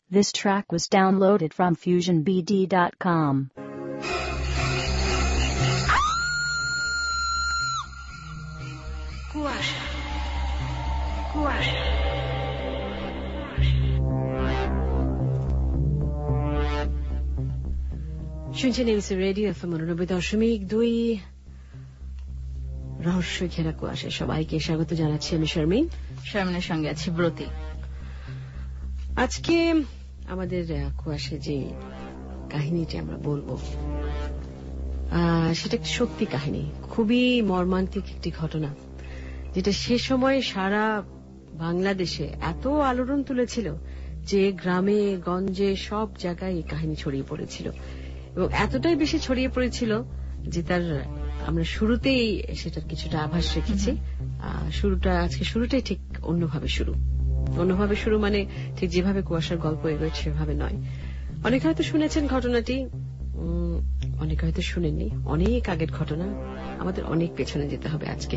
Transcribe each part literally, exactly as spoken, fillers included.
This track was downloaded from fusion b d dot com. কুয়াশা কুয়াশা শুনছেন ABC radio FM উননব্বই দশমিক দুই রহস্য ঘেরা কুয়াশা। সবাইকে স্বাগত জানাচ্ছি। আমি শারমিন, শারমিনের সঙ্গে আছি ব্রতী। আজকে আমাদের কুয়াশা যে কাহিনীটি আমরা বলবো সেটা একটি সত্যি কাহিনী, খুবই মর্মান্তিক একটি ঘটনা, যেটা সে সময় সারা বাংলাদেশে এত আলোড়ন তুলেছিল যে গ্রামে গঞ্জে সব জায়গায় এই কাহিনী ছড়িয়ে পড়েছিল এবং এতটাই বেশি ছড়িয়ে পড়েছিল যে তার আমরা শুরুতেই সেটার কিছুটা আভাস রেখেছি। শুরুটা আজকে শুরুটাই ঠিক অন্যভাবে শুরু অন্যভাবে শুরু মানে ঠিক যেভাবে কুয়াশার গল্প এগোয় সেভাবে নয়। অনেকে হয়তো শুনেছেন ঘটনাটি, অনেকে হয়তো শুনেননি। অনেক আগের ঘটনা, আমাদের অনেক পেছনে যেতে হবে আজকে।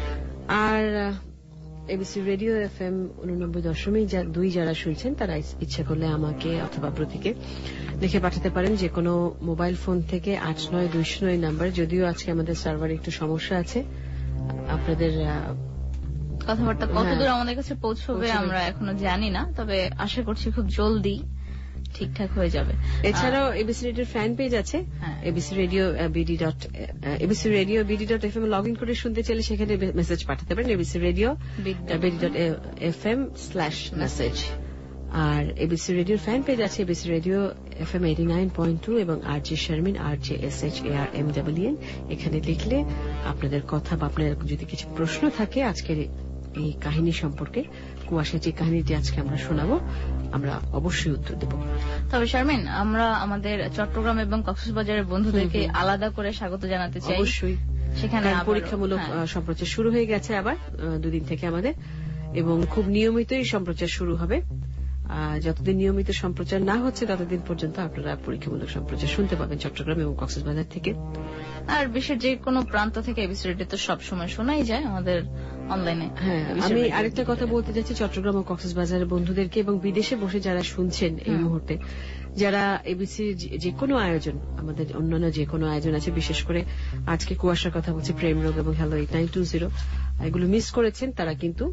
আর এবিসি রেডিও এফএম উননব্বই দশমিক দুই যারা শুনছেন তারা ইচ্ছা করলে আমাকে অথবা প্রতীকে লিখে পাঠাতে পারেন যে কোনো মোবাইল ফোন থেকে আট নয় দুই শূন্য নাম্বারে। যদিও আজকে আমাদের সার্ভারে একটু সমস্যা আছে, আপনাদের কথাবার্তা কতদূর আমাদের কাছে পৌঁছবে আমরা এখনো জানি না, তবে আশা করছি খুব জলদি ঠিকঠাক হয়ে যাবে। এছাড়াও এবিসি রেডিওর ফ্যান পেজ আছে, ABC radio BD dot ABC radio BD dot F M log in করে শুনতে চাইলে সেখানে মেসেজ পাঠাতে পারেন, ABC radio BD dot F M slash message. আর এবিসি রেডিওর ফ্যান পেজ আছে ABC radio F M eighty nine point two এবং R J Sharmin R J S H A R M W N. এখানে লিখলে আপনাদের কথা বা আপনাদের যদি কিছু প্রশ্ন থাকে আজকের এই কাহিনী সম্পর্কে, কুয়াশা যে কাহিনীটি আজকে আমরা শোনাবো, আমরা অবশ্যই উত্তর দেব। তবে শারমিন, আমরা আমাদের চট্টগ্রাম এবং কক্সবাজারের বন্ধুদেরকে আলাদা করে স্বাগত জানাতে চাই। অবশ্যই, সেখানে পরীক্ষামূলক সম্প্রচার শুরু হয়ে গেছে আবার দুদিন থেকে আমাদের, এবং খুব নিয়মিতই সম্প্রচার শুরু হবে। যতদিন নিয়মিত সম্প্রচার না হচ্ছে ততদিন পর্যন্ত আপনারা পরীক্ষামূলক সম্প্রচার শুনতে পাবেন চট্টগ্রাম এবং কক্সবাজার থেকে। আর বিশ্বের যে কোনো প্রান্ত থেকে এবিসি রেডিও তো সবসময় শোনাই যায় আমাদের অনলাইনে। হ্যাঁ, আমি আরেকটা কথা বলতে চাচ্ছি চট্টগ্রাম ও কক্সবাজারের বন্ধুদেরকে এবং বিদেশে বসে যারা শুনছেন এই মুহূর্তে, যারা এবিসি যে কোনো আয়োজন, আমাদের অন্যান্য যে কোনো আয়োজন আছে, বিশেষ করে আজকে কুয়াশার কথা বলছি, প্রেম রোগ এবং hello eight nine two zero, এগুলো মিস করেছেন, তারা কিন্তু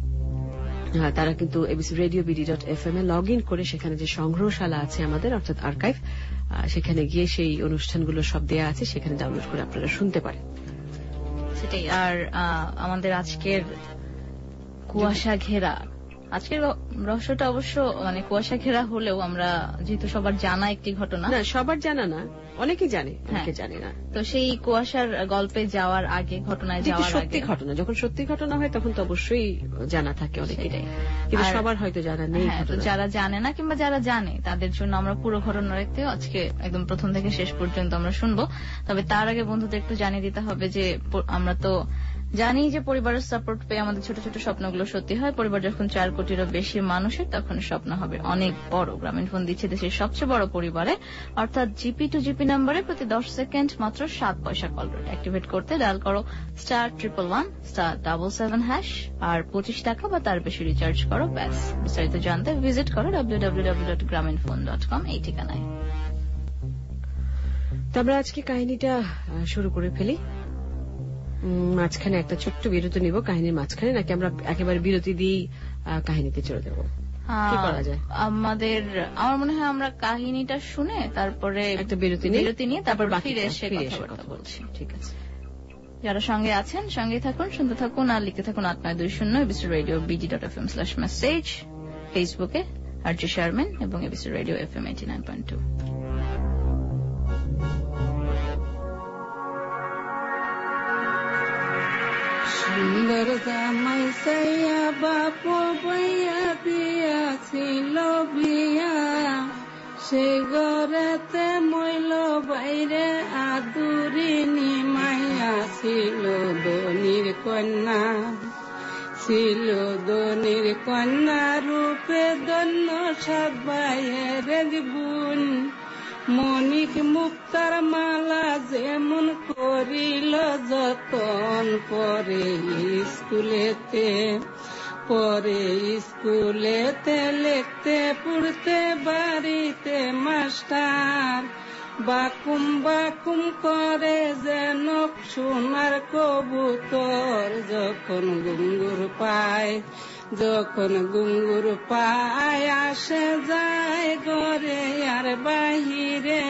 তারা কিন্তু ABC radio BD dot F M এ লগ ইন করে সেখানে যে সংগ্রহশালা আছে আমাদের, অর্থাৎ আর্কাইভ, সেখানে গিয়ে সেই অনুষ্ঠানগুলো সব দেয়া আছে, সেখানে ডাউনলোড করে আপনারা শুনতে পারেন। সেটাই। আর আমাদের আজকের কুয়াশা ঘেরা, আজকের রহস্যটা অবশ্য মানে কুয়াশা ঘেরা হলেও আমরা যেহেতু সবার জানা একটি ঘটনা, না সবার জানা না, অনেকে জানে, অনেকে জানে না। তো সেই কুয়াশার গল্পে যাওয়ার আগে, ঘটনায় যাওয়ার আগে, সত্যি ঘটনা যখন সত্যি ঘটনা হয় তখন তো অবশ্যই জানা থাকে অনেকেরই, কিন্তু সবার হয়তো জানা নেই। যারা জানে না কিংবা যারা জানে তাদের জন্য আমরা পুরো ঘটনাটা আজকে একদম প্রথম থেকে শেষ পর্যন্ত আমরা শুনবো। তবে তার আগে বন্ধুদের একটু জানিয়ে দিতে হবে যে আমরা তো জানি যে পরিবারের সাপোর্ট পেয়ে আমাদের ছোট ছোট স্বপ্নগুলো সত্যি হয়। পরিবার যখন চার কোটিরও বেশি মানুষের, তখন স্বপ্ন হবে অনেক বড়। গ্রামীণ ফোন দিচ্ছে দেশের সবচেয়ে বড় পরিবারে, অর্থাৎ জিপি টু জিপি নাম্বারে প্রতি দশ সেকেন্ড মাত্র সাত পয়সা কল রেট। অ্যাক্টিভেট করতে ডায়াল করো star triple one star double seven hash আর পঁচিশ টাকা বা তার বেশি রিচার্জ করো, ব্যাস। বিস্তারিত জানতে ভিজিট করো W W W dot Grameenphone dot com এই ঠিকানায়। তো আমরা আজকে কাহিনীটা শুরু করে ফেলি। মাঝখানে একটা ছোট্ট বিরতি নিব কাহিনীর মাঝখানে, নাকি আমরা একেবারে বিরতি দিয়ে কাহিনীতে চলে যাব? কি করা যায়? আমাদের আমার মনে হয় আমরা কাহিনীটা শুনে তারপরে একটা বিরতি বিরতি নিয়ে তারপর ফিরে এসে কথা বলছি। ঠিক আছে। যারা সঙ্গে আছেন সঙ্গে থাকুন, শুনতে থাকুন আর লিখতে থাকুন আট নয় দুই শূন্য ABC radio BD dot F M slash message, ফেসবুকে আর জি শারমিন এবং ABC radio F M eighty nine point two. সুন্দর জামাই সাইয়া বাপ বইয়া দিয়াছিল বিয়া, সে ঘরেতে মইল বাইরে আদুরিনী মাইয়া, ছিল ধনির কন্যা, ছিল ধনির কন্যা রূপে ধন্য সাত ভাইয়ের গুণ, মনিক মুক্তার মালা যেমন করিল যতন, পরে স্কুলেতে পরে স্কুলেতে লিখতে পড়তে বাড়িতে মাস্টার বাকুম বাকুম করে যেন সোনার কবুতর যখন ঘুঙুর পায় যখন ঘুঙুর পায় আসে যায় ঘরে আর বাহিরে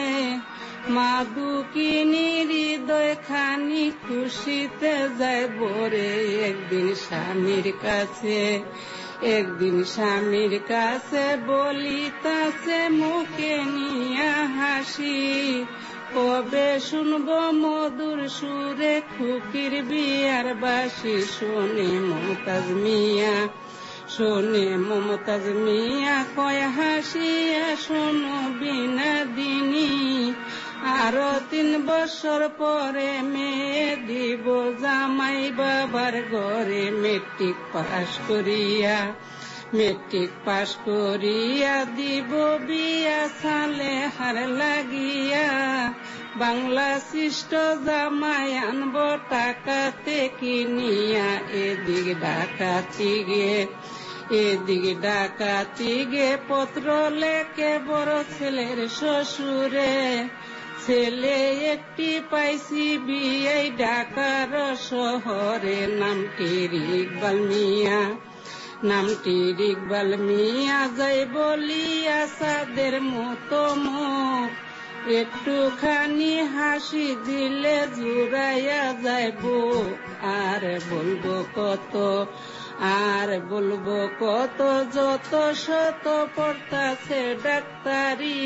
মাদুকিনী হৃদয় খানি খুশিতে যায় ভরে একদিন স্বামীর কাছে একদিন স্বামীর কাছে বলিতাছে মুখে নিয়া হাসি কবে শুনবো মধুর সুরে খুকির বিয়ার বাসি শোনে মমতাজ মিয়া শোনে মমতাজ মিয়া কয় হাসিয়া শোনো বিনোদিনী আরো তিন বছর পরে মেয়ে দিব জামাই বাবার ঘরে মেট্রিক পাস করিয়া মেট্রিক পাস করিয়া দিব বিয়া সালেহার লাগিয়া বাংলা সৃষ্ট জামাই আনব টাকাতে কিনিয়া এদিক ডাকাতি গে এদিকে ডাকাতি গে পত্র লেখে বড় ছেলের শ্বশুরে ছেলে একটি পাইছি বিয়ে ঢাকার শহরে নামটি ইকবাল মিয়া নামটি ইকবাল মিয়া যাই বলিয়া সাদের মতো মুখ একটুখানি হাসি দিলে জুড়াইয়া যাইব আর বলবো কত আর বলবো কত যত শত পড়তাছে ডাক্তারি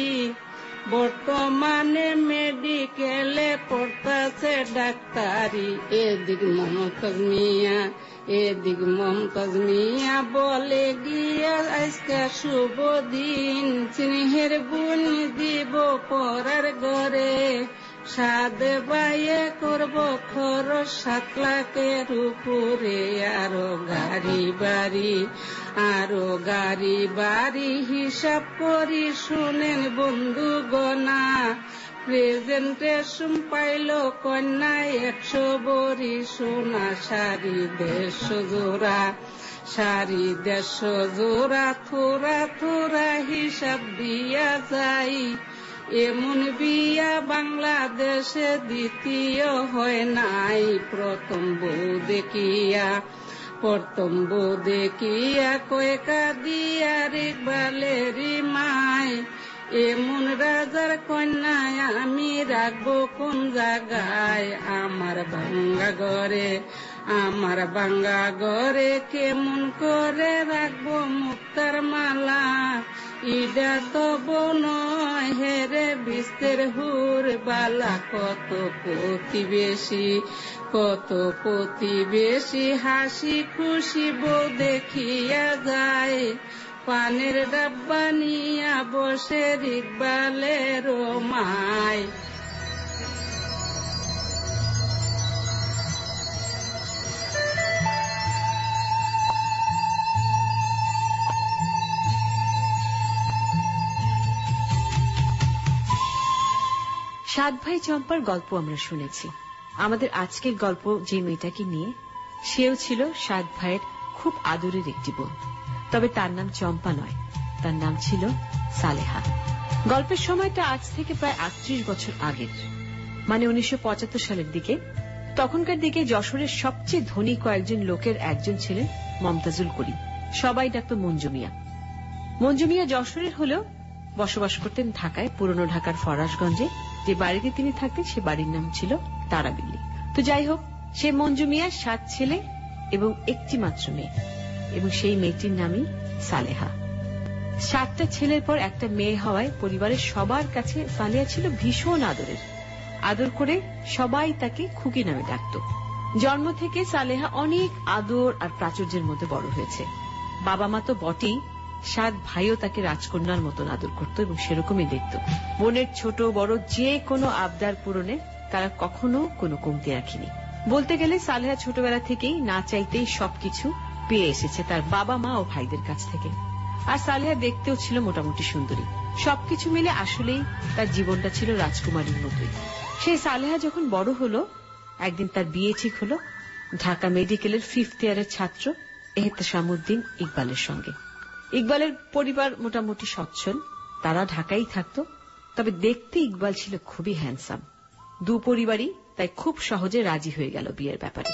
বর্তমানে মেডিকেলে পড়তাছে ডাক্তারি এদিক মমতাজ মিয়া এদিক মমতাজ মিয়া বলে গিয়া আজকে শুভ দিন স্নেহের গুণ দিব পরার ঘরে সাদ বাইয়ে করব খরচ সাত লাখের উপরে আরো গাড়ি বাড়ি আরো গাড়ি বাড়ি হিসাব করি শুনেন বন্ধু গনা প্রেজেন্টেশন পাইল কন্যা একশো বড়ি সোনা শাড়ি দেড়শো জোড়া শাড়ি দেড়শো জোড়া থোড়া থোড়া হিসাব দিয়া যাই এমন বিয়া বাংলাদেশে দ্বিতীয় হয় নাই প্রথম বউ দেখিয়া প্রথম বউ দেখিয়া কয়েকা দিয়া ইকবালেরই মায় এমন রাজার কন্যায় আমি রাখবো কোন জায়গায় আমার ভাঙ্গা ঘরে আমার ভাঙ্গা ঘরে কেমন করে রাখবো মুক্তার মালা ইডা তো বনয় হেরে বিস্তের হুর বালা কত প্রতিবেশী কত প্রতিবেশী হাসি খুশি বউ দেখিয়া যায় পানের ডাব্বা নিয়া বসে ইকবালের মায় সাত ভাই চম্পার গল্প আমরা শুনেছি। আমাদের আজকের গল্প যে মেয়েটাকে নিয়ে, সেও ছিল সাত ভাইয়ের খুব আদরের একটি বোন, তবে তার নাম চম্পা নয়, তার নাম ছিল সালেহা। গল্পের সময়টা আজ থেকে প্রায় আটত্রিশ বছর আগের, মানে উনিশশো পঁচাত্তর সালের দিকে। তখনকার দিকে যশোরের সবচেয়ে ধনী কয়েকজন লোকের একজন ছিলেন মমতাজুল করিম, সবাই ডাকত মঞ্জু মিয়া। মঞ্জু মিয়া যশোরের হলেও বসবাস করতেন ঢাকায়, পুরনো ঢাকার ফরাসগঞ্জে। যে বাড়িতে তিনি থাকতেন সে বাড়ির নাম ছিল তারাবিল্লি। তো যাই হোক, সে মঞ্জু মিয়ার সাত ছেলে এবং একটি মাত্র মেয়ে, এবং সেই মেয়েটির নামই সালেহা। সাতটা ছেলের পর একটা মেয়ে হওয়ায় পরিবারের সবার কাছে সালেহা ছিল ভীষণ আদরের। আদর করে সবাই তাকে খুকি নামে ডাকত। জন্ম থেকে সালেহা অনেক আদর আর প্রাচুর্যের মধ্যে বড় হয়েছে। বাবা মা তো বটেই, সাত ভাইও তাকে রাজকন্যার মতন আদর করত এবং সেরকমই দেখত। বোনের ছোট বড় যে কোনো আবদার পূরণে তারা কখনো কোনো কমতি রাখেনি। বলতে গেলে সালেহা ছোটবেলা থেকেই না চাইতেই সবকিছু পেয়ে এসেছে তার বাবা মা ও ভাইদের কাছ থেকে। আর সালেহা দেখতেও ছিল মোটামুটি সুন্দরী। সবকিছু মিলে আসলেই তার জীবনটা ছিল রাজকুমারীর মতোই। সেই সালেহা যখন বড় হলো, একদিন তার বিয়ে ঠিক হলো ঢাকা মেডিকেলের ফিফথ ইয়ারের ছাত্র এহতেশামউদ্দিন ইকবালের সঙ্গে। ইকবালের পরিবার মোটামুটি সচ্ছল, তারা ঢাকায় থাকত। তবে দেখতে ইকবাল ছিল খুবই হ্যান্ডসাম। দু পরিবারই তাই খুব সহজে রাজি হয়ে গেল বিয়ের ব্যাপারে।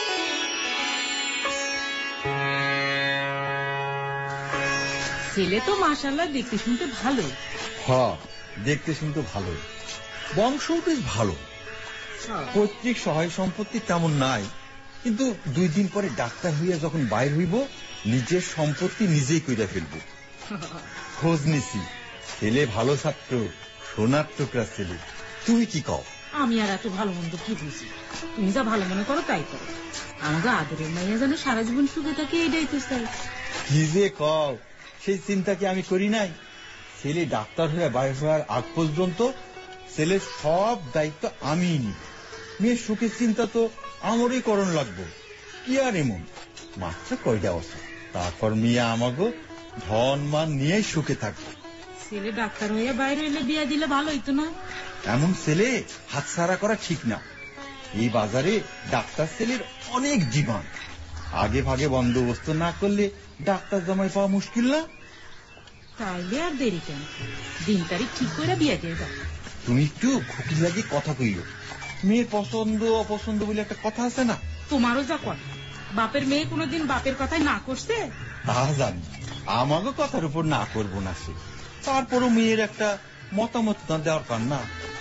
ছেলে তো মাশাআল্লাহ দেখতে শুনতে ভালোই। হ্যাঁ, দেখতে শুনতে ভালোই, বংশও বেশ ভালো। পৈতৃক সহায় সম্পত্তি তেমন নাই, কিন্তু দুই দিন পরে ডাক্তার হইয়া যখন বাইর হইব নিজের সম্পত্তি নিজেই কইরা ফেলব। খোঁজ নিছি, ছেলে ভালো ছাত্র, সোনার টুকরা ছেলে। তুমি কি কও? আমি আর এত ভালো মন্দ কি বুঝি, তুমি যা ভালো মনে করো তাই করো। আমাকে আদরের মাইয়া যেন সারা জীবন সুখে থাকে, এটাই তো চাই। কি যে কও, সেই চিন্তা কি আমি করি নাই? ছেলে ডাক্তার হয়ে বাইর হওয়ার আগ পর্যন্ত ছেলের সব দায়িত্ব আমিই নিই। মেয়ের সুখের চিন্তা তো আমারই করণ লাগবো। কি আর এমন মাত্র কয়টা বছর, তারপর মেয়ে আমাকে ধন মান নিয়ে সুখে থাকবে। ছেলে ডাক্তার হয়ে বাইরে এলে বিয়া দিলে ভালো হইতো না? এমন ছেলে হাতছাড়া করা ঠিক না। এই বাজারে ডাক্তার ছেলের অনেক ডিমান্ড। আগে ভাগে বন্দোবস্ত না করলে ডাক্তার জামাই পাওয়া মুশকিল না? তাইলে আর দেরি কেন, দিন তারিখ ঠিক করে বিয়া দিয়ে দাও। তুমি একটু খুকি লাগি কথা কইও। মেয়ের পছন্দ অপছন্দ বলে একটা কথা আছে না? তোমারও যা কথা, বাপের মেয়ে কোনোদিন বাপের কথাই না করছে? তা জানি, আমাকে কথার উপর না করবো না সে, তারপরও মেয়ের একটা মতামত না দেওয়ার কার না।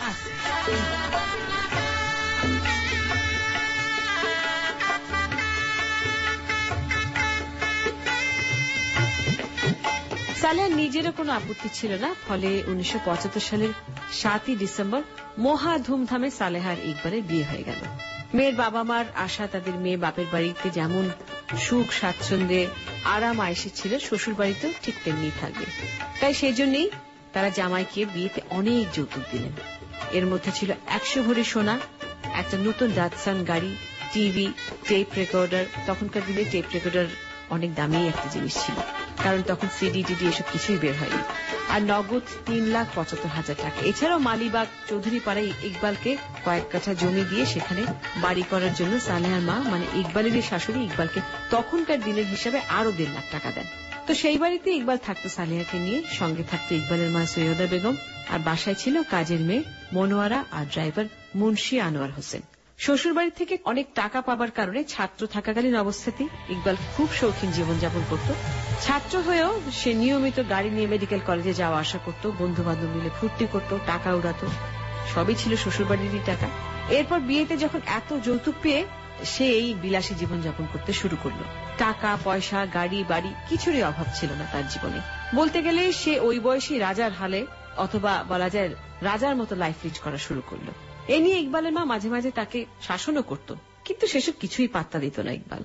সালেহার নিজেরও কোনো আপত্তি ছিল না। ফলে উনিশশো পঁচাত্তর সালের সাতই ডিসেম্বর মহা ধুমধামে সালেহার ইকবালের বিয়ে হয়ে গেল। মেয়ের বাবা মার আশা তাদের মেয়ে বাপের বাড়িতে যেমন সুখ স্বাচ্ছন্দ্যে আরাম আয়েশে ছিল, শ্বশুর বাড়িতেও ঠিক তেমনি থাকবে। তাই সেই জন্যই তারা জামাইকে বিয়েতে অনেক যৌতুক দিলেন। এর মধ্যে ছিল একশো ভরি সোনা, একটা নতুন ডাটসান গাড়ি, টিভি, টেপ রেকর্ডার। তখনকার দিনে টেপ রেকর্ডার অনেক দামি একটা জিনিস ছিল, কারণ তখন সিডি টিডি এসব কিছুই বের হয়নি। আর নগদ তিন লাখ পঁচাত্তর হাজার টাকা। এছাড়াও মালিবাগ চৌধুরী পাড়ায় ইকবালকে কয়েক কাঠা জমি দিয়ে সেখানে বাড়ি করার জন্য সালেহার মা মানে ইকবালের শাশুড়ি ইকবালকে তখনকার দিনের হিসাবে আরো দেড় লাখ টাকা দেন। তো সেই বাড়িতে ইকবাল থাকতো সালেহাকে নিয়ে, সঙ্গে থাকতো ইকবালের মা সৈয়দা বেগম, আর বাসায় ছিল কাজের মেয়ে মনোয়ারা আর ড্রাইভার মুন্সি আনোয়ার হোসেন। শ্বশুর বাড়ি থেকে অনেক টাকা পাবার কারণে ছাত্র থাকাকালীন অবস্থাতেই ইকবাল খুব শৌখিন জীবনযাপন করত। ছাত্র হয়েও সে নিয়মিত গাড়ি নিয়ে মেডিকেল কলেজে যাওয়া আসা করত, বন্ধু বান্ধব মিলে ফুর্তি করত, টাকা উড়াত। সবই ছিল শ্বশুর বাড়িরই টাকা। এরপর বিয়েতে যখন এত যৌতুক পেয়ে সে এই বিলাসী জীবনযাপন করতে শুরু করলো। টাকা পয়সা গাড়ি বাড়ি কিছুরই অভাব ছিল না তার জীবনে। বলতে গেলে সে ওই বয়সী রাজার হালে, অথবা বলা যায় রাজার মতো লাইফ লিড করা শুরু করলো। এ নিয়ে ইকবালের মা মাঝে মাঝে তাকে শাসনও করত, কিন্তু সেসব কিছুই পাত্তা দিত না ইকবাল।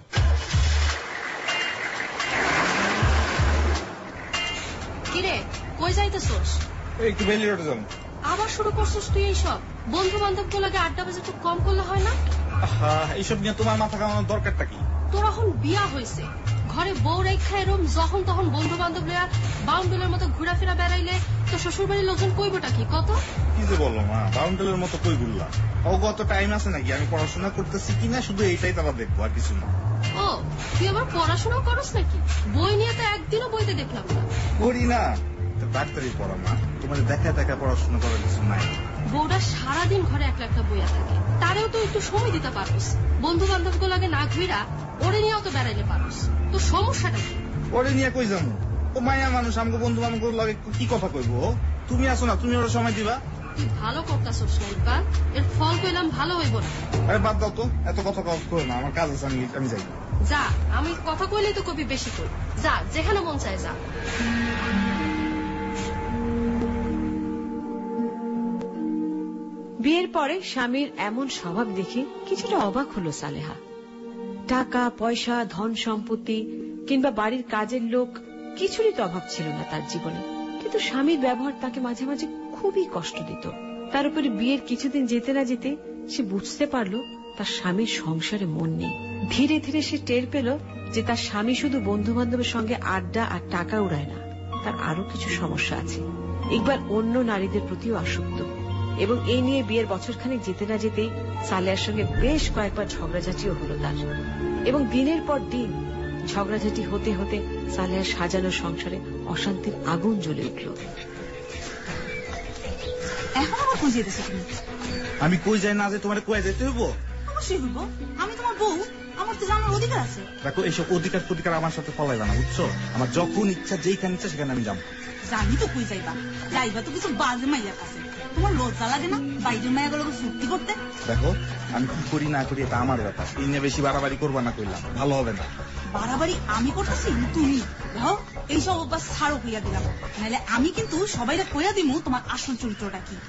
কিরে, কই যাইতেছস? একটু বেলি রোডে যাব। আবার শুরু করছিস তুই এইসব? বন্ধু বান্ধব গুলোকে আড্ডা বাজে একটু কম করলে হয় না? এইসব নিয়ে তোমার মাথা কামানোর দরকারটা কি? তোর এখন বিয়া হয়েছে, ঘরে বউ রেখা এরম যখন তখন বন্ধু বান্ধব লইয়া বাউন্ডুলের মতো ঘোরাফেরা বেড়াইলে তো শ্বশুর বাড়ির লোকজন কইবটা কি? কত কি যে বলো মা, বাউন্ডুলের মতো কই ঘুরলা? ও কত টাইম আছে নাকি? আমি পড়াশোনা করতেছি কিনা শুধু এইটাই তারা দেখবো, আর কিছু না। ও তুই আবার পড়াশোনা করস নাকি? বই নিয়ে তো একদিনও বইতে দেখলাম না। করি না, ডাক্তারি পড়া মা, তোমার দেখা দেখা পড়াশোনা করার কিছু নাই। বউটা সারাদিন ঘরে একলা একটা বইয়া থাকে, তারেও তো একটু সময় দিতে পারোস। বন্ধু বান্ধব গুলাকে না ঘুরা ওরে নিয়েও তো বেড়াইলে পারোস। তো সমস্যাটা কি? ওরে নিয়ে কই যাবো? ও মায়া মানুষ, আমাকে বন্ধু বান্ধব লাগে কি কথা কইবো? তুমি আসো না, তুমি ওরা সময় দিবা। তুই ভালো করতাছস না ইকবাল, এর ফল কইলাম ভালো হইব না। আরে বাদ দাও তো, এত কথা কও না, আমার কাজ আছে, আমি আমি যাই। যা, আমি কথা কইলেই তো কবি বেশি কই। যা, যেখানে মন চায় যা। বিয়ের পরে স্বামীর এমন স্বভাব দেখে কিছুটা অবাক হলো সালেহা। টাকা পয়সা ধন সম্পত্তি কিংবা বাড়ির কাজের লোক কিছুরই তো অভাব ছিল না তার জীবনে, কিন্তু স্বামীর ব্যবহার তাকে মাঝে মাঝে খুবই কষ্ট দিত। তার উপরে বিয়ের কিছুদিন যেতে না যেতে সে বুঝতে পারল তার স্বামীর সংসারে মন নেই। ধীরে ধীরে সে টের পেল যে তার স্বামী শুধু বন্ধু বান্ধবের সঙ্গে আড্ডা আর টাকা উড়ায় না, তার আরো কিছু সমস্যা আছে। ইকবাল অন্য নারীদের প্রতিও আসক্ত, এবং এই নিয়ে বিয়ের বছরখানেক যেতে না যেতেই সালেহার সঙ্গে বেশ কয়েকবার ঝগড়াঝাটিও হল তার। এবং দিনের পর দিন ঝগড়াঝাটি হতে হতে সালেহার সাজানো সংসারে অশান্তির আগুন জ্বলে উঠল। এখন আবার কই যেতেছো তুমি? আমি কই যাই না যে তোমার কই যেতে হইব? অবশ্যই হইব, আমি তোমার বউ, আমার তো জানার অধিকার আছে। দেখো এইসব অধিকার প্রতিকার আমার সাথে ফলাইবা না, বুঝছো? আমার যখন ইচ্ছা যেইখানে ইচ্ছা সেখানে আমি যাবো। জানি তো কই যাইবা, যাইবা তো কিছু বাজে মাইয়ার কাছে। তোমার লজ্জা লাগে না বাইরের মাইয়াগুলোকে চুক্তি করতে? দেখো আমি কি করি না করি এটা আমার ব্যাপার, এই নিয়ে বেশি বাড়াবাড়ি করবা না, কইলাম ভালো হবে না। বাড়াবাড়ি আমি করতেছি তুমি দেখো, এইসব অভ্যাস ছাড়ো কইয়া দিলাম, নাহলে আমি কিন্তু সবাইরা কইয়া দিমু তোমার আসল চরিত্রটা কি।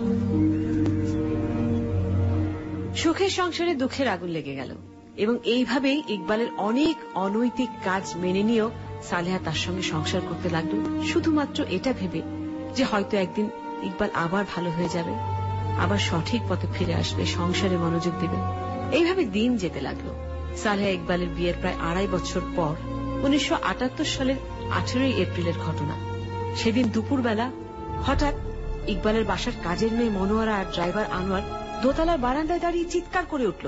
সুখের সংসারে দুঃখের আগুন লেগে গেল এবং এইভাবেই ইকবালের অনেক অনৈতিক কাজ মেনে নিয়েও সালেহা তার সঙ্গে সংসার করতে লাগলো, শুধুমাত্র এটা ভেবে যে হয়তো একদিন ইকবাল আবার ভালো হয়ে যাবে, আবার সঠিক পথে ফিরে আসবে, সংসারে মনোযোগ দেবে। এইভাবে দিন যেতে লাগলো। সালেহা ইকবালের বিয়ের প্রায় আড়াই বছর পর উনিশশো আটাত্তর সালের আঠেরোই এপ্রিলের ঘটনা। সেদিন দুপুরবেলা হঠাৎ ইকবালের বাসার কাজের মেয়ে মনোয়ারা আর ড্রাইভার আনোয়ার দোতলার বারান্দায় দাঁড়িয়ে চিৎকার করে উঠল,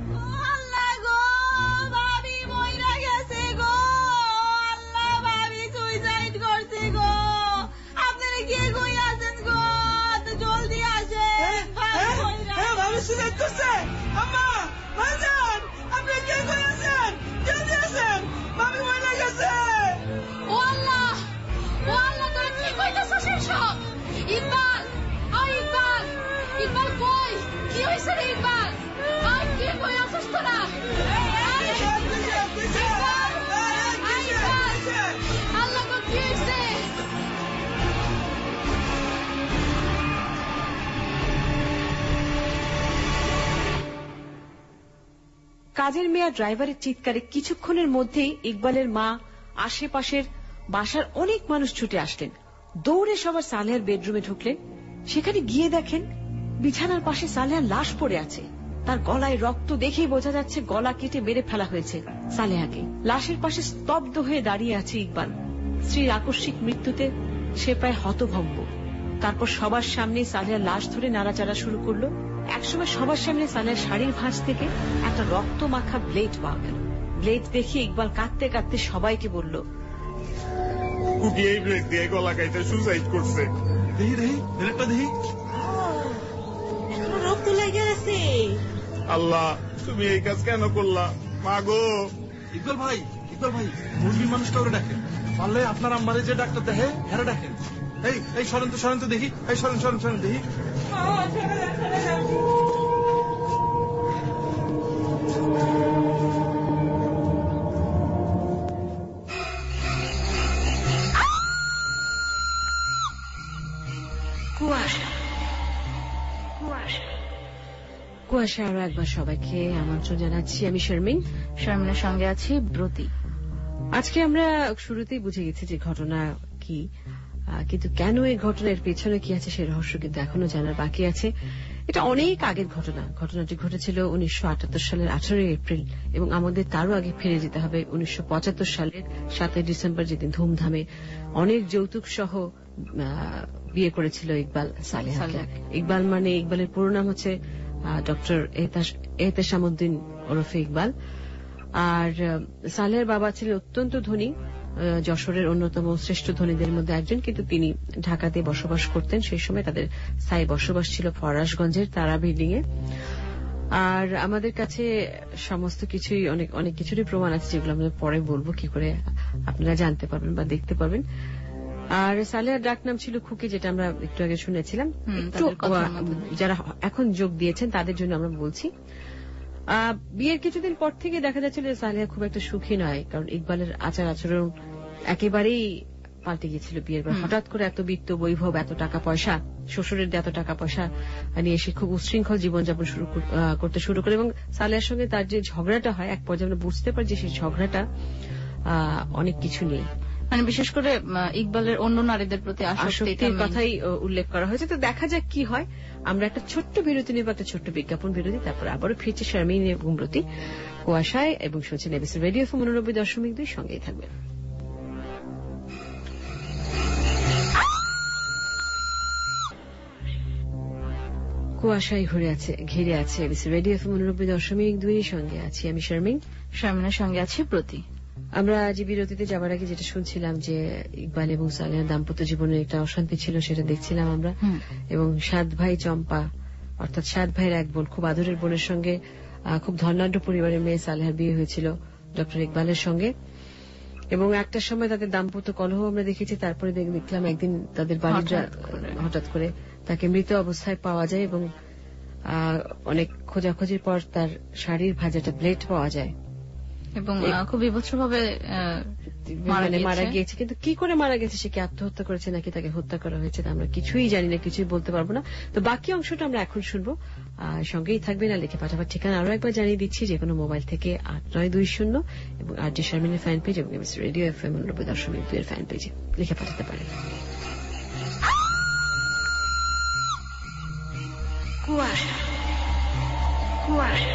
কাজের মেয়ে ড্রাইভারের চিৎকারে কিছুক্ষণের মধ্যেই ইকবালের মা, আশেপাশের বাসার অনেক মানুষ ছুটে আসলেন। দৌড়ে সবার সালেহার বেডরুমে ঢুকলেন। সেখানে গিয়ে দেখেন বিছানার পাশে সালেহার লাশ পড়ে আছে। তার গলায় রক্ত দেখেই বোঝা যাচ্ছে গলা কেটে মেরে ফেলা হয়েছে সালেহাকে। লাশের পাশে স্তব্ধ হয়ে দাঁড়িয়ে আছে ইকবাল। স্ত্রীর আকস্মিক মৃত্যুতে সে প্রায় হতভম্ব। তারপর সবার সামনে সালেহার লাশ ধরে নাড়াচাড়া শুরু করলো। একসময় সবার সামনে সালেহার শাড়ির ভাঁজ থেকে একটা রক্ত মাখা ব্লেড পাওয়া গেল। ব্লেড দেখে ইকবাল কাঁদতে কাঁদতে সবাইকে বলল, এই ব্লেড দিয়ে গলা কাইতে সুসাইড করছে। দেখি দেখি ব্লেডটা দেখি, রক্ত লেগে গেছে। আল্লাহ তুমি এই কাজ কেন করলা মা গো? ইকবাল ভাই, ইকবাল ভাই, মুরগির মানুষটা ওরা ডাকেন, পারলে আপনার আম্মারে যে ডাক্তার দেখে হেরা ডাকেন। এই এই সরেন তো, সরেন তো দেখি, এই সরেন সরেন সরেন দেখি। কুয়াশা কুয়াশা আরো একবার সবাইকে আমন্ত্রণ জানাচ্ছি। আমি শারমিন, শারমিনের সঙ্গে আছি ব্রতী। আজকে আমরা শুরুতেই বুঝে গেছি যে ঘটনা কি, কিন্তু কেন এই ঘটনার পেছনে কি আছে সেই রহস্য কিন্তু এখনো জানার বাকি আছে। এটা অনেক আগের ঘটনা। ঘটনাটি ঘটেছিল উনিশশো আটাত্তর সালের আঠারোই এপ্রিল এবং আমাদের তারও আগে ফিরে যেতে হবে উনিশশো পঁচাত্তর সালের সাতই ডিসেম্বর, যেদিন ধুমধামে অনেক যৌতুক সহ বিয়ে করেছিল ইকবাল সালেহাকে। ইকবাল মানে ইকবালের পুরো নাম হচ্ছে ডক্টর এহতেশামউদ্দিন ওরফে ইকবাল। আর সালেহের বাবা ছিলেন অত্যন্ত ধনী, যশোরের অন্যতম শ্রেষ্ঠ ধনীদের মধ্যে একজন, কিন্তু তিনি ঢাকাতে বসবাস করতেন। সেই সময় তাদের স্থায়ী বসবাস ছিল ফরাসগঞ্জের তারা বিল্ডিং এ। আর আমাদের কাছে সমস্ত কিছুই অনেক অনেক কিছুরই প্রমাণ আছে, যেগুলো আমরা পরে বলবো, কি করে আপনারা জানতে পারবেন বা দেখতে পারবেন। আর সালেহার ডাক নাম ছিল খুকি, যেটা আমরা একটু আগে শুনেছিলাম। যারা এখন যোগ দিয়েছেন তাদের জন্য আমরা বলছি। বিয়ের কিছুদিন পর থেকে দেখা যাচ্ছিল যে সালেহা খুব একটা সুখী নয়, কারণ ইকবালের আচার আচরণ একেবারেই পাল্টে গিয়েছিল বিয়ের পর। হঠাৎ করে এত বিত্ত বৈভব, এত টাকা পয়সা, শ্বশুরের এত টাকা পয়সা নিয়ে এসে খুব উচ্ছৃঙ্খল জীবনযাপন শুরু করতে শুরু করে এবং সালেহার সঙ্গে তার যে ঝগড়াটা হয়, এক পর্যায়ে আমরা বুঝতে পারি যে সেই ঝগড়াটা অনেক কিছু নেই, মানে বিশেষ করে ইকবালের অন্য নারীদের প্রতি আসক্তির কথাই উল্লেখ করা হয়েছে। তো দেখা যাক কি হয়। আমরা একটা ছোট্ট বিরতি নেব, একটা ছোট্ট বিজ্ঞাপন বিরতি, তারপর আবারও ফিরছে শারমিন এবং ব্রতী কুয়াশায় এবং শুনছেন এবিসি রেডিও এফএম উননব্বই দশমিক দুই, সঙ্গেই থাকবেন। কুয়াশায় ঘুরে আছে ঘিরে আছে এবিসি রেডিও এফএম উননব্বই দশমিক দুই, সঙ্গে আছি আমি শারমিন, শারমিনের সঙ্গে আছি ব্রতী। আমরা আজ বিরতিতে যাবার আগে যেটা শুনছিলাম যে ইকবাল এবং সালেহার দাম্পত্য জীবনের একটা অশান্তি ছিল, সেটা দেখছিলাম আমরা। এবং সাত ভাই চম্পা অর্থাৎ সাত ভাইয়ের এক বোন, খুব আদরের বোনের সঙ্গে খুব ধনাঢ্য পরিবারের মেয়ে সালেহার বিয়ে হয়েছিল ডক্টর ইকবালের সঙ্গে। এবং একটা সময় তাদের দাম্পত্য কলহ আমরা দেখেছি। তারপরে দেখলাম একদিন তাদের বাড়িটা হঠাৎ করে তাকে মৃত অবস্থায় পাওয়া যায় এবং অনেক খোঁজাখুঁজির পর তার শাড়ির ভাজাটা ব্লেড পাওয়া যায় এবং খুব বিভৎসভাবে মারা গিয়েছে। কিন্তু কি করে মারা গেছে, সে কি আত্মহত্যা করেছে নাকি তাকে হত্যা করা হয়েছে আমরা কিছুই জানি না, কিছুই বলতে পারবো না। তো বাকি অংশটা আমরা এখন শুনবো। সঙ্গেই থাকবে না, লিখে পাঠাবার ঠিকানা আরো একবার জানিয়ে দিচ্ছি, যে কোনো মোবাইল থেকে আট নয় দুই শূন্য এবং আর জি শারমিনের ফ্যান পেজ এবং রেডিও এফ এম নব্বই দশমিক দুই এর ফ্যান পেজে লিখে পাঠাতে পারেন। কুয়াশা কুয়াশা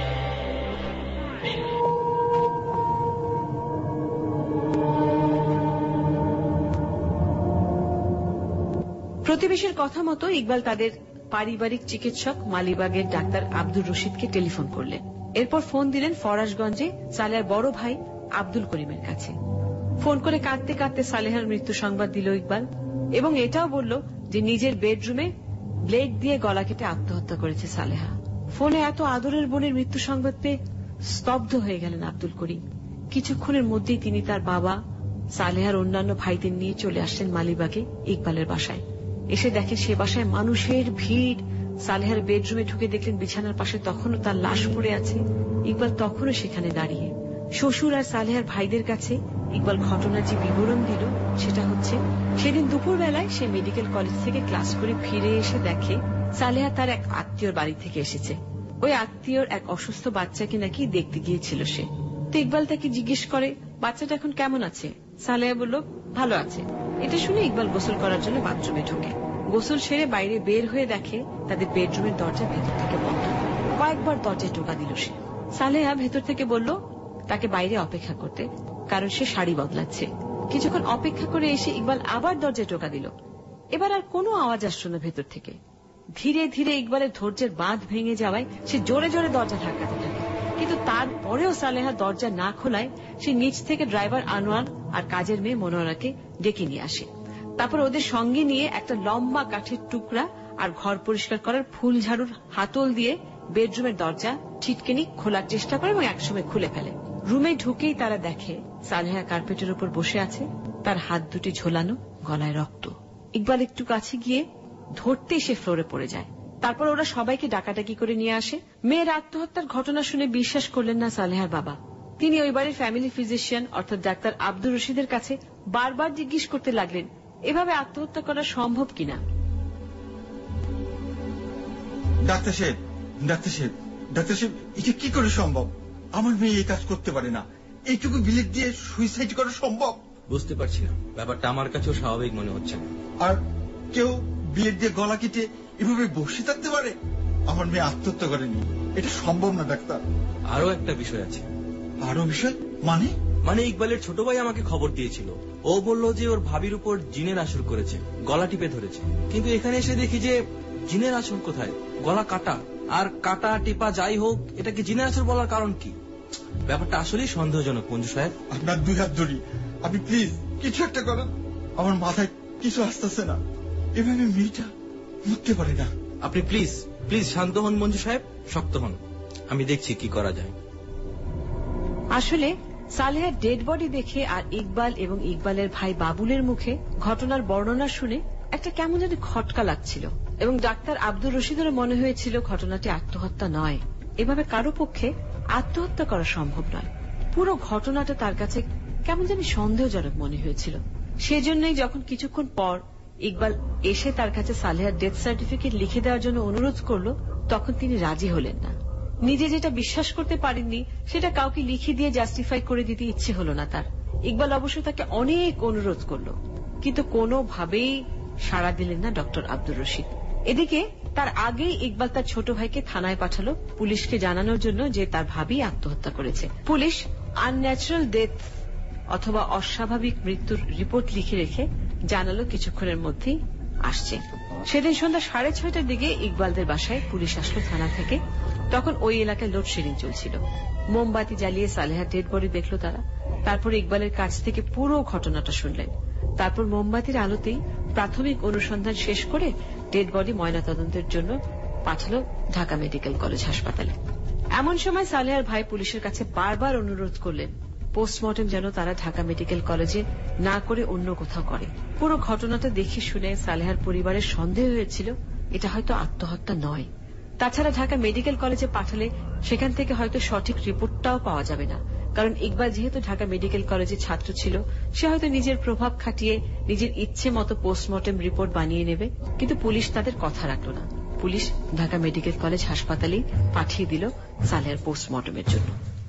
প্রতিবেশীর কথা মতো ইকবাল তাদের পারিবারিক চিকিৎসক মালিবাগের ডাক্তার আব্দুর রশিদকে টেলিফোন করলেন। এরপর ফোন দিলেন ফরাসগঞ্জে সালেহার বড় ভাই আব্দুল করিমের কাছে। ফোন করে কাঁদতে কাঁদতে সালেহার মৃত্যু সংবাদ দিল ইকবাল এবং এটাও বলল যে নিজের বেডরুমে ব্লেড দিয়ে গলা কেটে আত্মহত্যা করেছে সালেহা। ফোনে এত আদরের বোনের মৃত্যু সংবাদ পেয়ে স্তব্ধ হয়ে গেলেন আব্দুল করিম। কিছুক্ষণের মধ্যেই তিনি তার বাবা, সালেহার অন্যান্য ভাইদের নিয়ে চলে আসলেন মালিবাগে ইকবালের বাসায়। এসে দেখেন সে বাসায় মানুষের ভিড়। সালেহার বেডরুমে ঢুকে দেখলেন বিছানার পাশে তখনও তার লাশ পড়ে আছে। ইকবাল তখনও সেখানে দাঁড়িয়ে। শ্বশুর আর সালেহার ভাইদের কাছে ইকবাল ঘটনার যে বিবরণ দিল সেটা হচ্ছে, সেদিন দুপুর বেলায় সে মেডিকেল কলেজ থেকে ক্লাস করে ফিরে এসে দেখে সালেহা তার এক আত্মীয়র বাড়ি থেকে এসেছে। ওই আত্মীয়র এক অসুস্থ বাচ্চাকে নাকি দেখতে গিয়েছিল সে। তো ইকবাল তাকে জিজ্ঞেস করে, বাচ্চাটা এখন কেমন আছে? সালেহা বলল, ভালো আছে। এটা শুনে ইকবাল গোসল করার জন্য বাথরুমে ঢোকে। গোসল সেরে বাইরে বের হয়ে দেখে তাদের বেডরুমের দরজা ভেতর থেকে বন্ধ। কয়েকবার দরজায় টোকা দিল সে। সালেহা ভেতর থেকে বলল তাকে বাইরে অপেক্ষা করতে, কারণ সে শাড়ি বদলাচ্ছে। কিছুক্ষণ অপেক্ষা করে এসে ইকবাল আবার দরজায় টোকা দিল। এবার আর কোনো আওয়াজ আসলো না ভেতর থেকে। ধীরে ধীরে ইকবালের ধৈর্যের বাঁধ ভেঙে যাওয়ায় সে জোরে জোরে দরজা ধাক্কাতে থাকে। কিন্তু তারপরেও সালেহা দরজা না খোলায় সে নিচ থেকে ড্রাইভার আনোয়ার আর কাজের মেয়ে মনোয়ারাকে ডেকে নিয়ে আসে। তারপর ওদের সঙ্গে নিয়ে একটা লম্বা কাঠের টুকরা আর ঘর পরিষ্কার করার ফুল ঝাড়ুর হাতল দিয়ে বেডরুমের দরজা ছিটকেনি খোলার চেষ্টা করে এবং একসময় খুলে ফেলে। রুমে ঢুকেই তারা দেখে সালেহা কার্পেটের উপর বসে আছে, তার হাত দুটি ঝোলানো, গলায় রক্ত। ইকবাল একটু কাছে গিয়ে ধরতে সে ফ্লোরে পড়ে যায়। তারপর ওরা সবাইকে ডাকাডাকি করে নিয়ে আসে। মেয়ের আত্মহত্যার ঘটনা শুনে বিশ্বাস করলেন না সালেহার বাবা। তিনি ওই বাড়ির ফ্যামিলি ফিজিশিয়ান অর্থাৎ ডাক্তার আব্দুর রশিদের কাছে বারবার জিজ্ঞেস করতে লাগলেন এভাবে আত্মহত্যা করা সম্ভব কিনা। ডাক্তার সাহেব, ডাক্তার সাহেব, ডাক্তার সাহেব, এটা কি করে সম্ভব? আমার মেয়ে এই কাজ করতে পারে না। এইটুকু বিলেট দিয়ে সুইসাইড করা সম্ভব? বুঝতে পারছি না, ব্যাপারটা আমার কাছেও স্বাভাবিক মনে হচ্ছে না। আর কেউ বিলেট দিয়ে গলা কেটে এভাবে বসে থাকতে পারে? আমার মেয়ে আত্মহত্যা করেনি, এটা সম্ভব না ডাক্তার। আরো একটা বিষয় আছে। আরো বিষয় মানে? মানে ইকবালের ছোট ভাই আমাকে খবর দিয়েছিল। ও বলল যে ওর ভাবির উপর জিনের আসর করেছে, গলা টিপে ধরেছে। কিন্তু এখানে এসে দেখি যে জিনের আসর কোথায়? গলা কাটা। আর কাটা টিপা যাই হোক, এটাকে জিনের আসর বলার কারণ কি? ব্যাপারটা আসলেই সন্দেহজনক মঞ্জু সাহেব। আপনার দুই হাত ধরি, আপনি প্লিজ কিছু একটা করেন। আমার মাথায় কিছু আসতেছে না। এভাবে মেয়েটা মরতে পারে না। আপনি প্লিজ প্লিজ শান্ত হন মঞ্জু সাহেব, শক্ত হন, আমি দেখছি কি করা যায়। আসলে সালেহার ডেড বডি দেখে আর ইকবাল এবং ইকবালের ভাই বাবুলের মুখে ঘটনার বর্ণনা শুনে একটা কেমন যেন খটকা লাগছিল এবং ডাক্তার আব্দুর রশিদেরও মনে হয়েছিল ঘটনাটি আত্মহত্যা নয়। এভাবে কারো পক্ষে আত্মহত্যা করা সম্ভব নয়। পুরো ঘটনাটা তার কাছে কেমন যেন সন্দেহজনক মনে হয়েছিল। সেজন্যই যখন কিছুক্ষণ পর ইকবাল এসে তার কাছে সালেহার ডেথ সার্টিফিকেট লিখে দেওয়ার জন্য অনুরোধ করল, তখন তিনি রাজি হলেন না। নিজে যেটা বিশ্বাস করতে পারেননি সেটা কাউকে লিখে দিয়ে জাস্টিফাই করে দিতে ইচ্ছে হল না তার। ইকবাল অবশ্য তাকে অনেক অনুরোধ করল, কিন্তু কোনোভাবেই সাড়া দিলেন না ডক্টর আব্দুর রশিদ। এদিকে তার আগেই ইকবাল তার ছোট ভাইকে থানায় পাঠালো পুলিশকে জানানোর জন্য যে তার ভাবি আত্মহত্যা করেছে। পুলিশ আনন্যাচারাল ডেথ অথবা অস্বাভাবিক মৃত্যুর রিপোর্ট লিখে রেখে জানালো কিছুক্ষণের মধ্যেই আসছে। সেদিন সন্ধ্যা সাড়ে ছয়টার দিকে ইকবালদের বাসায় পুলিশ আসলো থানা থেকে। তখন ওই এলাকায় লোডশেডিং চলছিল। মোমবাতি জ্বালিয়ে সালেহার ডেড বডি দেখলো তারা। তারপর ইকবালের কাছ থেকে পুরো ঘটনাটা শুনলেন। তারপর মোমবাতির আলোতেই প্রাথমিক অনুসন্ধান শেষ করে ডেড বডি ময়নাতদন্তের জন্য পাঠালো ঢাকা মেডিকেল কলেজ হাসপাতালে। এমন সময় সালেহার ভাই পুলিশের কাছে বারবার অনুরোধ করলেন পোস্টমর্টেম যেন তারা ঢাকা মেডিকেল কলেজে না করে অন্য কোথাও করে। পুরো ঘটনাটা দেখে শুনে সালেহার পরিবারের সন্দেহ হয়েছিল এটা হয়তো আত্মহত্যা নয়। তাছাড়া ঢাকা মেডিকেল কলেজে পাঠালে সেখান থেকে হয়তো সঠিক রিপোর্টটাও পাওয়া যাবে না, কারণ ইকবাল যেহেতু ঢাকা মেডিকেল কলেজে ছাত্র ছিল, সে হয়তো নিজের প্রভাব খাটিয়ে নিজের ইচ্ছে মতো পোস্টমর্টেম রিপোর্ট বানিয়ে নেবে। কিন্তু পুলিশ তাদের কথা রাখল না। পুলিশ ঢাকা মেডিকেল কলেজ হাসপাতালেই পাঠিয়ে দিল সালেহার পোস্টমর্টেমের জন্য।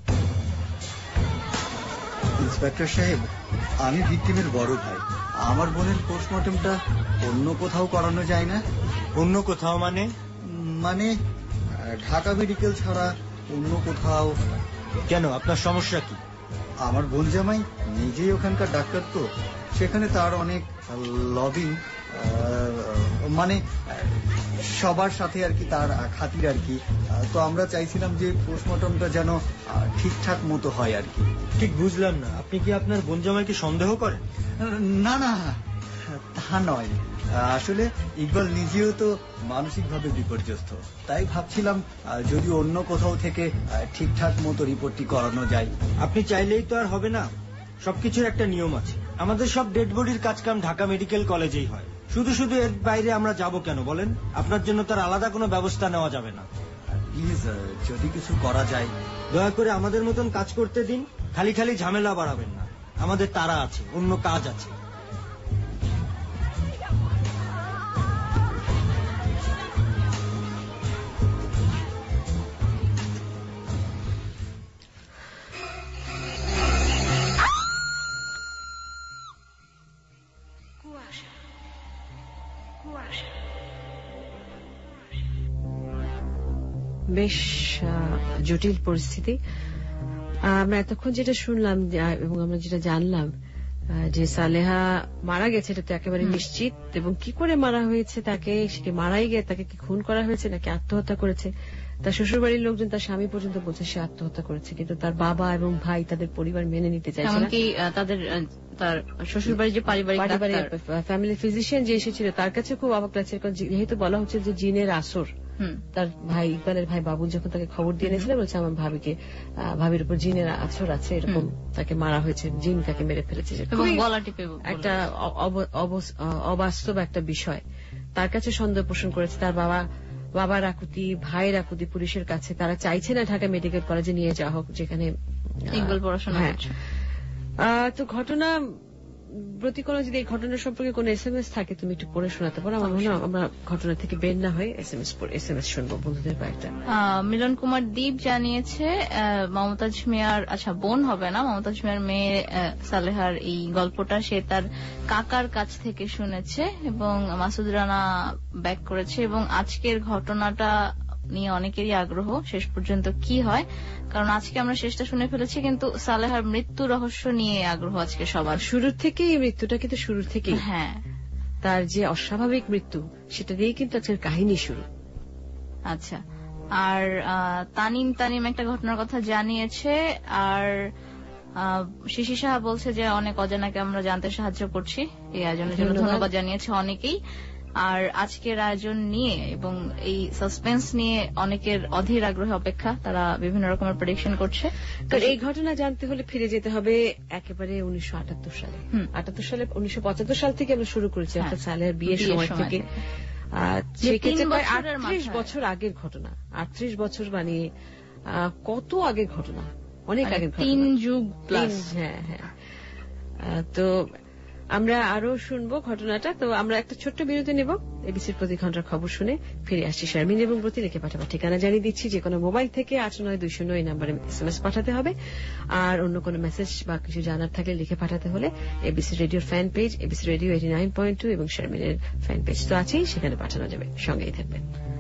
ইন্সপেক্টর সাহেব, আমি ভিকটিমের বড় ভাই। আমার বোনের পোস্টমর্টেমটা অন্য কোথাও করানো যায় না? অন্য কোথাও মানে? মানে ঢাকা মেডিকেল ছাড়া অন্য কোথাও। কেন, আপনার সমস্যা কি? আমার বোন জামাই নিজেই ওখানকার ডাক্তার, তো সেখানে তার অনেক লবিং, মানে সবার সাথে আর কি তার খাতির আর কি। তো আমরা চাইছিলাম যে পোস্টমর্টমটা যেন ঠিকঠাক মতো হয় আর কি। ঠিক বুঝলাম না, আপনি কি আপনার বোন জামাইকে সন্দেহ করেন? না না, তা নয়। আসলে ইকবাল নিজেও তো মানসিক ভাবে বিপর্যস্ত, তাই ভাবছিলাম যদি অন্য কোথাও থেকে ঠিকঠাক মতো রিপোর্টটি করানো যায়। আপনি চাইলেই তো আর হবে না, সবকিছুর একটা নিয়ম আছে। আমাদের সব ডেড বডির কাজকাম ঢাকা মেডিকেল কলেজেই হয়। শুধু শুধু এর বাইরে আমরা যাব কেন বলেন? আপনার জন্য তার আলাদা কোনো ব্যবস্থা নেওয়া যাবে না। প্লিজ, যদি কিছু করা যায়। দয়া করে আমাদের মতন কাজ করতে দিন, খালি খালি ঝামেলা বাড়াবেন না। আমাদের তারা আছে, অন্য কাজ আছে। বেশ জটিল পরিস্থিতি। আমরা এতক্ষণ যেটা শুনলাম এবং আমরা যেটা জানলাম যে সালেহা মারা গেছে, এটা তো একেবারে নিশ্চিত। এবং কি করে মারা হয়েছে তাকে, সে মারাই গিয়ে তাকে কি খুন করা হয়েছে নাকি আত্মহত্যা করেছে, তার শ্বশুর বাড়ির লোকজন, তার স্বামী পর্যন্ত বলছে সে আত্মহত্যা করেছে। কিন্তু তার বাবা এবং ভাই, তাদের পরিবার মেনে নিতে চাইছে না। তাদের তার শ্বশুর বাড়ির যে পারিবারিক ফ্যামিলি ফিজিশিয়ান যে এসেছিল তার কাছে খুব অবাক লাগছে, যেহেতু বলা হচ্ছে যে জিনের আসর। তার ভাই ইকবালের ভাই বাবুল যখন তাকে খবর দিয়ে এনেছিল, বলছে আমার ভাবিকে ভাবির উপর জিনের আসর আছে, এরকম তাকে মারা হয়েছে, জিন তাকে মেরে ফেলেছে। একটা অবাস্তব একটা বিষয় তার কাছে সন্দেহ পোষণ করেছে। তার বাবা বাবার আকুতি, ভাইয়ের আকুতি পুলিশের কাছে। তারা চাইছে না ঢাকা মেডিকেল কলেজে নিয়ে যাওয়া হোক, যেখানে ইকবাল পড়াশোনা করছে। তো ঘটনা প্রতি কোনো যদি এই ঘটনা সম্পর্কে কোনো এস এম এস থাকে তুমি একটু পড়ে শোনাতে পারো। আমার মনে হয় আমরা ঘটনা থেকে বের না হয়ে S M S S M S শুনবো বন্ধুদের কয়েকটা। মিলন কুমার দীপ জানিয়েছে মমতাজ মিয়ার, আচ্ছা বোন হবে না, মমতাজ মিয়ার মেয়ে সালেহার এই গল্পটা সে তার কাকার কাছ থেকে শুনেছে এবং মাসুদ রানা ব্যাক করেছে। এবং আজকের ঘটনাটা নিয়ে অনেকেরই আগ্রহ শেষ পর্যন্ত কি হয়, কারণ আজকে আমরা শেষটা শুনে ফেলেছি, কিন্তু সালেহার মৃত্যু রহস্য নিয়ে আগ্রহ আজকে সবার। শুরুর থেকেই এই মৃত্যুটা কিন্তু শুরুর থেকেই, হ্যাঁ, তার যে অস্বাভাবিক মৃত্যু সেটা দিয়েই কিন্তু আজকের কাহিনী শুরু। আচ্ছা, আর তানিম তানিম একটা ঘটনার কথা জানিয়েছে। আর শিশি সাহা বলছে যে অনেক অজানাকে আমরা জানতে সাহায্য করছি, এই আয়োজনের জন্য ধন্যবাদ জানিয়েছে অনেকেই। আর আজকের আয়োজন নিয়ে এবং এই সাসপেন্স নিয়ে অনেকের অধীর আগ্রহে অপেক্ষা, তারা বিভিন্ন রকমের প্রেডিকশন করছে। তো এই ঘটনা জানতে হলে ফিরে যেতে হবে একেবারে উনিশশো আটাত্তর সালে। আটাত্তর সালে উনিশশো পঁচাত্তর সাল থেকে আমরা শুরু করেছি, অর্থাৎ সালেহার বিয়ের সময় থেকে। সেক্ষেত্রে প্রায় আটত্রিশ বছর আগের ঘটনা। আটত্রিশ বছর মানে কত আগের ঘটনা, অনেক আগের ঘটনা, তিন যুগ প্লাস। হ্যাঁ হ্যাঁ। তো আমরা আরো শুনবো ঘটনাটা। তো আমরা একটা ছোট্ট বিরতি নেব, এবিসির প্রতি ঘন্টার খবর শুনে ফিরে আসছি। শারমিন এবং প্রতি লিখে পাঠাবার ঠিকানা জানিয়ে দিচ্ছি, যে কোনো মোবাইল থেকে আট নয় দুই শূন্য এই নাম্বারে এস এম এস পাঠাতে হবে। আর অন্য কোনো মেসেজ বা কিছু জানার থাকলে লিখে পাঠাতে হলে এবিসি রেডিওর fan page, ABC radio eighty nine point two এবং শারমিনের ফ্যান পেজ তো আছেই, সেখানে পাঠানো যাবে। সঙ্গেই থাকবেন।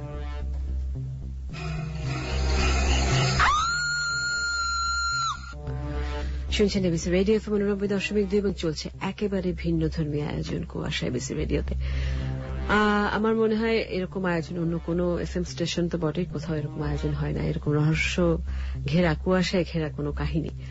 শুনছেন এবিসি রেডিও এফএম উননব্বই দশমিক দুই এবং চলছে একেবারে ভিন্ন ধর্মী আয়োজন কুয়াশা এবিসি রেডিওতে। আমার মনে হয় এরকম আয়োজন অন্য কোনো এফ এম স্টেশন তো বটেই, কোথাও এরকম আয়োজন হয় না। এরকম রহস্য ঘেরা, কুয়াশায় ঘেরা কোনো কাহিনী।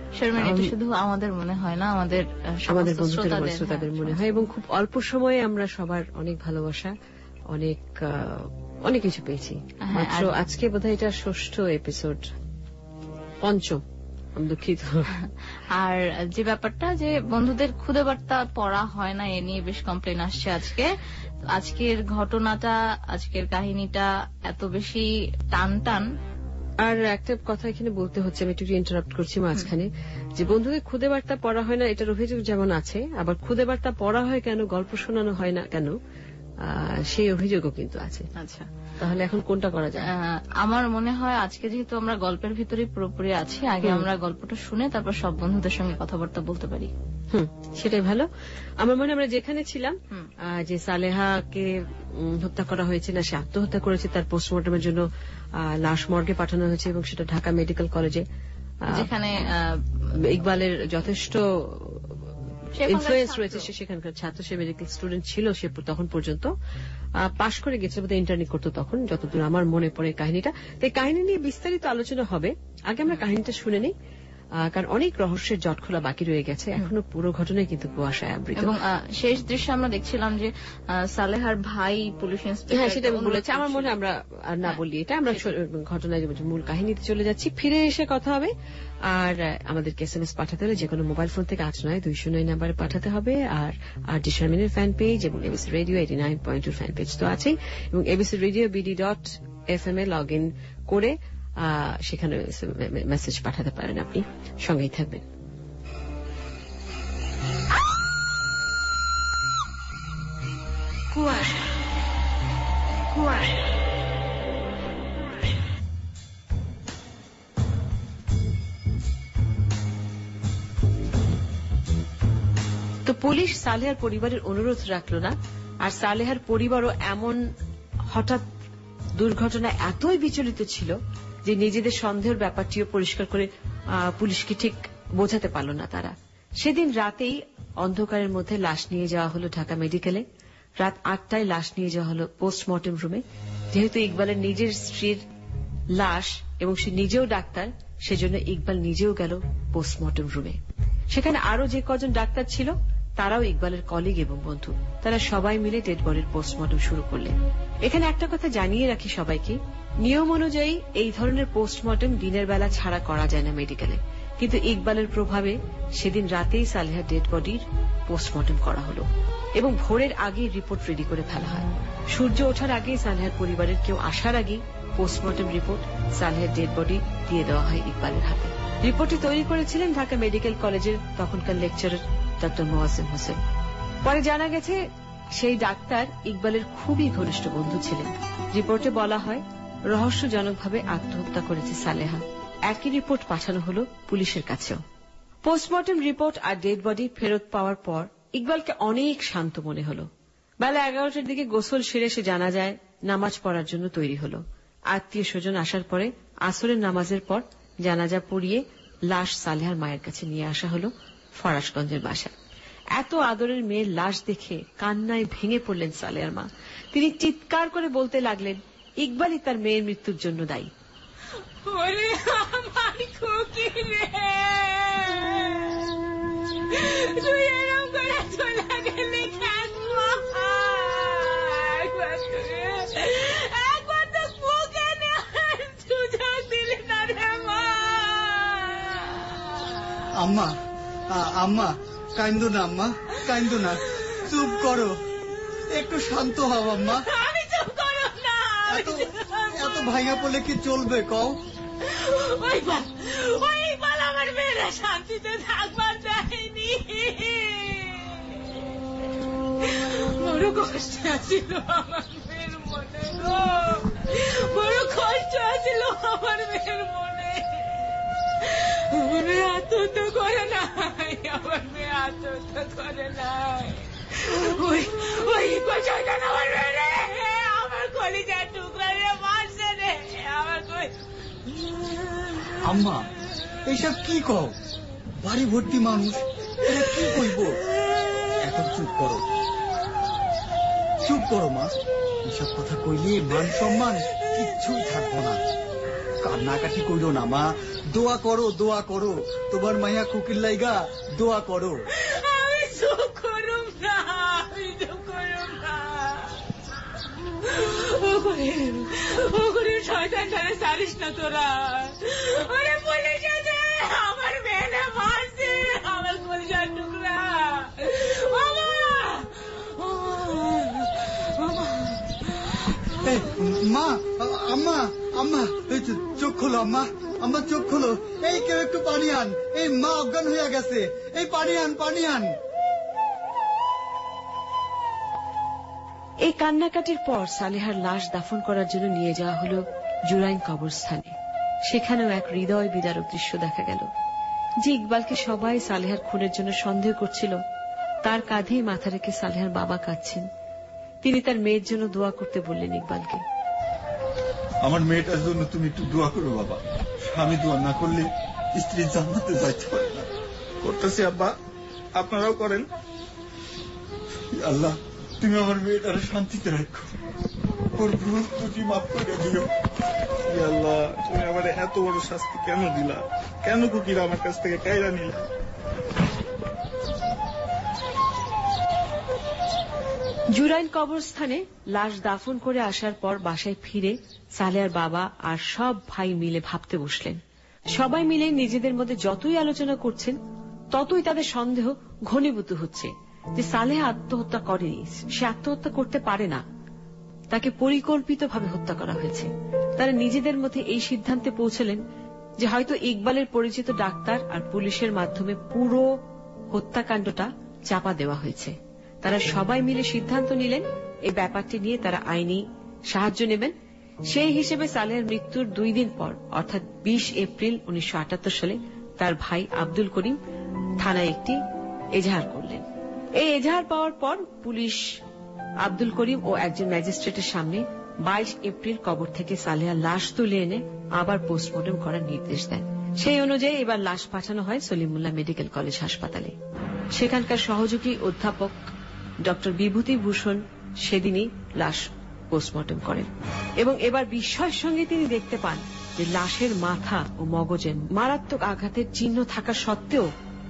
শর্মিন, এটা শুধু আমাদের মনে হয় না, আমাদের আমাদের বন্ধুদের শ্রোতাদের মনে হয়, এবং খুব অল্প সময়ে আমরা সবার অনেক ভালোবাসা, অনেক অনেক কিছু পেয়েছি। মাত্র আজকে বোধহয় এটা ষষ্ঠ এপিসোড, পঞ্চম, আমি দুঃখিত। আর যে ব্যাপারটা যে বন্ধুদের খুদে বার্তা পড়া হয় না, এ নিয়ে বেশ কমপ্লেন আসছে আজকে। আজকের ঘটনাটা, আজকের কাহিনীটা এত বেশি টান টান। আর একটা কথা এখানে বলতে হচ্ছে, আমি একটু ইন্টারাপ্ট করছি মাঝখানে, যে বন্ধুদের খুদে বার্তা পড়া হয় না এটার অভিযোগ যেমন আছে, আবার খুদে বার্তা পড়া হয় কেন, গল্প শোনানো হয় না কেন, সেই অভিযোগও কিন্তু আছে। আচ্ছা, তাহলে এখন কোনটা করা যায়? আমার মনে হয় আজকে যেহেতু আমরা গল্পের ভিতরে পুরোপুরি আছি, আগে আমরা গল্পটা শুনে তারপর সব বন্ধুদের সঙ্গে কথাবার্তা বলতে পারি। হুম, সেটাই ভালো। আমার মনে হয় আমরা যেখানে ছিলাম, যে সালেহাকে হত্যা করা হয়েছে, না সে আত্মহত্যা করেছে, তার পোস্টমর্টমের জন্য লাশ মর্গে পাঠানো হয়েছে, এবং সেটা ঢাকা মেডিকেল কলেজে, যেখানে ইকবালের যথেষ্ট ইনফ্লুয়েন্স রয়েছে। সে সেখানকার ছাত্র, সে মেডিকেল স্টুডেন্ট ছিল, সে তখন পর্যন্ত পাশ করে গেছিল, বোধহয় ইন্টার্নি করতো তখন, যতদূর আমার মনে পড়ে কাহিনীটা। তাই কাহিনী নিয়ে বিস্তারিত আলোচনা হবে। আগে আমরা কাহিনীটা শুনে নিই, কারণ অনেক রহস্যের জট খোলা বাকি রয়ে গেছে, এখনো পুরো ঘটনায় কিন্তু কুয়াশায় আবৃত। এবং শেষ দৃশ্যে আমরা দেখছিলাম যে সালেহার ভাই পুলিশ ইন্সপেক্টর, হ্যাঁ সেটা বলেছে। আমার মনে আমরা আর না বলি এটা, আমরা ঘটনায় মূল কাহিনীতে চলে যাচ্ছি, ফিরে এসে কথা হবে। আর আমাদেরকে এস এম এস পাঠাতে হলে যে কোনো মোবাইল ফোন থেকে আট নয় দুই শূন্য নাম্বারে পাঠাতে হবে। আর আর জি শারমিনের ফ্যান পেজ এবং ABC radio eighty nine point two fan page তো আছেই, এবং ABC radio BD dot F M এ লগ ইন করে সেখানে মেসেজ পাঠাতে পারেন, আপনি সঙ্গেই থাকবেন। কুয়াশা কুয়াশা তো পুলিশ সালেহার পরিবারের অনুরোধ রাখল না, আর সালেহার পরিবারও এমন হঠাৎ দুর্ঘটনা এতই বিচলিত ছিল যে নিজেদের সন্দেহের ব্যাপারটিও পরিষ্কার করে পুলিশকে ঠিক বোঝাতে পারল না তারা। সেদিন রাতেই অন্ধকারের মধ্যে লাশ নিয়ে যাওয়া হলো ঢাকা মেডিকেলে। রাত আটটায় লাশ নিয়ে যাওয়া হলো পোস্টমর্টেম রুমে। যেহেতু ইকবালের নিজের স্ত্রীর লাশ এবং সে নিজেও ডাক্তার, সেজন্য ইকবাল নিজেও গেল পোস্টমর্টেম রুমে। সেখানে আরো যে কজন ডাক্তার ছিল তারাও ইকবালের কলিগ এবং বন্ধু, তারা সবাই মিলে ডেড বডির পোস্টমর্টম শুরু করলেন। এখানে একটা কথা জানিয়ে রাখি সবাইকে, নিয়ম অনুযায়ী এই ধরনের পোস্টমর্টম দিনের বেলা ছাড়া করা যায় না মেডিকেলে, কিন্তু ইকবালের প্রভাবে সেদিন রাতেই সালেহার ডেড বডির পোস্টমর্টম করা হলো এবং ভোরের আগেই রিপোর্ট রেডি করে ফেলা হয়। সূর্য ওঠার আগেই সালেহার পরিবারের কেউ আসার আগেই পোস্টমর্টম রিপোর্ট সালেহার ডেড বডি দিয়ে দেওয়া হয় ইকবালের হাতে। রিপোর্টটি তৈরি করেছিলেন ঢাকা মেডিকেল কলেজের তখনকার লেকচারার ডক্টর মোয়াসেম হোসেন। পরে জানা গেছে সেই ডাক্তার ইকবালের খুবই ঘনিষ্ঠ বন্ধু ছিলেন। রিপোর্টে বলা হয় রহস্যজনকভাবে আত্মহত্যা করেছে সালেহা। একই রিপোর্ট পাঠানো হল পুলিশের কাছেও। পোস্টমর্টম রিপোর্ট আর ডেড বডি ফেরত পাওয়ার পর ইকবালকে অনেক শান্ত মনে হল। বেলা এগারোটার দিকে গোসল সেরে সে জানা যায় নামাজ পড়ার জন্য তৈরি হল। আত্মীয় স্বজন আসার পরে আসরের নামাজের পর জানাজা পড়িয়ে লাশ সালেহার মায়ের কাছে নিয়ে আসা হল ফরাশগঞ্জের বাসায়। এত আদরের মেয়ের লাশ দেখে কান্নায় ভেঙে পড়লেন সালেহার মা। তিনি চিৎকার করে বলতে লাগলেন ইকবালই তার মেয়ের মৃত্যুর জন্য দায়ী। ওরে আমার খুকি রে, তুই এরকম করে চলে গেলি কেন? একবার তো বুকে নেওয়ার সুযোগ দিলি না রে মা। আম্মা, আম্মা কান্দো না, আম্মা কান্দো না, চুপ করো, একটু শান্ত হও আম্মা। আমি চুপ করো না, এত ভাঙা পড়লে কি চলবে কও? ওই বল ওই বল আমার মেয়েরা শান্তিতে থাকবার দেয়নি। বড় কষ্ট আছিল আমার মেয়ের মনে গো, বড় কষ্ট আছিল আমার মেয়ের মনে। আমার মেয়ে আত্মহত্যা করে নাই, আমার মেয়ে আত্মহত্যা করে নাই। ওই ওই শয়তান আমার মেয়ে রে, আমার কলিজার টুকরা রে মারছে রে আমার কই। আম্মা এইসব কি কও? বাড়ি ভর্তি মানুষ, এরা কি কইব? এখন চুপ করো, চুপ করো মা। এসব কথা কইলে মান সম্মান কিচ্ছুই থাকবো না। কান্নাকাটি করো না মা, দোয়া করো দোয়া করো, তোমার মাইয়া খুকির লাইগা দোয়া করো। আমি চুপ করুম না, আমি চুপ করুম না। ও করিম, ও করিম, শয়তান ধরে সারিস না তোরা। ওরে পুলিশ আছে, আমার মেয়েটা মারছে, আমার কলিজার টুকরা। মা, আম্মা, আম্মা, চোখ খোলো আম্মা, আম্মা চোখ খোলো। এই কেউ একটু পানি আন, এই মা অজ্ঞান হয়ে গেছে, এই পানি আন, পানি আন। এই কান্নাকাটির পর সালেহার লাশ দাফন করার জন্য নিয়ে যাওয়া হলো জুরাইন কবরস্থানে। সেখানেও এক হৃদয় বিদারক দৃশ্য দেখা গেল। যে ইকবালকে সবাই সালেহার খুনের জন্য সন্দেহ করছিল, তার কাঁধেই মাথা রেখে সালেহার বাবা কাঁদছেন। তিনি তার মেয়ের জন্য দোয়া করতে বললেন ইকবালকে, আমার মেয়েটার জন্য তুমি একটু দোয়া করো বাবা, স্বামী দোয়া না করলে স্ত্রী জান্নাতে যাইতে পারে না। করতেছি আব্বা, আপনারাও করেন। আল্লাহ, তুমি আমার মেয়েটার শান্তিতে রাখো, ওর ভুল ত্রুটি মাফ করে দিও। আল্লাহ, তুমি আমার এত বড় শাস্তি কেন দিলা? কেন কুকিরা আমার কাছ থেকে কাইরা নিলা? জুরাইন কবরস্থানে লাশ দাফন করে আসার পর বাসায় ফিরে সালেহার বাবা আর সব ভাই মিলে ভাবতে বসলেন। সবাই মিলে নিজেদের মধ্যে যতই আলোচনা করছেন, ততই তাদের সন্দেহ ঘনীভূত হচ্ছে যে সালেহা আত্মহত্যা করেনি, সে আত্মহত্যা করতে পারে না, তাকে পরিকল্পিতভাবে হত্যা করা হয়েছে। তারা নিজেদের মধ্যে এই সিদ্ধান্তে পৌঁছলেন যে হয়তো ইকবালের পরিচিত ডাক্তার আর পুলিশের মাধ্যমে পুরো হত্যাকাণ্ডটা চাপা দেওয়া হয়েছে। তারা সবাই মিলে সিদ্ধান্ত নিলেন এই ব্যাপারটি নিয়ে তারা আইনি সাহায্য নেবেন। সেই হিসেবে সালেহার মৃত্যুর দুই দিন পর অর্থাৎ বিশ এপ্রিল উনিশশো আটাত্তর সালে তার ভাই আব্দুল করিম থানায় একটি এজাহার করলেন। এই এজাহার পাওয়ার পর পুলিশ আব্দুল করিম ও একজন ম্যাজিস্ট্রেটের সামনে বাইশ এপ্রিল কবর থেকে সালেহার লাশ তুলে এনে আবার পোস্টমর্টম করার নির্দেশ দেন। সেই অনুযায়ী এবার লাশ পাঠানো হয় সলিমুল্লাহ মেডিকেল কলেজ হাসপাতালে। সেখানকার সহযোগী অধ্যাপক ডক্টর বিভূতিভূষণ সেদিনই লাশ পোস্টমর্টম করেন এবং এবার বিস্ময়ের সঙ্গে তিনি দেখতে পান যে লাশের মাথা ও মগজে মারাত্মক আঘাতের চিহ্ন থাকা সত্ত্বেও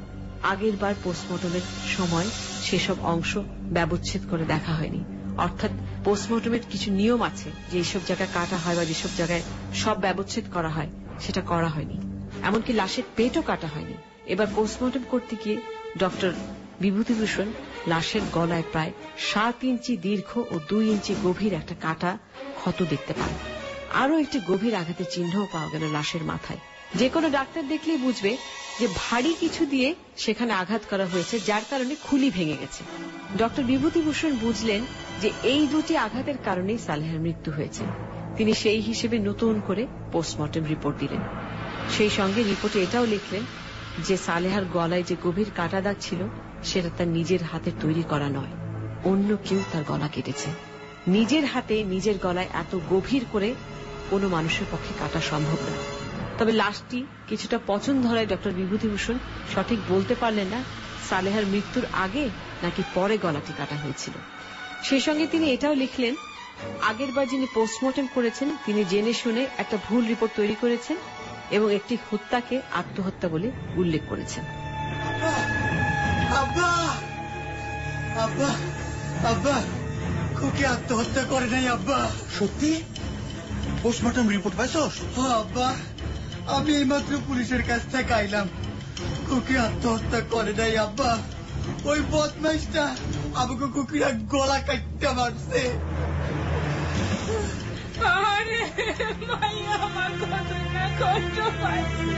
আগের বার পোস্টমর্টমের সময় সেসব অংশ ব্যবচ্ছেদ করে দেখা হয়নি। অর্থাৎ পোস্টমর্টমের কিছু নিয়ম আছে যে এইসব জায়গায় কাটা হয় বা যেসব জায়গায় সব ব্যবচ্ছেদ করা হয়, সেটা করা হয়নি। এমনকি লাশের পেটও কাটা হয়নি। এবার পোস্টমর্টম করতে গিয়ে ডক্টর বিভূতিভূষণ লাশের গলায় প্রায় সাত ইঞ্চি দীর্ঘ ও দুই ইঞ্চি গভীর একটা কাটা ক্ষত দেখতে পান। আরও একটি গভীর আঘাতের চিহ্নও পাওয়া গেল লাশের মাথায়। যে কোনো ডাক্তার দেখলেই বুঝবে যে ভারী কিছু দিয়ে সেখানে আঘাত করা হয়েছে, যার কারণে খুলি ভেঙে গেছে। ডক্টর বিভূতিভূষণ বুঝলেন যে এই দুটি আঘাতের কারণেই সালেহার মৃত্যু হয়েছে। তিনি সেই হিসেবে নতুন করে পোস্টমর্টম রিপোর্ট দিলেন। সেই সঙ্গে রিপোর্টে এটাও লিখলেন যে সালেহার গলায় যে গভীর কাটা দাগ ছিল সেটা তার নিজের হাতে তৈরি করা নয়, অন্য কেউ তার গলা কেটেছে। নিজের হাতে নিজের গলায় এত গভীর করে কোনো মানুষের পক্ষে কাটা সম্ভব না। তবে লাশটি কিছুটা পচন ধরায় ডক্টর বিভূতিভূষণ সঠিক বলতে পারলেন না সালেহার মৃত্যুর আগে নাকি পরে গলাটি কাটা হয়েছিল। সেই সঙ্গে তিনি এটাও লিখলেন আগের বার যিনি পোস্টমর্টম করেছেন তিনি জেনে শুনে একটা ভুল রিপোর্ট তৈরি করেছেন এবং একটি হত্যাকে আত্মহত্যা বলে উল্লেখ করেছেন। আব্বা, আব্বা, আব্বা, খুকি আত্মহত্যা করে নাই আব্বা। সত্যি? পোস্টমর্টম রিপোর্ট পাইছস? হ্যাঁ আব্বা, আমি এইমাত্র পুলিশের কাছ থেকে আইলাম। খুকি আত্মহত্যা করে নাই আব্বা, ওই বদমাইশটা আমাকে খুকিরা গলা কাটতে মারছে। আরে মাইয়া আমার কত না কষ্ট পাইছে।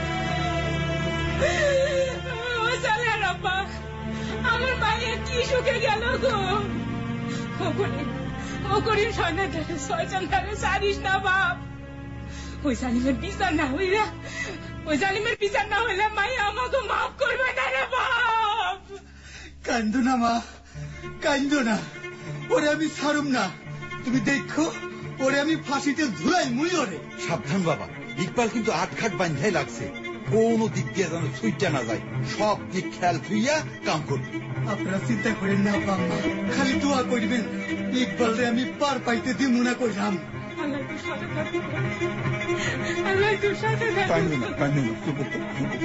ও সালেহার আব্বা, আমার মাইয়া কি সুখে গেল গো। ও করিম, ও করিম, সন্ধ্যা ধরে ছয়জন ধরে সারিস না বাপ। ওই জালিমের বিচার না হইলে, ওই জালিমের বিচার না হইলে মাইয়া আমাকে মাফ করবে না রে বাপ। কান্দো না মা, কান্দো না, ওরে আমি ছাড়ুম না। তুমি দেখো ওরে আমি ফাঁসিতে ধুলাই মুই ওরে। সাবধান বাবা, ইকবাল কিন্তু আটঘাট বান্ধাই লাগছে, কোনো দিক দিয়ে যেন ছুইটা না যায়। সব দিক খেয়াল থুইয়া কাম করবে। আপনারা চিন্তা করেন না বাবা, খালি দোয়া করবেন ইকবাল রে আমি পার পাইতে দিব না কইলাম। আল্লাহ তোর সাথে থাকবে, আল্লাহ তোর সাথে থাকবে। কাঁদবে না, কাঁদবে না, চুপ করো, চুপ করো।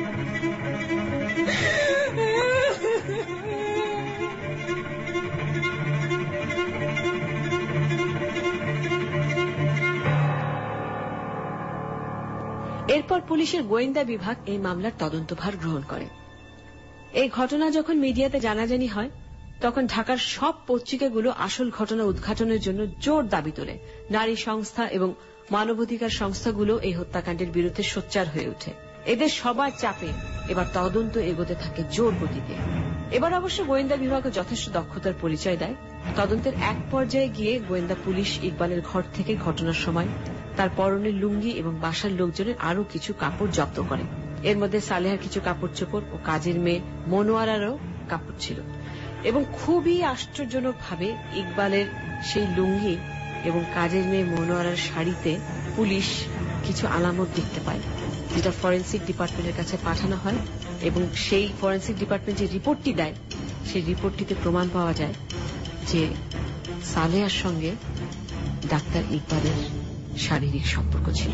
এরপর পুলিশের গোয়েন্দা বিভাগ এই মামলার তদন্তভার গ্রহণ করে। এই ঘটনা যখন মিডিয়াতে জানাজানি হয় তখন ঢাকার সব পত্রিকাগুলো আসল ঘটনা উদ্ঘাটনের জন্য জোর দাবি তোলে। নারী সংস্থা এবং মানবাধিকার সংস্থাগুলো এই হত্যাকাণ্ডের বিরুদ্ধে সোচ্চার হয়ে ওঠে। এদের সবার চাপে এবার তদন্ত এগোতে থাকে জোর গতিতে। এবার অবশ্য গোয়েন্দা বিভাগও যথেষ্ট দক্ষতার পরিচয় দেয়। তদন্তের এক পর্যায়ে গিয়ে গোয়েন্দা পুলিশ ইকবালের ঘর থেকে ঘটনার সময় তার পরনের লুঙ্গি এবং বাসার লোকজনের আরও কিছু কাপড় জব্দ করে। এর মধ্যে সালেহার কিছু কাপড় চোপড় ও কাজের মেয়ে মনোয়ারারও কাপড় ছিল এবং খুবই আশ্চর্যজনকভাবে ইকবালের সেই লুঙ্গি এবং কাজের মেয়ে মনোয়ারার শাড়িতে পুলিশ কিছু আলামত দেখতে পায়, যেটা ফরেন্সিক ডিপার্টমেন্টের কাছে পাঠানো হয় এবং সেই ফরেন্সিক ডিপার্টমেন্ট যে রিপোর্টটি দেয় সেই রিপোর্টটিতে প্রমাণ পাওয়া যায় যে সালেহার সঙ্গে ডাক্তার ইকবালের শারীরিক সম্পর্ক ছিল।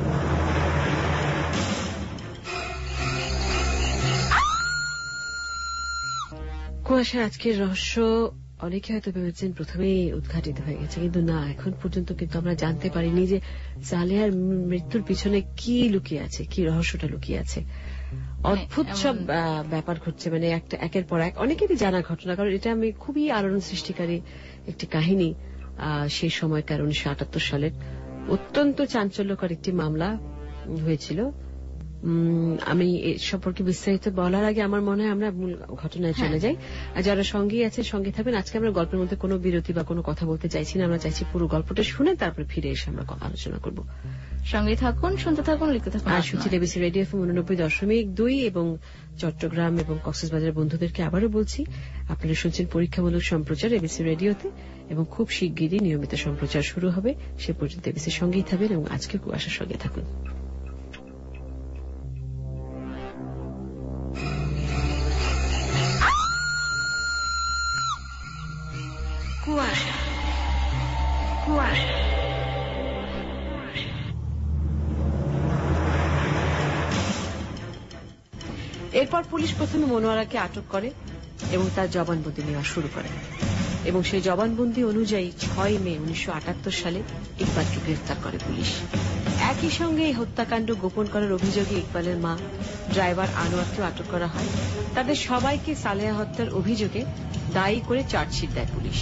কুয়াশার আজকের রহস্য অনেকে হয়তো ভেবেছেন প্রথমেই উদ্ঘাটিত হয়ে গেছে, কিন্তু না, এখন পর্যন্ত কিন্তু আমরা জানতে পারিনি যে সালেহার মৃত্যুর পিছনে কি লুকিয়ে আছে, কি রহস্যটা লুকিয়ে আছে। অদ্ভুত সব ব্যাপার ঘটছে, মানে একটা একের পর এক অনেকেরই জানা ঘটনা, কারণ এটা আমি খুবই আলোড়ন সৃষ্টিকারী একটি কাহিনী। সেই সময়কার উনিশশো আটাত্তর সালের অত্যন্ত চাঞ্চল্যকর একটি মামলা হয়েছিল। আমি এ সম্পর্কে বিস্তারিত বলার আগে আমার মনে হয় আমরা মূল ঘটনায় চলে যাই। আর যারা সঙ্গেই আছে সঙ্গে থাকবেন। আজকে আমরা গল্পের মধ্যে কোনো বিরতি বা কোনো কথা বলতে চাইছি না, আমরা চাইছি পুরো গল্পটা শুনে তারপরে ফিরে এসে আমরা আলোচনা করব। সঙ্গে থাকুন, শুনতে থাকুন, লিখতে থাকুন। আর শুনছি এবিসি রেডিও এফএম উননব্বই দশমিক দুই এবং চট্টগ্রাম এবং কক্সবাজারের বন্ধুদেরকে আবারও বলছি, আপনারা শুনছেন পরীক্ষামূলক সম্প্রচার এবিসি রেডিওতে এবং খুব শিগগিরই নিয়মিত সম্প্রচার শুরু হবে। সে পর্যন্ত এবিসির সঙ্গেই থাকবেন এবং আজকে কুয়াশার সঙ্গে থাকুন। কুয়াশা, কুয়াশা, এরপর পুলিশ প্রথমে মনোয়ারাকে আটক করে এবং তার জবানবন্দি নেওয়া শুরু করে এবং সেই জবানবন্দি অনুযায়ী ছয় মে উনিশশো আটাত্তর সালে ইকবালকে গ্রেফতার করে পুলিশ। একই সঙ্গে এই হত্যাকাণ্ড গোপন করার অভিযোগে ইকবালের মা, ড্রাইভার আনোয়ারকেও আটক করা হয়। তাদের সবাইকে সালেহা হত্যার অভিযোগে দায়ী করে চার্জশিট দেয় পুলিশ।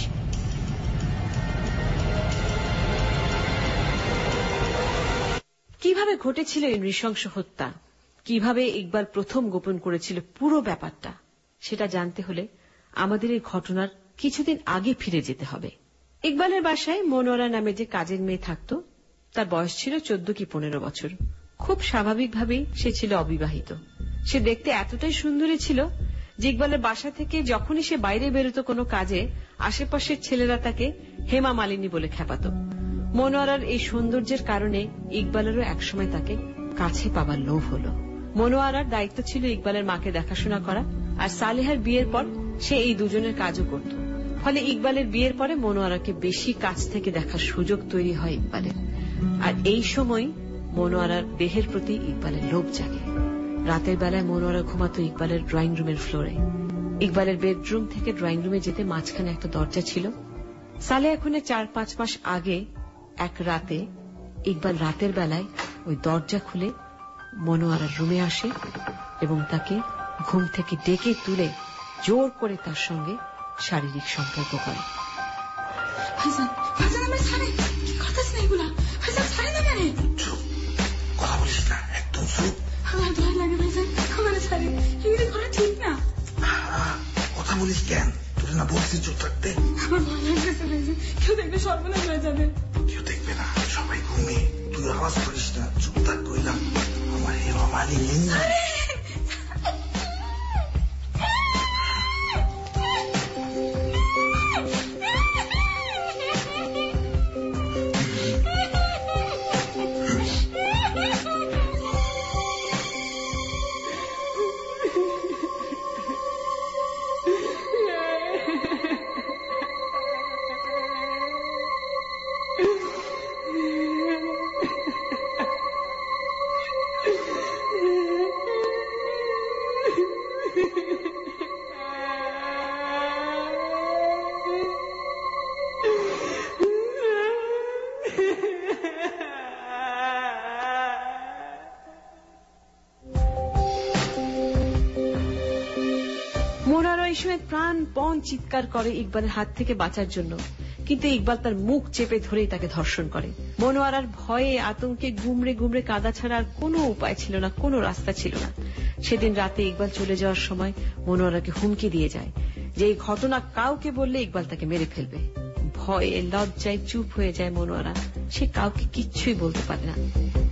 কিভাবে ঘটেছিল এই নৃশংস হত্যা, কিভাবে ইকবাল প্রথম গোপন করেছিল পুরো ব্যাপারটা, সেটা জানতে হলে আমাদের এই ঘটনার কিছুদিন আগে ফিরে যেতে হবে। ইকবালের বাসায় মনোয়ারা নামে যে কাজের মেয়ে থাকত, তার বয়স ছিল চোদ্দ কি পনেরো বছর। খুব স্বাভাবিকভাবেই সে ছিল অবিবাহিত। সে দেখতে এতটাই সুন্দরী ছিল যে ইকবালের বাসা থেকে যখনই সে বাইরে বেরোত কোনো কাজে, আশেপাশের ছেলেরা তাকে হেমা মালিনী বলে খেপাত। মনোয়ারার এই সৌন্দর্যের কারণে ইকবালেরও একসময় তাকে কাছে পাবার লোভ হল। মনোয়ারার দায়িত্ব ছিল ইকবালের মাকে দেখাশোনা করা, আর সালেহার বিয়ের পর সে এই দুজনের কাজও করত। ফলে ইকবালের বিয়ের পরে মনোয়ারাকে বেশি কাছ থেকে দেখার সুযোগ তৈরি হয় ইকবালের। আর এই সময় মনোয়ারার দেহের প্রতি ইকবালের লোভ জাগে। রাতের বেলায় মনোয়ারা ঘুমাত ইকবালের ড্রয়িং রুমের ফ্লোরে। ইকবালের বেডরুম থেকে ড্রয়িং রুমে যেতে মাঝখানে একটা দরজা ছিল। সালেহা খুনের চার পাঁচ মাস আগে এক রাতে ইকবাল রাতের বেলায় ওই দরজা খুলে মনোয়ারার রুমে আসে এবং তাকে ঘুম থেকে ডেকে তুলে জোর করে তার সঙ্গে শারীরিক সম্পর্ক করে। কথা বলিস কেন? তোর না বলছি চুপ থাকতে। আমার ভয় লাগতেছে ভাইজান, কেউ দেখলে সর্বনাশ হয়ে যাবে। কেউ দেখবে না, সবাই ঘুমিয়ে, তুই আওয়াজ করিস না, চুপ থাক কইলাম। আমার হেমা মালিনী মনোয়ারা এই সময় প্রাণপণ চিৎকার করে ইকবালের হাত থেকে বাঁচার জন্য, কিন্তু ইকবাল তার মুখ চেপে ধরেই তাকে ধর্ষণ করে। মনোয়ারার ভয়ে আতঙ্কে গুমড়ে গুমড়ে কাঁদা ছাড়া আর কোনো উপায় ছিল না, কোনো রাস্তা ছিল না। সেদিন রাতে ইকবাল চলে যাওয়ার সময় মনোয়ারাকে হুমকি দিয়ে যায় যে এই ঘটনা কাউকে বললে ইকবাল তাকে মেরে ফেলবে। ভয়ে লজ্জায় চুপ হয়ে যায় মনোয়ারা, সে কাউকে কিচ্ছুই বলতে পারে না।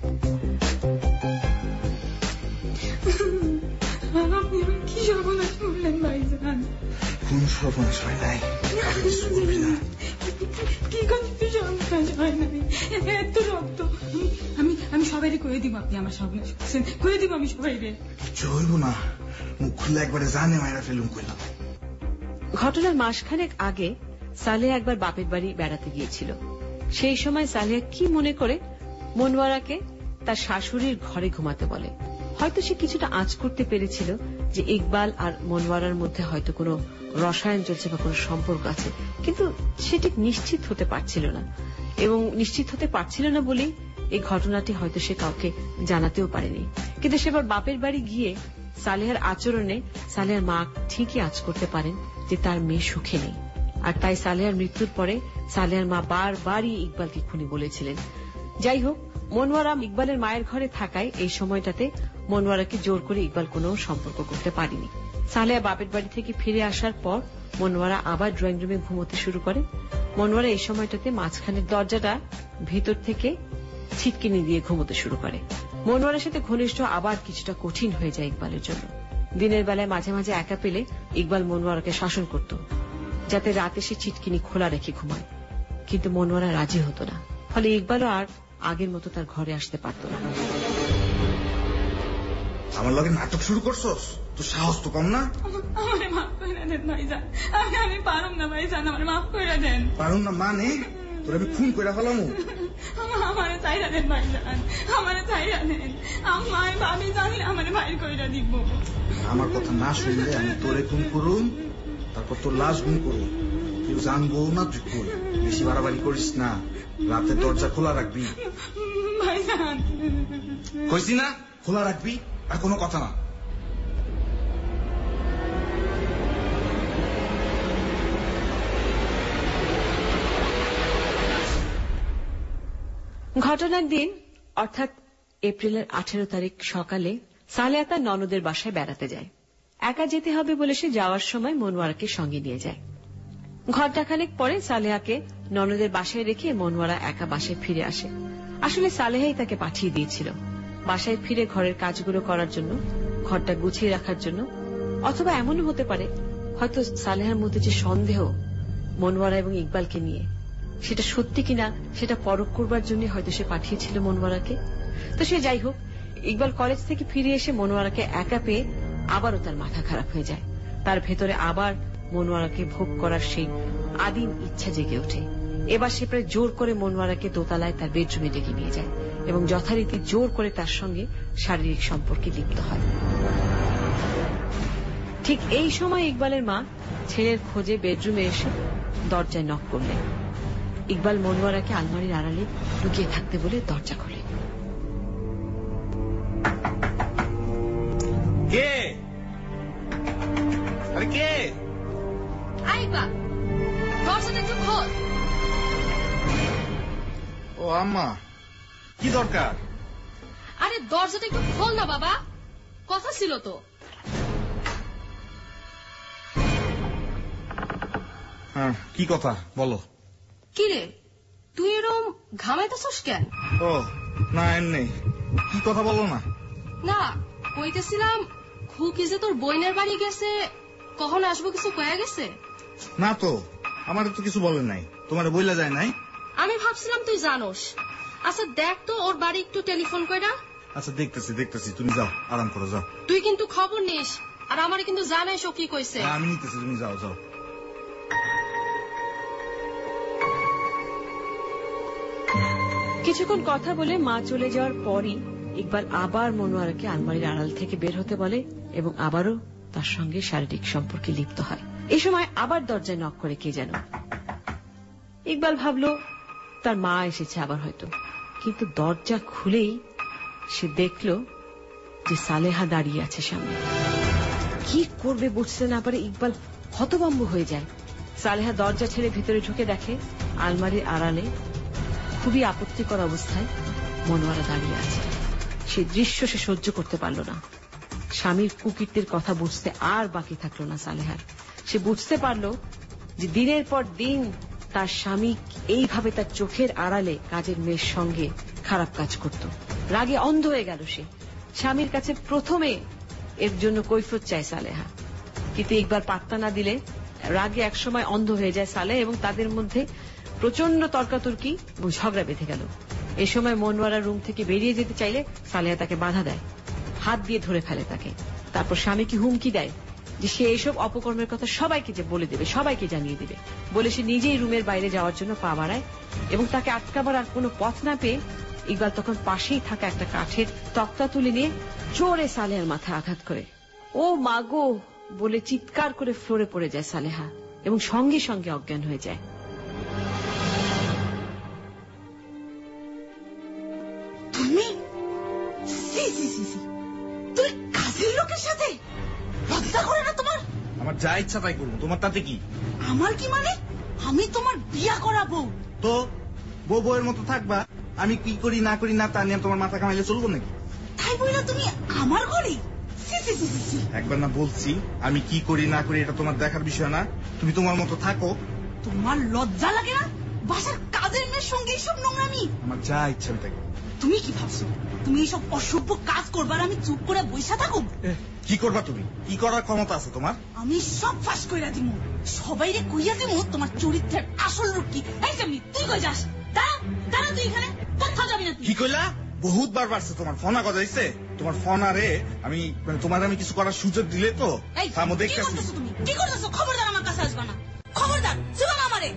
কি সর্বনাশ করলেন ভাইজান? কোন সর্বনাশ হয় নাই, কিছু বলবি না। কি করতে সর্বনাশ হয় নাই? এত রক্ত। আমি আমি সবাই কয়ে দিব আপনি আমার সর্বনাশ করছেন, কয়ে দিব আমি সবাই রে। কিছু হইব না, মুখ খুললে একবারে জানে মায়েরা ফেলুম কইলাম। ঘটনার মাসখানেক আগে সালেহা একবার বাপের বাড়ি বেড়াতে গিয়েছিল। সেই সময় সালেহা কি মনে করে মনোয়ারাকে তার শাশুড়ির ঘরে ঘুমাতে বলে। হয়তো সে কিছুটা আঁচ করতে পেরেছিল যে ইকবাল আর মনোয়ারার মধ্যে হয়তো কোনো রসায়ন চলছে বা কোনো সম্পর্ক আছে, কিন্তু সে ঠিক নিশ্চিত হতে পারছিল না, এবং নিশ্চিত হতে পারছিল না বলেই এই ঘটনাটি হয়তো সে কাউকে জানাতেও পারেনি। কিন্তু সেবার বাপের বাড়ি গিয়ে সালেহার আচরণে সালেহার মা ঠিকই আঁচ করতে পারেন যে তার মেয়ে সুখে নেই, আর তাই সালেহার মৃত্যুর পরে সালেহার মা বারবারই ইকবালকে খুনি বলেছিলেন। যাই হোক, মনোয়ারা ইকবালের মায়ের ঘরে থাকায় এই সময়টাতে মনোয়ারাকে জোর করে ইকবাল কোনো সম্পর্ক করতে পারেনি। সালেহা বাপের বাড়ি থেকে ফিরে আসার পর মনোয়ারা আবার ড্রয়িং রুমে ঘুমোতে শুরু করে। মনোয়ারা এই সময়টাতে মাঝখানের দরজাটা ভিতর থেকে ছিটকিনি দিয়ে ঘুমোতে শুরু করে। মনোয়ারার সাথে ঘনিষ্ঠ আবার কিছুটা কঠিন হয়ে যায় ইকবালের জন্য। দিনের বেলায় মাঝে মাঝে একা পেলে ইকবাল মনোয়ারাকে শাসন করত যাতে রাতে সে ছিটকিনি খোলা রেখে ঘুমায়, কিন্তু মনোয়ারা রাজি হতো না। ফলে ইকবালও আর আগের মতো তার ঘরে আসতে পারত না। আমার লগে নাটক শুরু করছস, তো সাহস তো কম না? আমারে মাফ করে দেন ভাইজান, আমি আমি পারুম না ভাইজান, আমারে মাফ করে দেন। পারুম না মানে তোর আমি খুন করে ফেলামু? আমারে চাইরা দেন ভাইজান, আমারে চাইরা দেন। আমায় ভাবি জানি আমারে বাইর কইরা দিব। আমার কথা না শুনলে আমি তোরে খুন করুম, তারপর তোর লাশ গুম করুম। কেউ জানবো না তুই কই। বেশি বাড়াবাড়ি করিস না, রাতে দরজা খোলা রাখবি। ভাইজান কইছি না খোলা রাখবি, আর কোনো কথা না। ঘটনার দিন অর্থাৎ এপ্রিলের আঠেরো তারিখ সকালে সালেহা তার ননদের বাসায় বেড়াতে যায়। একা যেতে হবে বলে সে যাওয়ার সময় মনোয়ারাকে সঙ্গে নিয়ে যায়। ঘণ্টাখানেক পরে সালেহাকে ননদের বাসায় রেখে মনোয়ারা একা বাসায় ফিরে আসে। আসলে সালেহাই তাকে পাঠিয়ে দিয়েছিল বাসায় ফিরে ঘরের কাজগুলো করার জন্য, ঘরটা গুছিয়ে রাখার জন্য। অথবা এমনও হতে পারে হয়তো সালেহার মধ্যে যে সন্দেহ মনোয়ারা এবং ইকবালকে নিয়ে, সেটা সত্যি কিনা সেটা পরখ করবার জন্য হয়তো সে পাঠিয়েছিল মনোয়ারাকে। তো সে যাই হোক, ইকবাল কলেজ থেকে ফিরে এসে মনোয়ারাকে একা পেয়ে আবারও তার মাথা খারাপ হয়ে যায়। তার ভেতরে আবার মনোয়ারাকে ভোগ করার সেই আদিম ইচ্ছা জেগে ওঠে। এবার সে প্রায় জোর করে মনোয়ারাকে দোতলায় তার বেডরুমে ডেকে নিয়ে যায় এবং যথারীতি জোর করে তার সঙ্গে শারীরিক সম্পর্কে লিপ্ত হয়। ঠিক এই সময় ইকবালের মা ছেলের খোঁজে বেডরুমে এসে দরজায় নক করলেন। ইকবাল মনোয়ারাকে আলমারির আড়ালে লুকিয়ে থাকতে বলে দরজা খোলে। কে? আরে কে? আইবা, দরজাটা একটু খোল। ও আম্মা, কি দরকার? আরে দরজাটা একটু খোল না বাবা, কথা ছিল তো। হ্যাঁ, কি কথা বলো। কি রে, তুই এরম ঘামাইতেছস কেন? ও না, এমনি। কি কথা বলো না। না, কইতেছিলাম খুকি যে তোর বইনের বাড়ি গেছে, কখন আসবো কিছু কয়া গেছে? না তো, আমার তো কিছু বলে নাই। তোমার বইলা যায় নাই? আমি ভাবছিলাম তুই জানোস। আচ্ছা দেখ তো ওর বাড়ি একটু টেলিফোন কইরা। আচ্ছা দেখতেছি দেখতেছি, তুমি যাও, আরাম করো, যাও। তুই কিন্তু খবর নিস, আর আমারে কিন্তু জানাইস ও কি কইছে। আমি নিতেছি, তুমি যাও যাও। কিছুক্ষণ কথা বলে মা চলে যাওয়ার পরই ইকবাল আবার মনোয়ারাকে আলমারির আড়াল থেকে বের হতে বলে এবং আবারও তার সঙ্গে শারীরিক সম্পর্কে লিপ্ত হয়। এই সময় আবার দরজায় নক করে কে যেন। ইকবাল ভাবল তার মা এসেছে আবার হয়তো, কিন্তু দরজা খুলেই সে দেখল যে সালেহা দাঁড়িয়ে আছে সামনে। কি করবে বুঝতে না পারে ইকবাল হতভম্ব হয়ে যায়। সালেহা দরজা ছেড়ে ভিতরে ঢুকে দেখে আলমারির আড়ালে খুবই আপত্তিকর অবস্থায় মনোয়ারা দাঁড়িয়ে আছে। সেই দৃশ্য সে সহ্য করতে পারল না। স্বামীর কুকীর্তির কথা বুঝতে আর বাকি থাকলো না সালেহার। সে বুঝতে পারল যে দিনের পর দিন তার স্বামী এইভাবে তার চোখের আড়ালে কাজের মেয়ের সঙ্গে খারাপ কাজ করত। রাগে অন্ধ হয়ে গেল সে। স্বামীর কাছে প্রথমে এর জন্য কৈফিয়ত চায় সালেহা, কিন্তু ইকবাল পাত্তা না দিলে রাগে একসময় অন্ধ হয়ে যায় সালেহ এবং তাদের মধ্যে প্রচন্ড তর্কাতর্কি এবং ঝগড়া বেঁধে গেল। এ সময় মনোয়ারা রুম থেকে বেরিয়ে যেতে চাইলে সালেহা তাকে বাধা দেয়, হাত দিয়ে ধরে ফেলে তাকে। তারপর স্বামীকে হুমকি দেয় যে সে এইসব অপকর্মের কথা সবাইকে যে বলে দেবে, সবাইকে জানিয়ে দেবে বলে সে নিজেই রুমের বাইরে যাওয়ার জন্য পা বাড়ায় এবং তাকে আটকাবার আর কোনো পথ না পেয়ে ইকবাল তখন পাশেই থাকা একটা কাঠের তক্তা তুলে নিয়ে জোরে সালেহার মাথায় আঘাত করে। ও মাগো বলে চিৎকার করে ফ্লোরে পড়ে যায় সালেহা এবং সঙ্গে সঙ্গে অজ্ঞান হয়ে যায়। তুমি তুই কাজের লোকের সাথে লজ্জা করে না তোমার? আমার যা ইচ্ছা তাই করবো, তোমার তাতে কি? আমার কি মানে? আমি তোমার বিয়া করাবো। তো বউ বউয়ের মতো থাকবা, আমি কি করি না করি না তা নিয়ে তোমার মাথা কামাইলে চলবো নাকি? তাই বলে তুমি আমার ঘরে? একবার না বলছি আমি কি করি না করি এটা তোমার দেখার বিষয় না, তুমি তোমার মতো থাকো। তোমার লজ্জা লাগে না বাসার কাজের মেয়ের সঙ্গে এইসব নোংরামি? আমার যা ইচ্ছা তাই। তুমি কি ভাবছো তুমি এইসব অসভ্য কাজ করবার আমি চুপ করে বসে থাকো? কি করবা তুমি? কি করার ক্ষমতা আছে তোমার? আমি সব ফাঁস কইরা দিমু, সবাইরে কইয়া দিমু তোমার চরিত্রের আসল রূপ কি। এই সামনে তুই কই যাস? দাঁড়া দাঁড়া, তুই এখানে কোথাও যাবি না। কি কইলা? বহুত বার বাড়ছে তোমার ফোন গজাইছে। তোমার ফোন আরে আমি মানে তোমার আমি কিছু করার সুযোগ দিলে তো তার মধ্যে একটা তুমি কি করতেছো? খবরদার আমার কাছে আসবা না, খবরদার শুনো না আমারে।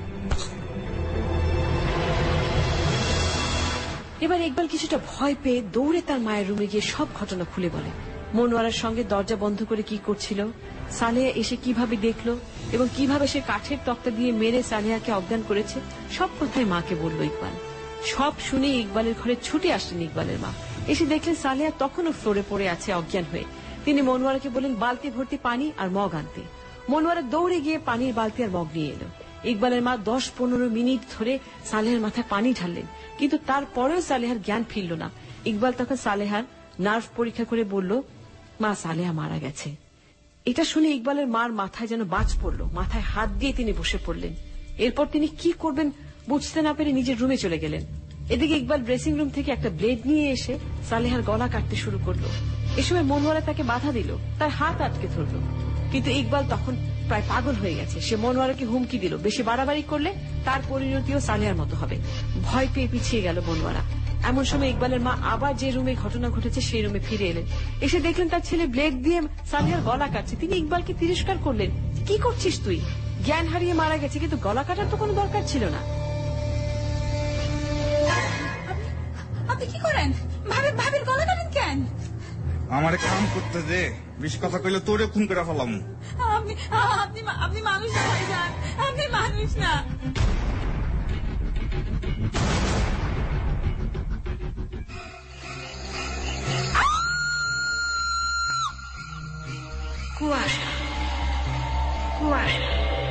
এবার ইকবাল কিছুটা ভয় পেয়ে দৌড়ে তার মায়ের রুমে গিয়ে সব ঘটনা খুলে বলে। মনোয়ারার সঙ্গে দরজা বন্ধ করে কি করছিল, সালেহা এসে কিভাবে দেখলো এবং কিভাবে সে কাঠের তক্তা দিয়ে মেরে সালেহাকে অজ্ঞান করেছে, সব কথাই মাকে বলল ইকবাল। সব শুনে ইকবালের ঘরে ছুটে আসলেন ইকবালের মা। এসে দেখলেন সালেহা তখনও ফ্লোরে পড়ে আছে অজ্ঞান হয়ে। তিনি মনোয়ারাকে বললেন বালতি ভর্তি পানি আর মগ আনতে। মনোয়ারা দৌড়ে গিয়ে পানির বালতি আর মগ নিয়ে এলো। ইকবালের মা দশ পনেরো মিনিট ধরে সালেহার মাথায় পানি ঢাললেন, কিন্তু তারপরেও সালেহার জ্ঞান ফিরল না। ইকবাল তখন সালেহার নার্ভ পরীক্ষা করে বলল, মা সালেহা মারা গেছে। এটা শুনে ইকবালের মার মাথায় যেন বাজ পড়ল, মাথায় হাত দিয়ে তিনি বসে পড়লেন। এরপর তিনি কি করবেন বুঝতে না পেরে নিজের রুমে চলে গেলেন। এদিকে ইকবাল ড্রেসিং রুম থেকে একটা ব্লেড নিয়ে এসে সালেহার গলা কাটতে শুরু করলো। এ সময় মনোয়ারা তাকে বাধা দিল, তার হাত আটকে ধরল, কিন্তু ইকবাল তখন প্রায় পাগল হয়ে গেছে। সে মনোয়ারাকে হুমকি দিল বেশি বাড়াবাড়ি করলে তার পরিণতিও সালেহার মতো হবে। ভয় পেয়ে পিছিয়ে গেল মনোয়ারা। এমন সময় ইকবালের মা আবার যে রুমে ঘটনা ঘটেছে সেই রুমে ফিরে এলেন। এসে দেখলেন তার ছেলে ব্লেড দিয়ে সালেহার গলা কাটছে। তিনি ইকবালকে তিরস্কার করলেন, কি করছিস তুই? জ্ঞান হারিয়ে মারা গেছে, কিন্তু গলা কাটার তো কোনো দরকার ছিল না। আপনি কি করেন? ভাবির ভাবির গলা কাটেন কেন? আমারে কাম করতে দে, বেশি কথা কইলে তোরে খুন করে ফেলাম। আপনি আপনি আপনি মানুষ না ভাইজান, আপনি মানুষ না। কুয়াশা কুয়াশা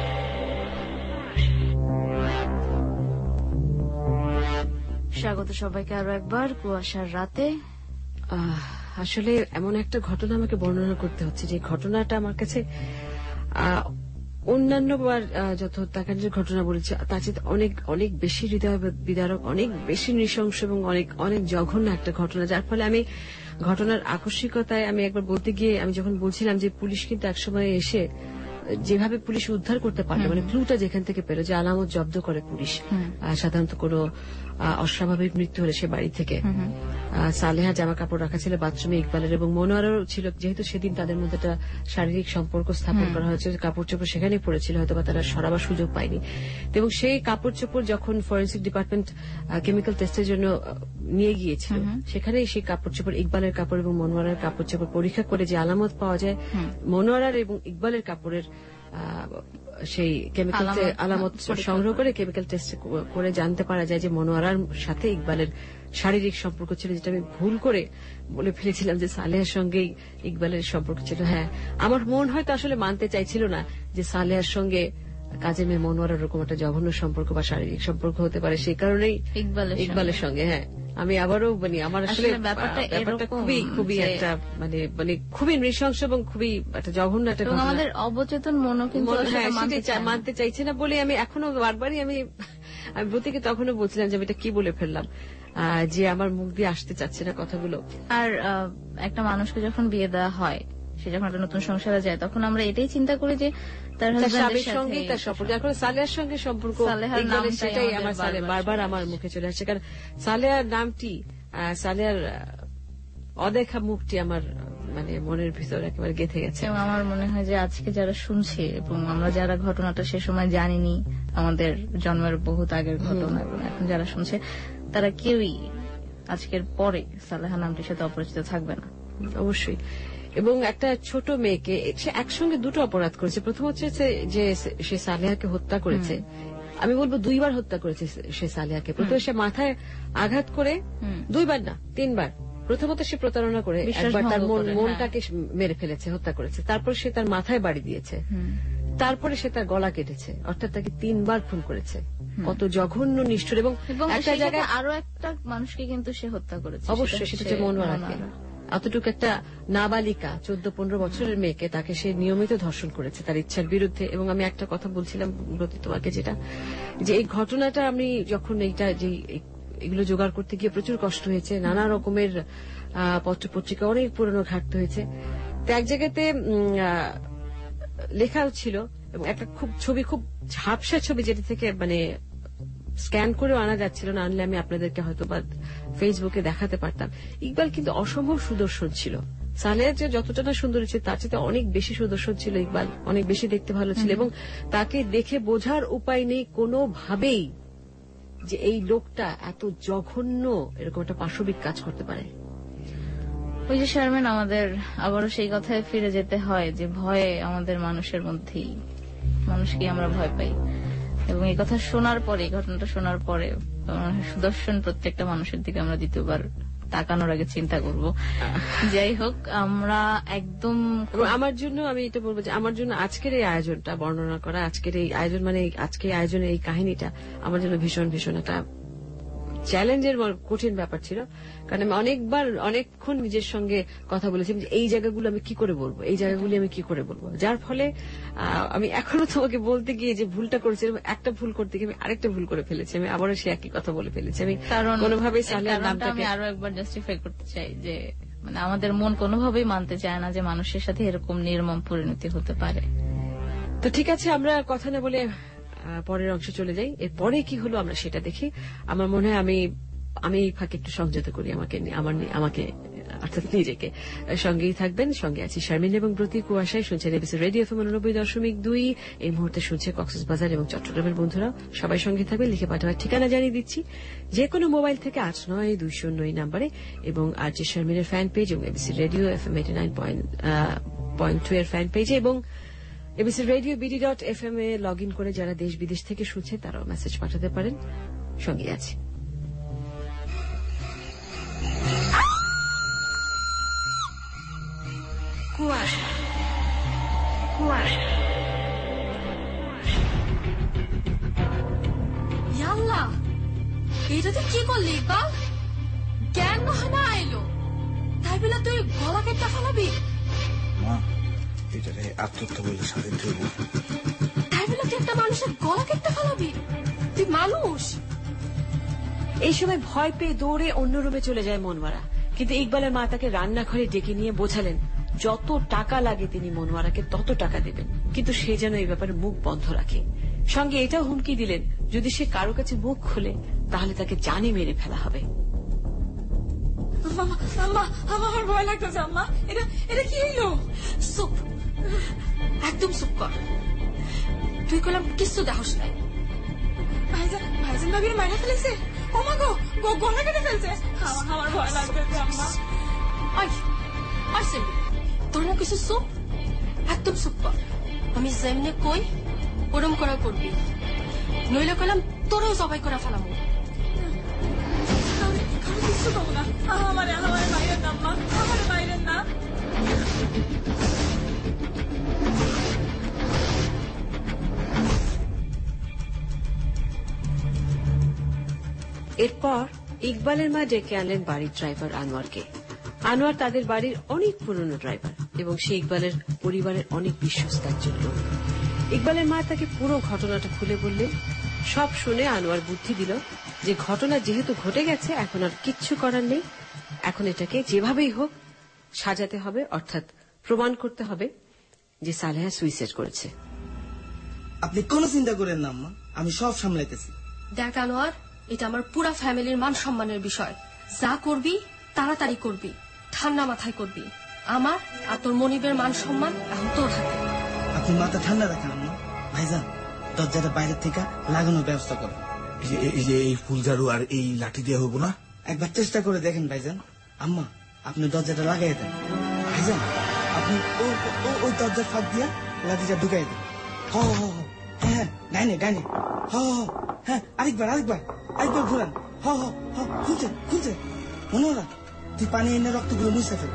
স্বাগত সবাইকে আরো একবার কুয়াশার রাতে। আসলে এমন একটা ঘটনা আমাকে বর্ণনা করতে হচ্ছে যে ঘটনাটা আমার কাছে অন্যান্য যত হত্যাকাণ্ডের ঘটনা বলেছে তার চেয়ে অনেক অনেক বেশি হৃদয় বিদারক, অনেক বেশি নৃশংস এবং অনেক অনেক জঘন্য একটা ঘটনা, যার ফলে আমি ঘটনার আকস্মিকতায় আমি একবার বলতে গিয়ে আমি যখন বলছিলাম যে পুলিশ কিন্তু একসময় এসে যেভাবে পুলিশ উদ্ধার করতে পারলো, মানে ক্লুটা যেখান থেকে পেল, যে আলামত জব্দ করে পুলিশ সাধারণত কোনো অস্বাভাবিক মৃত্যু হলে সে বাড়ি থেকে। সালেহা জামা কাপড় রাখা ছিল বাথরুমে ইকবালের এবং মনোয়ারারও ছিল, যেহেতু সেদিন তাদের মধ্যে একটা শারীরিক সম্পর্ক স্থাপন করা হয়েছে, কাপড় চোপড় সেখানেই পড়েছিল, হয়তো বা তারা সরাবার সুযোগ পায়নি। এবং সেই কাপড় চোপড় যখন ফরেন্সিক ডিপার্টমেন্ট কেমিক্যাল টেস্টের জন্য নিয়ে গিয়েছিল, সেখানে সেই কাপড় চোপড় ইকবালের কাপড় এবং মনোয়ারার কাপড় চোপড় পরীক্ষা করে যে আলামত পাওয়া যায়, মনোয়ারার এবং ইকবালের কাপড়ের সেই কেমিক্যাল আলামত সংগ্রহ করে কেমিক্যাল টেস্ট করে জানতে পারা যায় যে মনোয়ারার সাথে ইকবালের শারীরিক সম্পর্ক ছিল, যেটা আমি ভুল করে বলে ফেলেছিলাম যে সালেহার সঙ্গেই ইকবালের সম্পর্ক ছিল। হ্যাঁ, আমার মন হয়তো আসলে মানতে চাইছিল না যে সালেহার সঙ্গে কাজে মেয়ে মনোয়ারার এরকম একটা জঘন্য সম্পর্ক বা শারীরিক সম্পর্ক হতে পারে, সেই কারণেই ইকবালের সঙ্গে। হ্যাঁ, আমি আবারও বলি আমার আসলে ব্যাপারটা খুবই খুবই একটা মানে মানে খুবই নৃশংস এবং খুবই একটা জঘন্য একটা ঘটনা। আমাদের অবচেতন মনও কিন্তু মানতে চাইছে না বলে আমি এখনো বারবারই আমি আমি ব্রতিকে তখনও বলছিলাম যে আমি এটা কি বলে ফেললাম, যে আমার মুখ দিয়ে আসতে চাচ্ছে না কথাগুলো। আর একটা মানুষকে যখন বিয়ে দেওয়া হয়, সে যখন একটা নতুন সংসারে যায়, তখন আমরা এটাই চিন্তা করি যে তার স্বামীর সঙ্গে তার সম্পর্ক, এখন সালেহার সঙ্গে সম্পর্ক, সেটাই আমার বারবার আমার মুখে চলে আসছে। কারণ সালেহার নামটি, সালেহার অদেখা মুখটি আমার মানে মনের ভিতর একেবারে গেঁথে গেছে। আমার মনে হয় যে আজকে যারা শুনছে এবং আমরা যারা ঘটনাটা সে সময় জানিনি, আমাদের জন্মের বহুত আগের ঘটনা, এবং এখন যারা শুনছে তারা কেউই আজকের পরে সালেহা নামটির সাথে অপরিচিত থাকবে না। অবশ্যই। এবং একটা ছোট মেয়েকে সে একসঙ্গে দুটো অপরাধ করেছে। প্রথম হচ্ছে যে সে সালেহাকে হত্যা করেছে, আমি বলবো দুইবার হত্যা করেছে সে সালেহাকে। প্রথমে সে মাথায় আঘাত করে, দুইবার না তিনবার। প্রথমত সে প্রতারণা করে একবার তার মনটাকে মেরে ফেলেছে, হত্যা করেছে। তারপর সে তার মাথায় বাড়ি দিয়েছে, তারপরে সে তার গলা কেটেছে, অর্থাৎ তাকে তিনবার খুন করেছে। কত জঘন্য নিষ্ঠুর। এবং একটা জায়গায় আরো একটা মানুষকে কিন্তু সে হত্যা করেছে, অবশ্যই সেটা হচ্ছে মনোয়ারাকে। অতটুকু একটা নাবালিকা চোদ্দ পনেরো বছরের মেয়েকে তাকে সে নিয়মিত ধর্ষণ করেছে তার ইচ্ছার বিরুদ্ধে। এবং আমি একটা কথা বলছিলাম তোমাকে, যেটা যে এই ঘটনাটা আমি যখন এইটা যে এগুলো জোগাড় করতে গিয়ে প্রচুর কষ্ট হয়েছে, নানা রকমের পত্র পত্রিকা অনেক পুরনো ঘাটতে হয়েছে। তো এক জায়গাতে লেখাও ছিল এবং একটা খুব ছবি, খুব ঝাপসা ছবি, যেটা থেকে মানে স্ক্যান করেও আনা যাচ্ছিল না, আনলে আমি আপনাদেরকে হয়তো বা ফেসবুকে দেখাতে পারতাম। ইকবাল কিন্তু অসম্ভব সুদর্শন ছিল। সালেহা যে যতটা না সুন্দর ছিল তার চেয়ে অনেক বেশি সুদর্শন ছিল ইকবাল, অনেক বেশি দেখতে ভালো ছিল। এবং তাকে দেখে বোঝার উপায় নেই কোনোভাবেই যে এই লোকটা এত জঘন্য এরকম একটা পাশবিক কাজ করতে পারে। ওই যে শারমিন, আমাদের আবারও সেই কথায় ফিরে যেতে হয় যে ভয়ে আমাদের মানুষের মধ্যেই, মানুষকে আমরা ভয় পাই। এবং এই কথা শোনার পরে, এই ঘটনাটা শোনার পরে সুদর্শন প্রত্যেকটা মানুষের দিকে আমরা দ্বিতীয়বার তাকানোর আগে চিন্তা করব। যাই হোক, আমরা একদম আমার জন্য আমি এটা বলবো যে আমার জন্য আজকের এই আয়োজনটা বর্ণনা করা, আজকের এই আয়োজন মানে আজকের আয়োজনের এই কাহিনীটা আমার জন্য ভীষণ ভীষণ একটা চ্যালেঞ্জের কঠিন ব্যাপার ছিল। কারণ আমি অনেকবার অনেকক্ষণ নিজের সঙ্গে কথা বলেছি যে এই জায়গাগুলো আমি কি করে বলবো, এই জায়গাগুলি আমি কি করে বলবো, যার ফলে আমি এখনো তোমাকে বলতে গিয়ে যে ভুলটা করেছি, একটা ভুল করতে গিয়ে আমি আরেকটা ভুল করে ফেলেছি, আমি আবারও সে একই কথা বলে ফেলেছি। আমি কোনোভাবেই সালেহার নামটাকে আরো একবার জাস্টিফাই করতে চাই যে মানে আমাদের মন কোনোভাবেই মানতে চায় না যে মানুষের সাথে এরকম নির্মম পরিণতি হতে পারে। তো ঠিক আছে, আমরা কথা না বলে পরের অংশে চলে যাই। এরপরে কি হলো আমরা সেটা দেখি। আমার মনে হয় আমি আমি এই ফাঁকে একটু সংযত করি আমাকে আমার আমাকে অর্থাৎ নিজেকে। সঙ্গেই থাকবেন, সঙ্গে আছি শারমিন এবং ব্রতি। কুয়াশায় শুনছেন এবিসি রেডিও এফএম উননব্বই দশমিক দুই। এই মুহূর্তে শুনছে কক্সবাজার এবং চট্টগ্রামের বন্ধুরা। সবাই সঙ্গে থাকবেন, লিখে পাঠাবার ঠিকানা জানিয়ে দিচ্ছি, যে কোনো মোবাইল থেকে আট নয় দুই শূন্য এই নাম্বারে, এবং আর যে শারমিনের ফ্যান পেজ এবং ABC radio FM eighty nine point two এর ফ্যান পেজে, এবং ABC radio BD dot F M এ লগ ইন করে যারা দেশ বিদেশ থেকে শুনছে তারাও মেসেজ পাঠাতে পারেন। সঙ্গে আছি। কুয়াশা কুয়াশা ইয়াল্লাহ, এটা তুই কি করলি ইকবাল? জ্ঞান না আইলো তাই বলে তুই গলা কেটে ফেলাবি? মা, এটারে আত্মহত্যা বলে সাথে ধরবো। তাই বলে তুই একটা মানুষের গলা কেটে ফেলাবি? তুই মানুষ? এই সময় ভয় পেয়ে দৌড়ে অন্য রুমে চলে যায় মনোয়ারা। কিন্তু ইকবালের মা তাকে রান্নাঘরে ডেকে নিয়ে বোঝালেন যত টাকা লাগে তিনি মনোয়ারাকে তত টাকা দেবেন, কিন্তু সে যেন এই ব্যাপারে মুখ বন্ধ রাখে। সঙ্গে এটাও হুমকি দিলেন যদি সে কারো কাছে মুখ খুলে তাহলে তাকে জানে মেরে ফেলা হবে। আমার ভয় লাগতেছে আম্মা, এটা এটা কি হইল? চুপ, একদম চুপ কর। তুই কলাম কিছু দেহস নাই। ভাইজান ভাইজান ভাবির মাইরা ফেলেছে। ও মা গো, গলা কেটে ফেলছে। আমার ভয় লাগতেছে আম্মা। আই আই সেন্ডি, তোর না কিছু চুপ, একদম চুপ কর। আমি যেমনে কই ওরম করা করবি, নইলে কইলাম তোরও সবাই করা ফেলাম। কিছু কবো না, আমার আমার বাইরের নাম মা, আমার বাইরের না। এরপর ইকবালের মা ডেকে আনলেন বাড়ির ড্রাইভার আনোয়ারকে। আনোয়ার তাদের বাড়ির অনেক পুরনো ড্রাইভার এবং সে ইকবালের পরিবারের অনেক বিশ্বস্ত একজন লোক। ইকবালের মা তাকে পুরো ঘটনাটা খুলে বললেন। সব শুনে আনোয়ার বুদ্ধি দিল যে ঘটনা যেহেতু ঘটে গেছে এখন আর কিচ্ছু করার নেই, এখন এটাকে যেভাবেই হোক সাজাতে হবে, অর্থাৎ প্রমাণ করতে হবে যে সালেহা সুইসাইড করেছে। আপনি কোনো চিন্তা করেন না আম্মা, আমি সব সামলাইতেছি। দেখ আনোয়ার, এটা আমার পুরা ফ্যামিলির মান সম্মানের বিষয়। যা করবি তাড়াতাড়ি করবি, ঠান্ডা মাথায় করবি। আমার আর তোর মনিবের মান সম্মান এখন তোর হাতে। আপনি মাথা ঠান্ডা রাখেন আম্মা। ভাইজান, দরজাটা বাইরের থেকে লাগানোর ব্যবস্থা করো। এই যে এই ফুল ঝাড়ু আর এই লাঠি দিয়ে হবো না? একবার চেষ্টা করে দেখেন ভাইজান। আম্মা, আপনি দরজাটা লাগাই দেন। ভাইজান, আপনি ওই দরজার ফাঁক দিয়া লাঠিটা ঢুকাই দেন। হ হ হ্যাঁ ডাইনে ডাইনে হ হ্যাঁ আরেকবার আরেকবার আরেকবার ঘুরান। হ হ হ খুলছে খুলছে। মনোরা, তুই পানি এনে রক্তগুলো মুছে ফেল।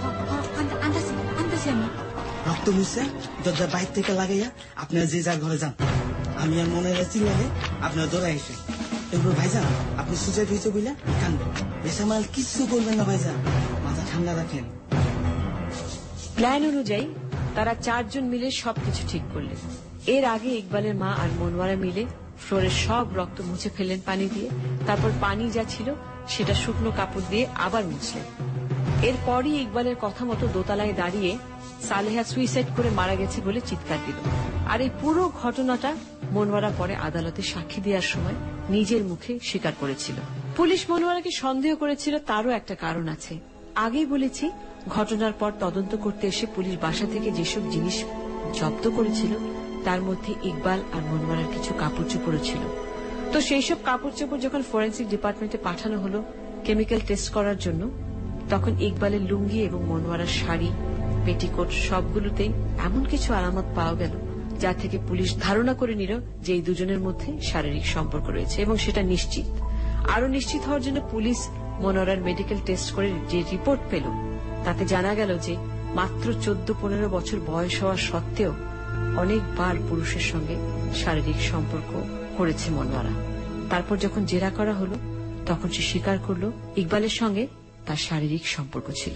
রক্ত মুছে দরজার বাইর থেকে লাগাইয়া আপনারা যে যার ঘরে যান। আমি আর মনে চিল্লালে আপনারা দৌড়াই এসে। এরপর ভাইজান, আপনি সুসাইড হয়েছে বলে কানবেন, বেসামাল কিচ্ছু করবেন না ভাইজান, মাথা ঠান্ডা রাখেন। প্ল্যান অনুযায়ী তারা চারজন মিলে সবকিছু ঠিক করলেন। এর আগে ইকবালের মা আর মনোয়ারা মিলে ফ্লোরের সব রক্ত মুছে ফেললেন পানি দিয়ে। তারপর পানি যা ছিল সেটা শুকনো কাপড় দিয়ে আবার মুছলেন। এরপরই ইকবালের কথা মতো দোতলায় দাঁড়িয়ে সালেহা সুইসাইড করে মারা গেছে বলে চিৎকার দিল। আর এই পুরো ঘটনাটা মনোয়ারা পরে আদালতে সাক্ষী দেওয়ার সময় নিজের মুখে স্বীকার করেছিল। পুলিশ মনোয়ারাকে সন্দেহ করেছিল, তারও একটা কারণ আছে। আগেই বলেছি, ঘটনার পর তদন্ত করতে এসে পুলিশ বাসা থেকে যেসব জিনিস জব্দ করেছিল তার মধ্যে ইকবাল আর মনোয়ারার কিছু কাপড় চোপড়ও ছিল। তো সেই সব কাপড় চোপড় যখন ফরেন্সিক ডিপার্টমেন্টে পাঠানো হলো কেমিক্যাল টেস্ট করার জন্য, তখন ইকবালের লুঙ্গি এবং মনোয়ারার শাড়ি, পেটিকোট সবগুলোতেই এমন কিছু আলামত পাওয়া গেল যা থেকে পুলিশ ধারণা করে নিল যে এই দুজনের মধ্যে শারীরিক সম্পর্ক রয়েছে এবং সেটা নিশ্চিত। আরো নিশ্চিত হওয়ার জন্য পুলিশ মনোয়ারার মেডিকেল টেস্ট করে যে রিপোর্ট পেল তাতে জানা গেল যে মাত্র চোদ্দ পনেরো বছর বয়স হওয়া সত্ত্বেও অনেকবার পুরুষের সঙ্গে শারীরিক সম্পর্ক করেছে মনোয়ারা। তারপর যখন জেরা করা হলো তখন সে স্বীকার করল ইকবালের সঙ্গে তার শারীরিক সম্পর্ক ছিল।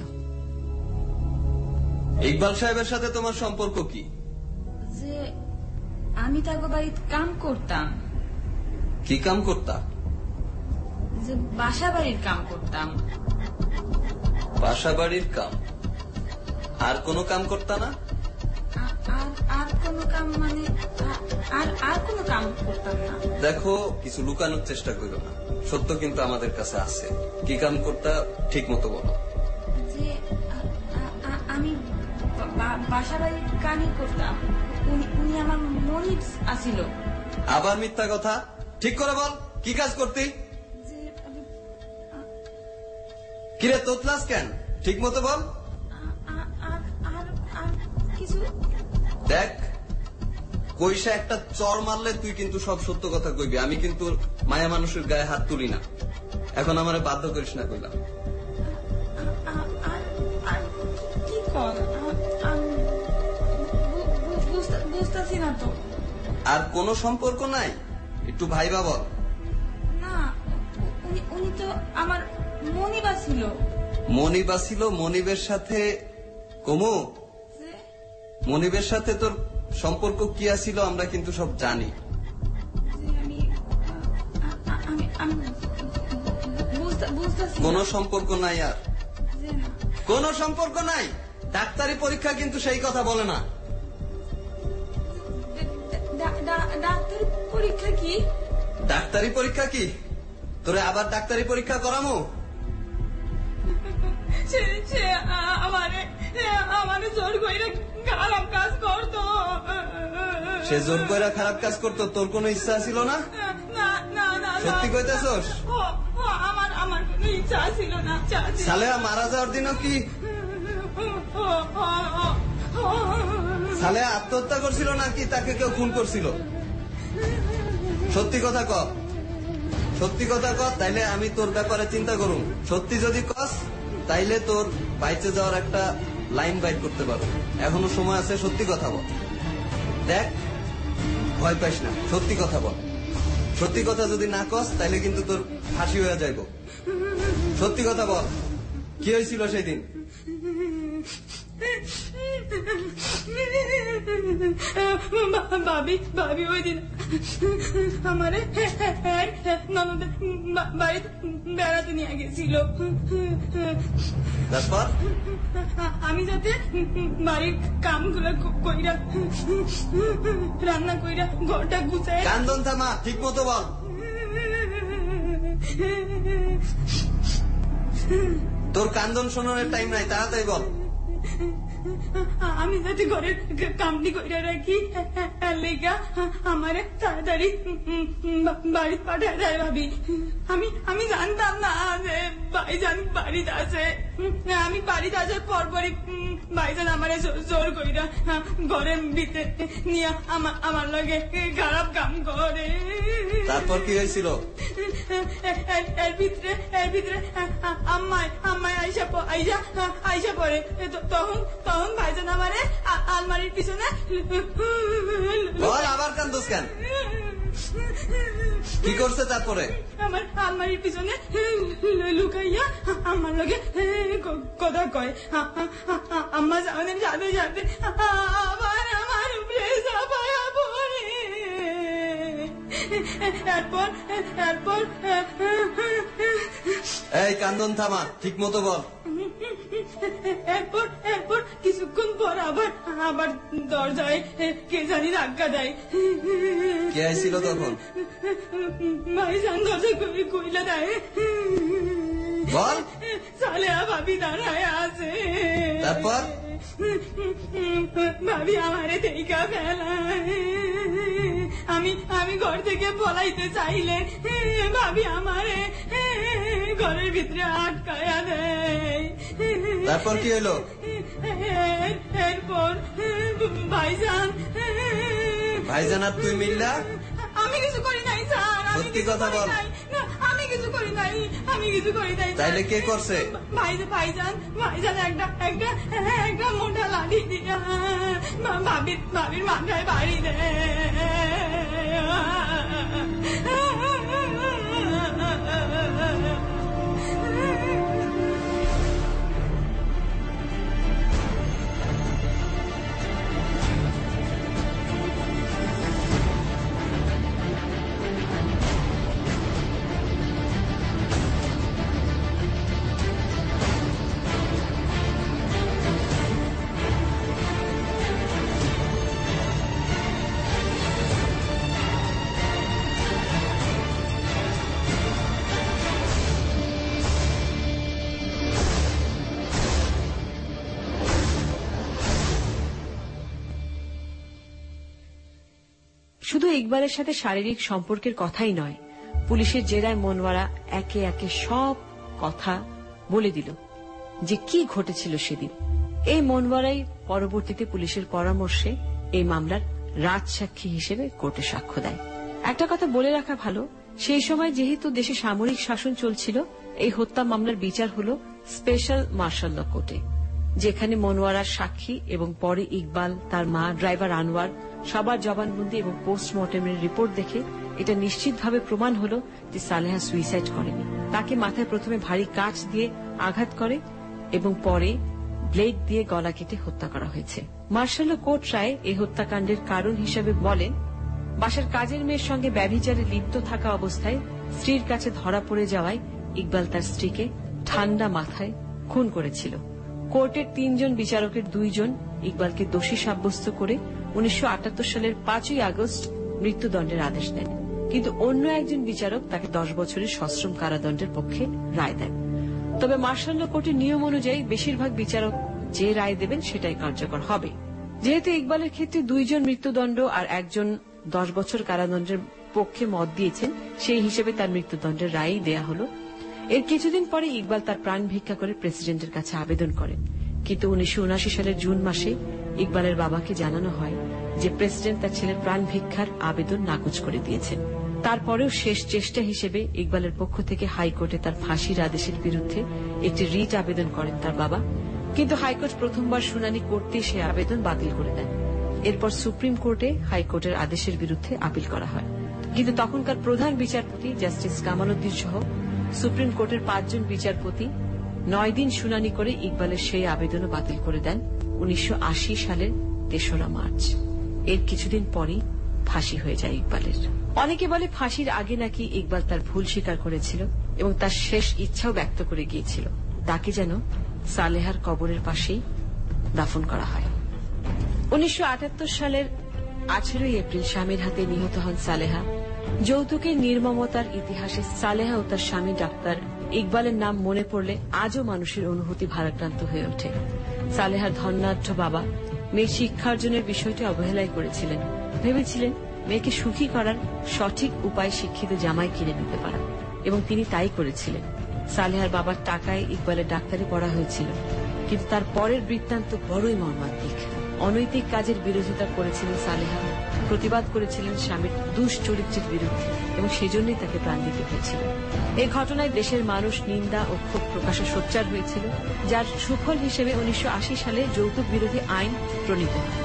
ইকবাল সাহেবের সাথে তোমার সম্পর্ক কি? যে আমি তার বাড়িতে কাম করতাম। কি কাম করতা? যে বাসা বাড়ির কাম করতাম। বাসা বাড়ির কাম? আর কোন কাম করতা না? আর কোন কাম মানে আর আর কোন কাম করতাম না। দেখো, কিছু লুকানোর চেষ্টা করো না, সত্য কিন্তু আমাদের কাছে আছে। কি কাম করতা ঠিক মতো বলো। যে আমি বাসা বাড়ির কামই করতাম। উনি আমার মনিব আসিল। আবার মিথ্যা কথা, ঠিক করে বল, কি কাজ করতি? কিরে তোতলাস কেন? ঠিক মতো বল। দেখ, কইসা একটা চর মারলে তুই কিন্তু সব সত্য কথা কইবি। আমি কিন্তু মায়া মানুষের গায়ে হাত তুলি না। এখন আমারে বাধ্য করিস না কইলাম। কি কর? বুঝতেছি না তো। আর কোন সম্পর্ক নাই? একটু ভাইবা বল। না, উনি তো আমার মনিবা ছিল। মনিবা ছিল? মনিবের সাথে কমু? মনিবের সাথে তোর সম্পর্ক কি আছিল আমরা কিন্তু সব জানি। কোন সম্পর্ক নাই। আর কোন সম্পর্ক নাই? ডাক্তারি পরীক্ষা কিন্তু সেই কথা বলে না। ডাক্তারি পরীক্ষা কি? ডাক্তারি পরীক্ষা কি? তোরে আবার ডাক্তারি পরীক্ষা করামো? আমারে জোর কইরা খারাপ কাজ করতো। সে জোর কইরা খারাপ কাজ করতো? তোর কোনো ইচ্ছা ছিল না? সত্যি কইতেছস? আমার আমার কোনো ইচ্ছা ছিল না। সালেহা মারা যাওয়ার দিনও কি সালে আত্মহত্যা করছিল নাকি তাকে কেউ খুন করছিল? সত্যি কথা ক, সত্যি কথা ক, তাইলে আমি তোর ব্যাপারে চিন্তা করুম। সত্যি যদি কস তাইলে তোর বাইচে যাওয়ার একটা লাইন বাইট করতে পারো। এখনো সময় আছে, সত্যি কথা বল। দেখ, ভয় পাইস না, সত্যি কথা বল। সত্যি কথা যদি না কস তাইলে কিন্তু তোর ফাঁসি হয়ে যাইব। সত্যি কথা বল, কি হয়েছিল সেই দিন? ভাবি ভাবি ওই দিন আমারে ননদের বাড়িতে বেড়াতে নিয়ে গেছিল। তারপর আমি যাতে বাড়ির কামগুলো কইরা রান্না কইরা ঘরটা গুছাই। কান্দন থামা, ঠিক মতো বল। তোর কান্দন শোনানোর টাইম নাই, তাড়াতাড়ি বল। আমি যাতে ঘরের কামটি কইরা রাখি লেগা আমারে তাড়াতাড়ি বাড়ি পাঠায় যায় ভাবি। আমি আমি জানতাম না যে ভাইজান বাড়িতে আছে। আমি বাড়িতে আসার পর পরই ভাইজান আমারে জোর কইরা ঘরের ভিতরে নিয়ে আমার লগে খারাপ কাম করে। তারপর কি হয়েছিল? এর ভিতরে এর ভিতরে আম্মাই আম্মাই আইসা আইসা আইসা পড়ে। তখন তখন ভাইজান আমারে আলমারির পিছনে। বল, আবার কান্দোস কেন? কি করছে তারপরে? আমার আলমারির পিছনে লুকাইয়া আমার লগে কথা কয়। আম্মা জানেন সাথে সাথে আবার আমার উপরে চাপায়া পড়ে। এরপর এরপর এই কান্দন থামা, ঠিক মতো বল। এরপর এরপর কিছুক্ষণ পর আবার আবার দরজায় কে জানি ধাক্কা দেয়। কে আইছিল তখন? ভাইজান দরজা করে কইলা দেয়। বল। সালেহা ভাবি দাঁড়ায় আছে। তারপর ভাবি আমারে দেখা ফেলায়। আমি আমি ঘর থেকে পলাইতে চাইলে ভাবি আমারে ঘরের ভিতরে আটকায়া দেয়। তারপর কি হলো? এরপর ভাইজান ভাইজান আর তুই মিললা? আমি কিছু করি নাই স্যার। সত্যি কথা বল। আমি কিছু করি নাই, আমি কিছু করি নাই। তাইলে কে করছে? ভাইজান ভাইজান ভাইজান একটা একটা একটা মোটা লাঠি দিয়া ভাবির ভাবির মাথায় বাড়ি দেয়। শুধু ইকবালের সাথে শারীরিক সম্পর্কের কথাই নয়, পুলিশের জেরায় মনোয়ারা একে একে সব কথা বলে দিল যে কি ঘটেছিল সেদিন। এই মনোয়ারাই পরবর্তীতে পুলিশের পরামর্শে এই মামলার রাজসাক্ষী হিসেবে কোর্টে সাক্ষ্য দেয়। একটা কথা বলে রাখা ভালো, সেই সময় যেহেতু দেশে সামরিক শাসন চলছিল, এই হত্যা মামলার বিচার হল স্পেশাল মার্শাল ল কোর্টে, যেখানে মনোয়ারার সাক্ষী এবং পরে ইকবাল, তার মা, ড্রাইভার আনোয়ার সবার জবানবন্দি এবং পোস্টমর্টেমের রিপোর্ট দেখে এটা নিশ্চিতভাবে প্রমাণ হল যে সালেহা সুইসাইড করেনি। তাকে মাথায় প্রথমে ভারী কাচ দিয়ে আঘাত করে এবং পরে ব্লেড দিয়ে গলা কেটে হত্যা করা হয়েছে। মার্শাল ল কোর্ট রায়ে এই হত্যাকাণ্ডের কারণ হিসেবে বলেন, বাসার কাজের মেয়ের সঙ্গে ব্যভিচারে লিপ্ত থাকা অবস্থায় স্ত্রীর কাছে ধরা পড়ে যাওয়ায় ইকবাল তার স্ত্রীকে ঠান্ডা মাথায় খুন করেছিল। কোর্টের তিনজন বিচারকের দুইজন ইকবালকে দোষী সাব্যস্ত করে উনিশশো আটাত্তর সালের পাঁচই আগস্ট মৃত্যুদণ্ডের আদেশ দেন, কিন্তু অন্য একজন বিচারক তাকে দশ বছরের সশ্রম কারাদণ্ডের পক্ষে রায় দেন। তবে মার্শাল ল কোর্টের নিয়ম অনুযায়ী বেশিরভাগ বিচারক যে রায় দেবেন সেটাই কার্যকর হবে। যেহেতু ইকবালের ক্ষেত্রে দুইজন মৃত্যুদণ্ড আর একজন দশ বছর কারাদণ্ডের পক্ষে মত দিয়েছেন, সেই হিসেবে তার মৃত্যুদণ্ডের রায়ই দেয়া হল। এর কিছুদিন পরে ইকবাল তার প্রাণ ভিক্ষা করে প্রেসিডেন্টের কাছে আবেদন করেন, কিন্তু উনিশশো উনআশি সালের জুন মাসে ইকবালের বাবাকে জানানো হয় যে প্রেসিডেন্ট তার ছেলের প্রাণ ভিক্ষার আবেদন নাকচ করে দিয়েছেন। তারপরেও শেষ চেষ্টা হিসেবে ইকবালের পক্ষ থেকে হাইকোর্টে তার ফাঁসির আদেশের বিরুদ্ধে একটি রিট আবেদন করেন তার বাবা, কিন্তু হাইকোর্ট প্রথমবার শুনানি করতে সে আবেদন বাতিল করে দেন। এরপর সুপ্রিম কোর্টে হাইকোর্টের আদেশের বিরুদ্ধে আপিল করা হয়, কিন্তু তখনকার প্রধান বিচারপতি জাস্টিস কামাল উদ্দিন সহ সুপ্রিম কোর্টের পাঁচজন বিচারপতি নয় দিন শুনানি করে ইকবালের সেই আবেদনও বাতিল করে দেন উনিশশো আশি সালের তেসরা মার্চ। এর কিছুদিন পরই ফাঁসি হয়ে যায় ইকবালের। অনেকে বলে ফাঁসির আগে নাকি ইকবাল তার ভুল স্বীকার করেছিল এবং তার শেষ ইচ্ছাও ব্যক্ত করে গিয়েছিল, তাকে যেন সালেহার কবরের পাশেই দাফন করা হয়। উনিশশো আটাত্তর সালের আঠেরোই এপ্রিল স্বামীর হাতে নিহত হন সালেহা। যৌতুকের নির্মমতার ইতিহাসে সালেহা ও তার স্বামী ডাক্তার ইকবালের নাম মনে পড়লে আজও মানুষের অনুভূতি ভারাক্রান্ত হয়ে ওঠে। সালেহার ধন্যাঢ্য বাবা মেয়ের শিক্ষার্জনের বিষয়টি অবহেলাই করেছিলেন, ভেবেছিলেন মেয়েকে সুখী করার সঠিক উপায় শিক্ষিত জামাই কিনে নিতে পারা, এবং তিনি তাই করেছিলেন। সালেহার বাবার টাকায় ইকবালের ডাক্তারি পড়া হয়েছিল, কিন্তু তার পরের বৃত্তান্ত বড়ই মর্মান্তিক। অনৈতিক কাজের বিরোধিতা করেছিলেন সালেহা, প্রতিবাদ করেছিলেন স্বামীর দুশ্চরিত্রের বিরুদ্ধে, এবং সেজন্যই তাকে প্রাণ দিতে হয়েছিল। এই ঘটনায় দেশের মানুষ নিন্দা ও ক্ষোভ প্রকাশে সোচ্চার হয়েছিল, যার সুফল হিসেবে উনিশশো আশি সালে যৌতুক বিরোধী আইন প্রণীত হয়।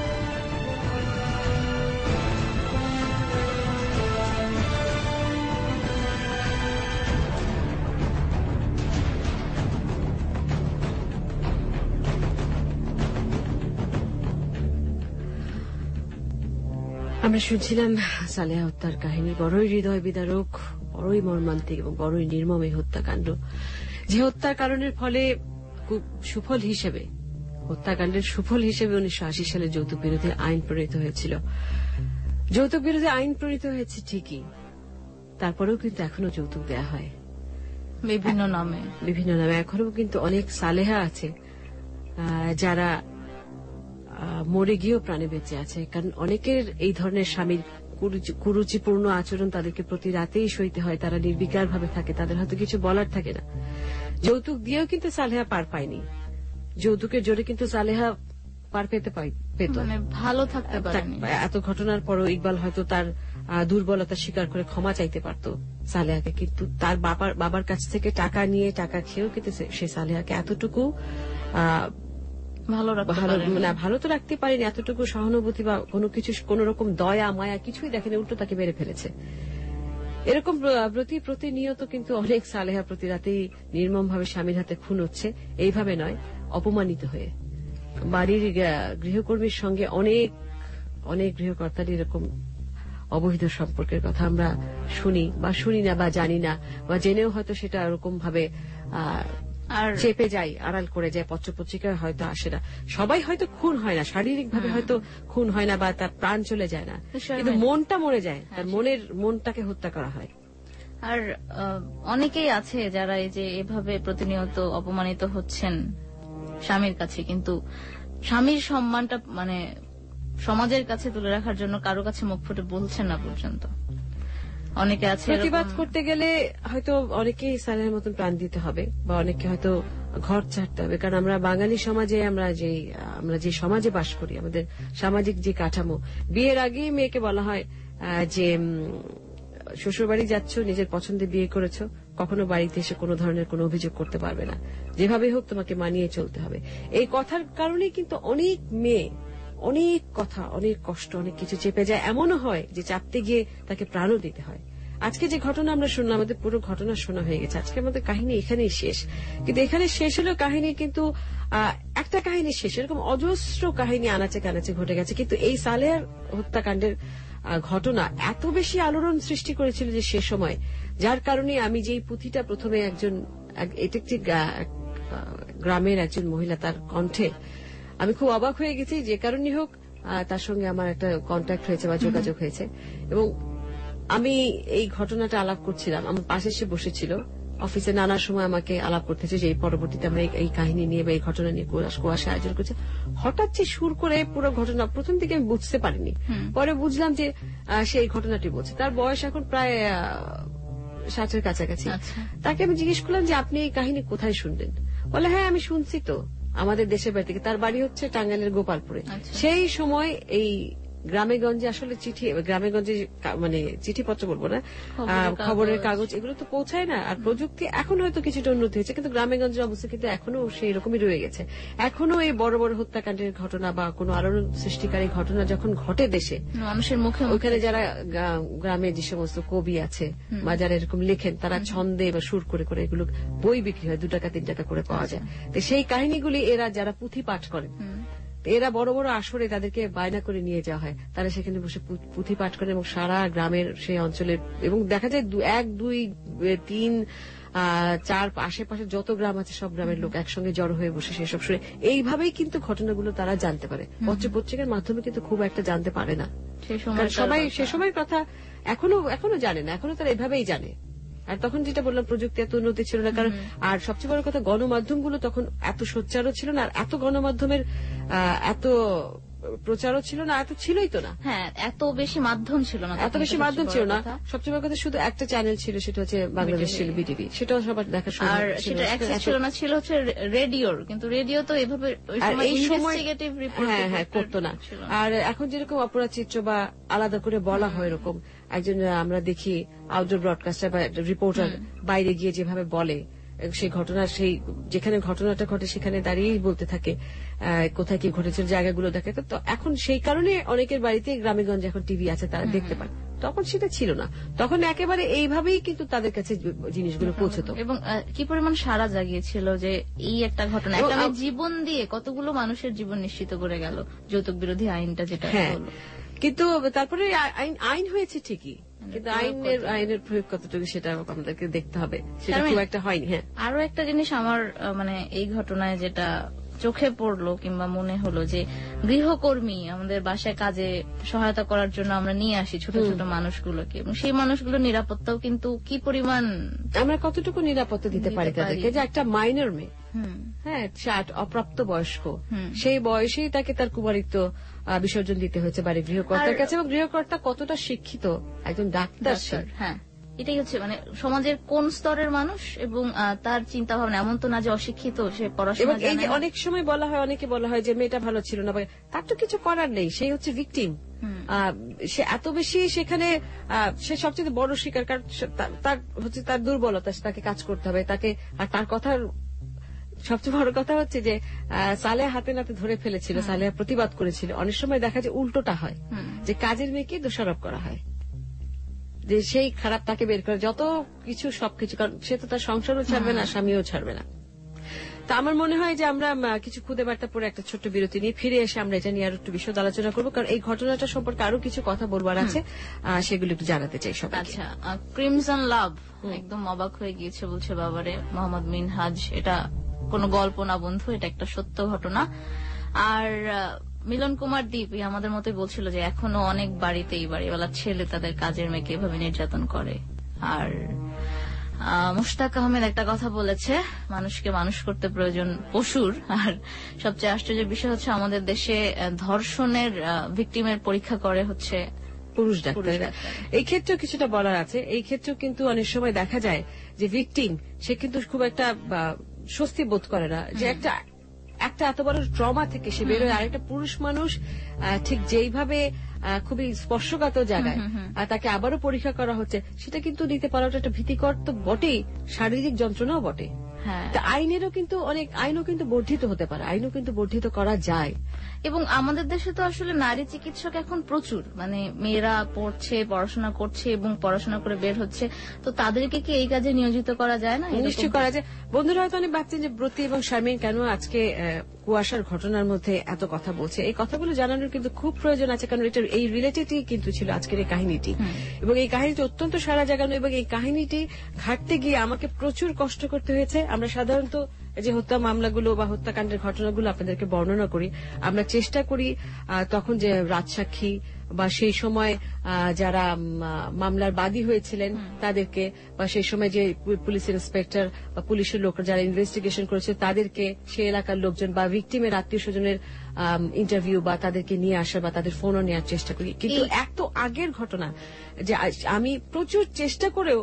আমরা শুনছিলাম সালেহা হত্যার কাহিনী, বড়ই হৃদয় বিদারক, বড়ই মর্মান্তিক এবং বড়ই নির্মম এই হত্যাকাণ্ড, যে হত্যার কারণের ফলে সুফল হিসেবে হত্যাকাণ্ডের সুফল হিসেবে উনিশশো আশি সালে যৌতুক বিরোধী আইন প্রণীত হয়েছিল। যৌতুক বিরোধী আইন প্রণীত হয়েছে ঠিকই, তারপরেও কিন্তু এখনো যৌতুক দেয়া হয় বিভিন্ন নামে বিভিন্ন নামে এখনো কিন্তু অনেক সালেহা আছে যারা মরে গিয়েও প্রাণে বেঁচে আছে, কারণ অনেকের এই ধরনের স্বামীর কুরুচিপূর্ণ আচরণ তাদেরকে প্রতি রাতেই সইতে হয়, তারা নির্বিকার ভাবে থাকে, তাদের হয়তো কিছু বলার থাকে না। যৌতুক দিয়েও কিন্তু সালেহা পার পায়নি, যৌতুকের জোরে কিন্তু সালেহা পার পেতে পেত, মানে ভালো থাকতে পারেনি। এত ঘটনার পরও ইকবাল হয়তো তার দুর্বলতা স্বীকার করে ক্ষমা চাইতে পারত সালেহাকে, কিন্তু তার বাবার বাবার কাছ থেকে টাকা নিয়ে টাকা খেয়েও কিন্তু সে সালেহাকে এতটুকু ভালো না ভালো তো রাখতে পারেনি, এতটুকু সহানুভূতি বা কোনো কিছু কোন রকম দয়া মায়া কিছুই দেখেনি, উল্টো তাকে মেরে ফেলেছে। এরকম প্রতি প্রতিনিয়ত কিন্তু অনেক সালেহা প্রতি রাতেই নির্মম ভাবে স্বামীর হাতে খুন হচ্ছে, এইভাবে নয়, অপমানিত হয়ে। বাড়ির গৃহকর্মীর সঙ্গে অনেক অনেক গৃহকর্তারই এরকম অবৈধ সম্পর্কের কথা আমরা শুনি বা শুনি না বা জানি না, বা জেনেও হয়তো সেটা এরকম ভাবে আর চেপে যায়, আড়াল করে যায়, পত্রপত্রিকায় হয়তো আসে না। সবাই হয়তো খুন হয় না, শারীরিক ভাবে হয়তো খুন হয় না বা তার প্রাণ চলে যায় না, কিন্তু মনটা মরে যায়, তার মনের মনটাকে হত্যা করা হয়। আর অনেকেই আছে যারা এই যে এভাবে প্রতিনিয়ত অপমানিত হচ্ছেন স্বামীর কাছে, কিন্তু স্বামীর সম্মানটা মানে সমাজের কাছে তুলে রাখার জন্য কারো কাছে মুখ ফুটে বলছেন না পর্যন্ত। অনেকে আছে প্রতিবাদ করতে গেলে হয়তো অনেকেই সালেহার মতন প্রাণ দিতে হবে, বা অনেকে হয়তো ঘর ছাড়তে হবে, কারণ আমরা বাঙালি সমাজে আমরা যে আমরা যে সমাজে বাস করি, আমাদের সামাজিক যে কাঠামো, বিয়ের আগেই মেয়েকে বলা হয় যে শ্বশুরবাড়ি যাচ্ছ, নিজের পছন্দে বিয়ে করেছো, কখনো বাড়িতে এসে কোনো ধরনের কোনো অভিযোগ করতে পারবে না, যেভাবে হোক তোমাকে মানিয়ে চলতে হবে। এই কথার কারণে কিন্তু অনেক মেয়ে অনেক কথা, অনেক কষ্ট, অনেক কিছু চেপে যায়, এমনও হয় যে চাপতে গিয়ে তাকে প্রাণও দিতে হয়। আজকে যে ঘটনা আমরা শুনলাম, আমাদের পুরো ঘটনা শোনা হয়ে গেছে, আজকে আমাদের কাহিনী এখানেই শেষ। কিন্তু এখানে শেষ হলেও কাহিনী কিন্তু একটা কাহিনী শেষ, এরকম অজস্র কাহিনী আনাচে কানাচে ঘটে গেছে, কিন্তু এই সালেহার হত্যাকাণ্ডের ঘটনা এত বেশি আলোড়ন সৃষ্টি করেছিল যে সে সময়, যার কারণে আমি যেই পুঁথিটা প্রথমে একজন এটা একটি গ্রামের একজন মহিলা তার কণ্ঠে, আমি খুব অবাক হয়ে গেছি, যে কারণেই হোক তার সঙ্গে আমার একটা কন্ট্যাক্ট হয়েছে বা যোগাযোগ হয়েছে, এবং আমি এই ঘটনাটা আলাপ করছিলাম, আমার পাশে সে বসেছিল, অফিসে নানার সময় আমাকে আলাপ করতেছে যে পরবর্তীতে আমরা এই কাহিনী নিয়ে বা এই ঘটনা নিয়ে কুয়াশা আয়োজন করছে। হঠাৎ যে সুর করে পুরো ঘটনা প্রথম দিকে আমি বুঝতে পারিনি, পরে বুঝলাম যে সে এই ঘটনাটি বলছে। তার বয়স এখন প্রায় ষাটের কাছাকাছি। তাকে আমি জিজ্ঞেস করলাম যে আপনি এই কাহিনী কোথায় শুনলেন? বলে হ্যাঁ আমি শুনছি তো, আমাদের দেশের বাড়ি থেকে, তার বাড়ি হচ্ছে টাঙ্গাইলের গোপালপুরে। সেই সময় এই গ্রামে গঞ্জে আসলে চিঠি, গ্রামে গঞ্জে মানে চিঠিপত্র বলবো না, খবরের কাগজ এগুলো তো পৌঁছায় না। আর প্রযুক্তি এখন হয়তো কিছুটা উন্নতি হয়েছে, কিন্তু গ্রামে গঞ্জের অবস্থা কিন্তু এখনো সেই রকমই রয়ে গেছে। এখনো এই বড় বড় হত্যাকাণ্ডের ঘটনা বা কোনো আলোড়ন সৃষ্টিকারী ঘটনা যখন ঘটে দেশে, মানুষের মুখে ওইখানে যারা গ্রামে যে সমস্ত কবি আছে বা যারা এরকম লেখেন, তারা ছন্দে বা সুর করে করে এগুলো বই বিক্রি হয়, দু টাকা তিন টাকা করে পাওয়া যায়। তো সেই কাহিনীগুলি এরা যারা পুঁথি পাঠ করেন, এরা বড় বড় আসরে তাদেরকে বায়না করে নিয়ে যাওয়া হয়, তারা সেখানে বসে পুঁথি পাঠ করেন এবং সারা গ্রামের সেই অঞ্চলের, এবং দেখা যায় এক দুই তিন চার আশেপাশে যত গ্রাম আছে সব গ্রামের লোক একসঙ্গে জড়ো হয়ে বসে সেসব শুনে এইভাবেই কিন্তু ঘটনাগুলো তারা জানতে পারে। পত্র পত্রিকার মাধ্যমে কিন্তু খুব একটা জানতে পারে না, সবাই সে সময়ের কথা এখনো এখনো জানে না, এখনো তারা এভাবেই জানে। আর তখন যেটা বললাম, প্রযুক্তি এত উন্নতি ছিল না, কারণ আর সবচেয়ে বড় কথা গণমাধ্যমগুলো তখন এত সোচ্চারও ছিল না, আর এত গণমাধ্যমের এত প্রচারও ছিল না, এত ছিলই তো না। হ্যাঁ, এত বেশি মাধ্যম ছিল না, এত বেশি মাধ্যম ছিল না। সবচেয়ে বড় কথা শুধু একটা চ্যানেল ছিল, সেটা হচ্ছে বাংলাদেশ ছিল, বিটিভি, সেটাও সবার দেখা শুরু। আর সেটা অ্যাক্সেস ছিল না, ছিল হচ্ছে রেডিওর, কিন্তু রেডিও তো এভাবে এই সময় হ্যাঁ হ্যাঁ করতো না। আর এখন যেরকম অপরাধ চিত্র বা আলাদা করে বলা হয়, এরকম একজন আমরা দেখি আউটডোর ব্রডকাস্টার বা রিপোর্টার বাইরে গিয়ে যেভাবে বলে সেই ঘটনা, সেই যেখানে ঘটনাটা ঘটে সেখানে দাঁড়িয়েই বলতে থাকে কোথায় কি ঘটেছে, জায়গাগুলো দেখে। তো এখন সেই কারণে অনেকের বাড়িতে গ্রামেগঞ্জে এখন টিভি আছে, তারা দেখতে পায়। তখন সেটা ছিল না, তখন একেবারে এইভাবেই কিন্তু তাদের কাছে জিনিসগুলো পৌঁছতো। এবং কি পরিমাণ সারা জাগিয়েছিল যে এই একটা ঘটনা একটা জীবন দিয়ে কতগুলো মানুষের জীবন নিশ্চিত করে গেল, যৌতুক বিরোধী আইনটা যেটা হলো। কিন্তু তারপরে আইন হয়েছে ঠিকই, কিন্তু আইনের আইনের প্রয়োগ কতটুকু সেটা আমাদেরকে দেখতে হবে, সেটা খুব একটা হয়নি। হ্যাঁ, আরো একটা জিনিস আমার মানে এই ঘটনায় যেটা চোখে পড়লো কিংবা মনে হলো, যে গৃহকর্মী আমাদের বাসায় কাজে সহায়তা করার জন্য আমরা নিয়ে আসি ছোট ছোট মানুষগুলোকে, এবং সেই মানুষগুলোর নিরাপত্তাও কিন্তু কি পরিমাণ, আমরা কতটুকু নিরাপত্তা দিতে পারি তাদেরকে, যে একটা মাইনর মেয়ে, হ্যাঁ অপ্রাপ্ত বয়স্ক, সেই বয়সেই তাকে তার কুমারিত্ব বিসর্জন দিতে হয়েছে বাড়ির গৃহকর্তার কাছে, এবং গৃহকর্তা কতটা শিক্ষিত, একজন ডাক্তার। হ্যাঁ, এটাই হচ্ছে মানে সমাজের কোন স্তরের মানুষ, এবং তার চিন্তা ভাবনা এমন তো না যে অশিক্ষিত, সে পড়াশোনা জানে না। অনেক সময় বলা হয়, অনেকে বলা হয় যে মেয়েটা ভালো ছিল না, তার তো কিছু করার নেই, সেই হচ্ছে ভিকটিম। সে এত বেশি সেখানে সে সবচেয়ে বড় শিকার, কারণ তার হচ্ছে তার দুর্বলতা, তাকে কাজ করতে হবে তাকে। আর তার কথার সবচেয়ে বড় কথা হচ্ছে যে সালেহা হাতে নাতে ধরে ফেলেছিল, সালেহা প্রতিবাদ করেছিল। অনেক সময় দেখা যায় উল্টোটা হয়, যে কাজের মেয়েকে দোষারোপ করা হয়, যে সেই খারাপ তাকে বের করে যত কিছু সবকিছু, কারণ সে তো তার সংসারও ছাড়বে না, স্বামীও ছাড়বে না। তা আমার মনে হয় যে আমরা কিছু খুদে বার্তা পরে একটা ছোট্ট বিরতি নিয়ে ফিরে এসে আমরা এটা নিয়ে আরো একটু বিশদ আলোচনা করবো, কারণ এই ঘটনাটা সম্পর্কে আরো কিছু কথা বলবার আছে, সেগুলো একটু জানাতে চাই সবাই। আচ্ছা, ক্রিমসন লাভ একদম অবাক হয়ে গিয়েছে বলছে বাবারে মোহাম্মদ মিনহাজ, এটা কোনো গল্প না বন্ধু, এটা একটা সত্য ঘটনা। আর মিলন কুমার দীপ আমাদের মতোই বলছিল যে এখনো অনেক বাড়িতেই বাড়িওয়ালা ছেলে তাদের কাজের মেয়েকে এভাবে নির্যাতন করে। আর মুশতাক আহমেদ একটা কথা বলেছে, মানুষকে মানুষ করতে প্রয়োজন পশুর। আর সবচেয়ে আশ্চর্যের বিষয় হচ্ছে আমাদের দেশে ধর্ষণের ভিকটিমের পরীক্ষা করে হচ্ছে পুরুষ ডাক্তাররা। এই ক্ষেত্রেও কিছুটা বলার আছে। এই ক্ষেত্রেও কিন্তু অনেক সময় দেখা যায় যে ভিকটিম সে কিন্তু খুব একটা স্বস্তি বোধ করে না, যে একটা একটা এত বড় ট্রমা থেকে সে বেরোয় আরেকটা পুরুষ মানুষ ঠিক যেইভাবে খুবই স্পর্শকাতর জায়গায় তাকে আবারও পরীক্ষা করা হচ্ছে, সেটা কিন্তু নিতে পারাটা একটা ভীতিকর তো বটেই, শারীরিক যন্ত্রণাও বটে। তা আইনেরও কিন্তু অনেক আইনও কিন্তু বর্ধিত হতে পারে, আইনও কিন্তু বর্ধিত করা যায়। এবং আমাদের দেশে তো আসলে নারী চিকিৎসক এখন প্রচুর, মানে মেয়েরা পড়ছে, পড়াশোনা করছে এবং পড়াশোনা করে বের হচ্ছে, তো তাদেরকে কি এই কাজে নিয়োজিত করা যায় না? নিশ্চয় করা যায়। বন্ধুরা হয়তো অনেক ভাবছেন যে ব্রতী এবং শারমিন কেন আজকে কুয়াশার ঘটনার মধ্যে এত কথা বলছে। এই কথাগুলো জানানোর কিন্তু খুব প্রয়োজন আছে, কারণ এটা এই রিলেটেডই কিন্তু ছিল আজকের এই কাহিনীটি, এবং এই কাহিনীটি অত্যন্ত সারা জাগানো, এবং এই কাহিনীটি ঘাটতে গিয়ে আমাকে প্রচুর কষ্ট করতে হয়েছে। আমরা সাধারণত যে হত্যা মামলাগুলো বা হত্যাকাণ্ডের ঘটনাগুলো আপনাদেরকে বর্ণনা করি, আমরা চেষ্টা করি তখন যে রাজসাক্ষী বা সেই সময় যারা মামলার বাদী হয়েছিলেন তাদেরকে, বা সেই সময় যে পুলিশ ইন্সপেক্টর বা পুলিশের লোকরা যারা ইনভেস্টিগেশন করেছে তাদেরকে, সে এলাকার লোকজন বা ভিকটিমের আত্মীয় স্বজনের ইন্টারভিউ বা তাদেরকে নিয়ে আসা বা তাদের ফোনও নেওয়ার চেষ্টা করি। কিন্তু এত আগের ঘটনা যে আমি প্রচুর চেষ্টা করেও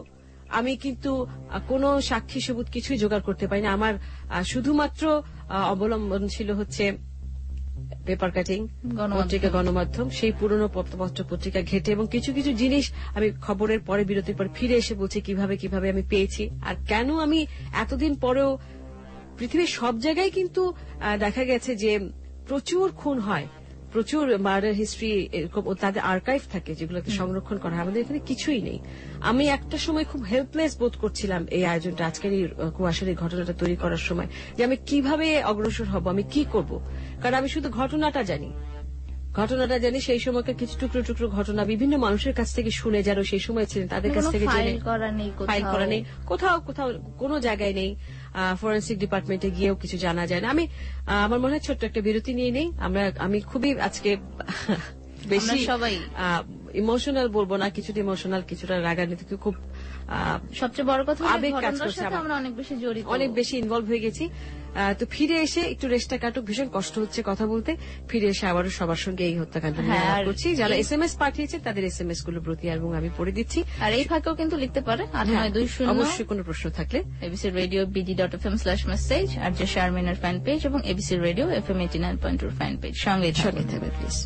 আমি কিন্তু কোনো সাক্ষী সবুত কিছুই জোগাড় করতে পারি না। আমার শুধুমাত্র অবলম্বন ছিল হচ্ছে পেপার কাটিং, পত্রিকা, গণমাধ্যম, সেই পুরনো পত্র পত্রিকা ঘেটে এবং কিছু কিছু জিনিস আমি খবরের পরে বিরতির পর ফিরে এসে বলছি কিভাবে কিভাবে আমি পেয়েছি আর কেন আমি এতদিন পরেও। পৃথিবীর সব জায়গায় কিন্তু দেখা গেছে যে প্রচুর খুন হয়, প্রচুর মার্ডার হিস্ট্রি এরকম তাদের আর্কাইভ থাকে যেগুলোকে সংরক্ষণ করা হয়। আমাদের এখানে কিছুই নেই। আমি একটা সময় খুব হেল্পলেস বোধ করছিলাম এই আয়োজনটা, আজকের এই কুয়াশার এই ঘটনাটা তৈরি করার সময়, যে আমি কিভাবে অগ্রসর হব, আমি কি করব। কারণ আমি শুধু ঘটনাটা জানি, ঘটনাটা জানি সেই সময়কার কিছু টুকরো টুকরো ঘটনা বিভিন্ন মানুষের কাছ থেকে শুনে, যারা সেই সময় ছিলেন তাদের কাছ থেকে জেনে। ফাইল করা নেই, কোথাও কোথাও কোনো জায়গায় নেই, ফরেন্সিক ডিপার্টমেন্টে গিয়েও কিছু জানা যায় না। আমি আমার মনে হয় ছোট্ট একটা বিরতি নিয়ে নেই আমরা। আমি খুবই আজকে বেশি সবাই ইমোশনাল বলবো না, কিছুটা ইমোশনাল কিছুটা রাগান্বিত, খুব সবচেয়ে বড় কথা আবেগ কাজ করছে, আমরা অনেক বেশি জড়িত, অনেক বেশি ইনভলভ হয়ে গেছি। তো ফিরে এসে একটু রেস্টটা কাটুক, ভীষণ কষ্ট হচ্ছে কথা বলতে। ফিরে এসে আবারও সবার সঙ্গে এই হত্যাকাণ্ড নিয়ে আলাপ করছি। যারা এস এম এস পাঠিয়েছে তাদের এস এম এস গুলো প্রতি এবং আমি পড়ে দিচ্ছি। আর এই ফাঁকেও কিন্তু লিখতে পারে আট নয় দুই শূন্য, অবশ্যই কোনো প্রশ্ন থাকলে ABC radio BD dot F M slash message R J শারমিনের ফ্যান পেজ এবং ABC radio F M eighty nine point two fan page সঙ্গে সঙ্গে থাকবে প্লিজ।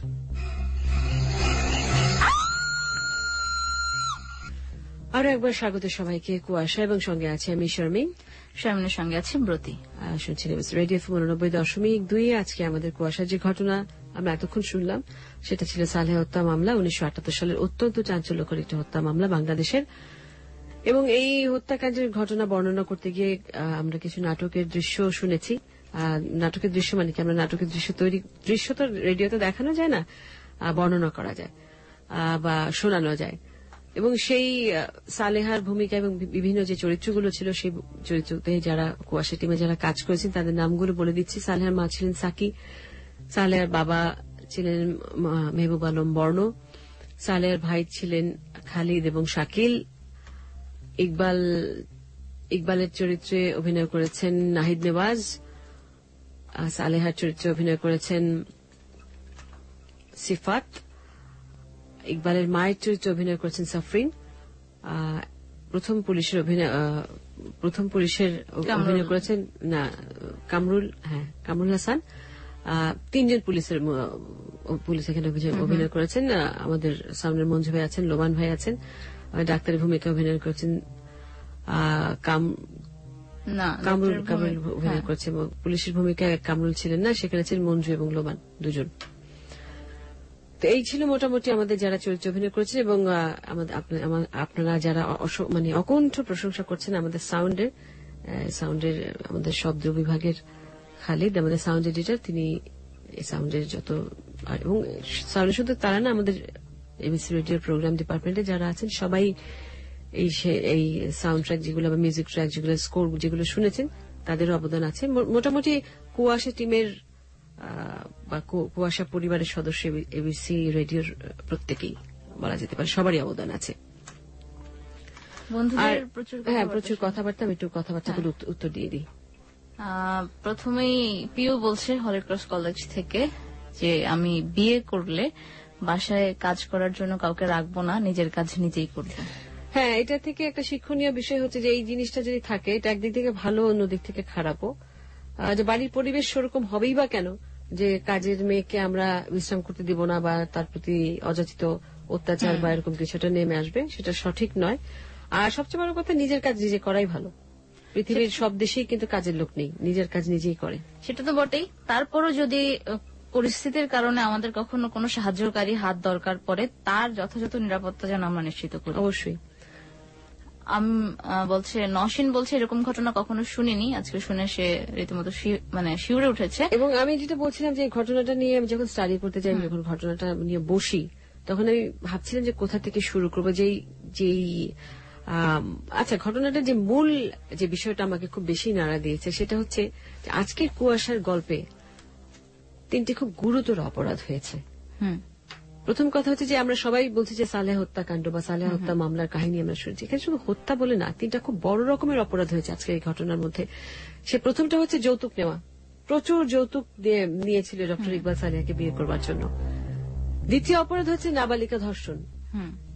আরো একবার স্বাগত সবাইকে কুয়াশা, এবং সঙ্গে আছে আমি শারমিন, শারমিনের সঙ্গে আছে ব্রতি। শুনছিলেন রেডিও উননব্বই দশমিক দুই। আজকে আমাদের কুয়াশার যে ঘটনা আমরা এতক্ষণ শুনলাম সেটা ছিল সালেহ হত্যা মামলা, উনিশশো আটাত্তর সালের অত্যন্ত চাঞ্চল্যকর একটি হত্যা মামলা বাংলাদেশের। এবং এই হত্যাকাণ্ডের ঘটনা বর্ণনা করতে গিয়ে আমরা কিছু নাটকের দৃশ্য শুনেছি। নাটকের দৃশ্য মানে কি, আমরা নাটকের দৃশ্য তৈরি, দৃশ্য তো রেডিওতে দেখানো যায় না, বর্ণনা করা যায় বা শোনানো যায়। এবং সেই সালেহার ভূমিকা এবং বিভিন্ন যে চরিত্রগুলো ছিল সেই চরিত্রতে যারা কুয়াশা টিমে যারা কাজ করেছেন তাদের নামগুলো বলে দিচ্ছি। সালেহার মা ছিলেন সাকি, সালেহার বাবা ছিলেন মেহবুব আলম বর্ণ, সালেহার ভাই ছিলেন খালিদ এবং শাকিল, ইকবাল ইকবালের চরিত্রে অভিনয় করেছেন নাহিদ নেওয়াজ, সালেহার চরিত্রে অভিনয় করেছেন সিফাত, ইকবালের মায়ের চরিত্রে অভিনয় করেছেন সাফরিন, প্রথম পুলিশের অভিনয় প্রথম পুলিশের অভিনয় করেছেন না কামরুল হ্যাঁ কামরুল হাসান, তিনজন পুলিশের পুলিশ এখানে অভিনয় করেছেন। আমাদের সামনের মঞ্জু ভাই আছেন, লোমান ভাই আছেন, ডাক্তারের ভূমিকা অভিনয় করেছেন কামরুল কামরুল অভিনয় করেছেন। পুলিশের ভূমিকায় কামরুল ছিলেন না, সেখানে ছিলেন মঞ্জু এবং লোমান দুজন। তো এই ছিল মোটামুটি আমাদের যারা চরিত্র অভিনয় করেছেন। এবং আপনারা যারা মানে অকণ্ঠ প্রশংসা করছেন আমাদের সাউন্ডের সাউন্ডের আমাদের শব্দ বিভাগের খালিদ, আমাদের সাউন্ড এডিটর, তিনি সাউন্ডের যত, এবং সাউন্ডের শুধু তারা না, আমাদের এবিসি রেডিওর প্রোগ্রাম ডিপার্টমেন্টে যারা আছেন সবাই এই এই সাউন্ড ট্র্যাক যেগুলো বা মিউজিক ট্র্যাক যেগুলো স্কোর যেগুলো শুনেছেন তাদেরও অবদান আছে। মোটামুটি কুয়াশা টিমের বা কুয়াশা পরিবারের সদস্য এবিসি রেডিওর প্রত্যেকেই বলা যেতে পারে, সবারই অবদান আছে। হ্যাঁ, প্রচুর কথাবার্তা, আমি একটু কথাবার্তাগুলো উত্তর দিয়ে দিই। প্রথমেই পিও বলছে হলি ক্রস কলেজ থেকে যে আমি বিয়ে করলে বাসায় কাজ করার জন্য কাউকে রাখবো না, নিজের কাজ নিজেই করবো। হ্যাঁ, এটা থেকে একটা শিক্ষণীয় বিষয় হচ্ছে যে এই জিনিসটা যদি থাকে এটা একদিক থেকে ভালো, অন্য দিক থেকে খারাপও। যে বাড়ির পরিবেশ সেরকম হবেই বা কেন যে কাজের মেয়েকে আমরা বিশ্রাম করতে দিব না বা তার প্রতি অযাচিত অত্যাচার বা এরকম কিছুটা নেমে আসবে, সেটা সঠিক নয়। আর সবচেয়ে বড় কথা, নিজের কাজ নিজে করাই ভালো। পৃথিবীর সব দেশেই কিন্তু কাজের লোক নেই, নিজের কাজ নিজেই করে। সেটা তো বটেই। তারপরও যদি পরিস্থিতির কারণে আমাদের কখনো কোনো সাহায্যকারী হাত দরকার পড়ে, তার যথাযথ নিরাপত্তা যেন আমরা নিশ্চিত করি। অবশ্যই। বলছে নসীন বলছে এরকম ঘটনা কখনো শুনিনি, আজকে শুনে সে রীতিমতো মানে শিউরে উঠেছে। এবং আমি যেটা বলছিলাম যে ঘটনাটা নিয়ে আমি যখন স্টাডি করতে যাই, যখন ঘটনাটা নিয়ে বসি, তখন আমি ভাবছিলাম যে কোথা থেকে শুরু করবো। যেই যেই আচ্ছা, ঘটনাটা যে মূল যে বিষয়টা আমাকে খুব বেশি নাড়া দিয়েছে সেটা হচ্ছে যে আজকের কুয়াশার গল্পে তিনটি খুব গুরুতর অপরাধ হয়েছে। প্রথম কথা হচ্ছে যে আমরা সবাই বলছি যে সালেহ হত্যাকাণ্ড বা সালেহ হত্যা মামলার কাহিনী আমরা শুনছি, এখানে শুধু হত্যা বলে না, তিনটা খুব বড় রকমের অপরাধ হয়েছে আজকের এই ঘটনার মধ্যে। সে প্রথমটা হচ্ছে যৌতুক নেওয়া, প্রচুর যৌতুক নিয়েছিল ডক্টর ইকবাল সালেহাকে বিয়ে করবার জন্য। দ্বিতীয় অপরাধ হচ্ছে নাবালিকা ধর্ষণ,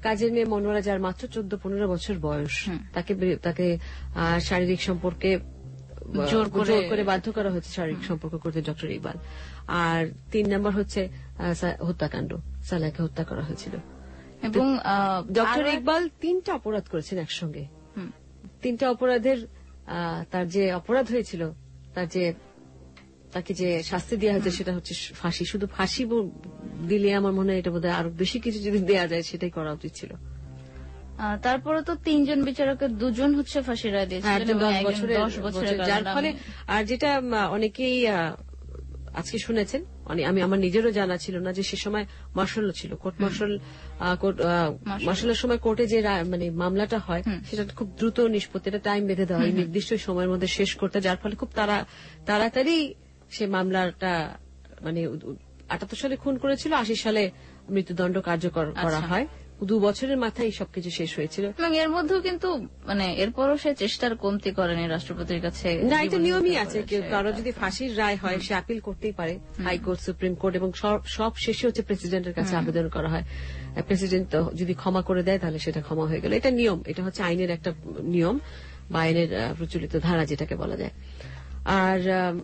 কাজের মেয়ে মনোয়ারা, যার মাত্র চোদ্দ পনেরো বছর বয়স, তাকে বে- তাকে আহ, শারীরিক সম্পর্কে জোর করে- জোর করে বাধ্য করা হচ্ছে শারীরিক সম্পর্ক করতে ডক্টর ইকবাল। আর তিন নম্বর হচ্ছে আহ, সা- হত্যাকাণ্ড, সালেহাকে হত্যা করা হয়েছিল। এবং ডক্টর আরো- ইকবাল তিনটা অপরাধ করেছেন একসঙ্গে। তিনটা অপরাধের আহ, তার যে অপরাধ হয়েছিল, তার যে তাকে যে শাস্তি দেওয়া হয়েছে সেটা হচ্ছে ফাঁসি। শুধু ফাঁসি ব- দিলে আমার মনে হয় এটা বোধহয় আরো বেশি কিছু যদি দেওয়া যায় সেটাই করা উচিত ছিল। আহ, তারপরে তো তিনজন বিচারকের দুজন হচ্ছে ফাঁসি রায় দিয়েছিলেন একজন এবং দশ একজন বছরের দশ বছরের যার কারাদণ্ড। ফলে আর যেটা উম, অনেকেই আহ, আজকে শুনেছেন, অনে- আমি আমার নিজেরও জানা ছিল না যে সে সময় মার্শাল ছিল, কোর্ট মার্শাল মার্শালের সময় কোর্টে যে রায়- মানে মামলাটা হয় সেটা খুব দ্রুত নিষ্পত্তি, এটা টাইম বেঁধে দেওয়া হয় নির্দিষ্ট সময়ের মধ্যে শেষ করতে, যার ফলে খুব তারা তাড়াতাড়ি সে মামলাটা মানে আটাত্তর সালে খুন করেছিল, আশি সালে মৃত্যুদণ্ড কার্যকর করা আচ্ছা। হয়। দু বছরের মাথায় সবকিছু শেষ হয়েছিল। এবং এর মধ্যেও কিন্তু মানে এরপরও সে চেষ্টার কমতি করেনি রাষ্ট্রপতির কাছে। না, এটা জীবন নিয়মই দিতে আছে, পারে কেউ সে। কারো যদি ফাঁসির রায় হয় সে আপিল করতেই পারে হাইকোর্ট, সুপ্রিম কোর্ট, এবং সব সব শেষে হচ্ছে প্রেসিডেন্টের কাছে আবেদন করা হয়। প্রেসিডেন্ট যদি ক্ষমা করে দেয় তাহলে সেটা ক্ষমা হয়ে গেল। এটা নিয়ম, এটা হচ্ছে আইনের একটা নিয়ম বা আইনের আহ, প্রচলিত ধারা যেটাকে বলা যায়। আর আহ,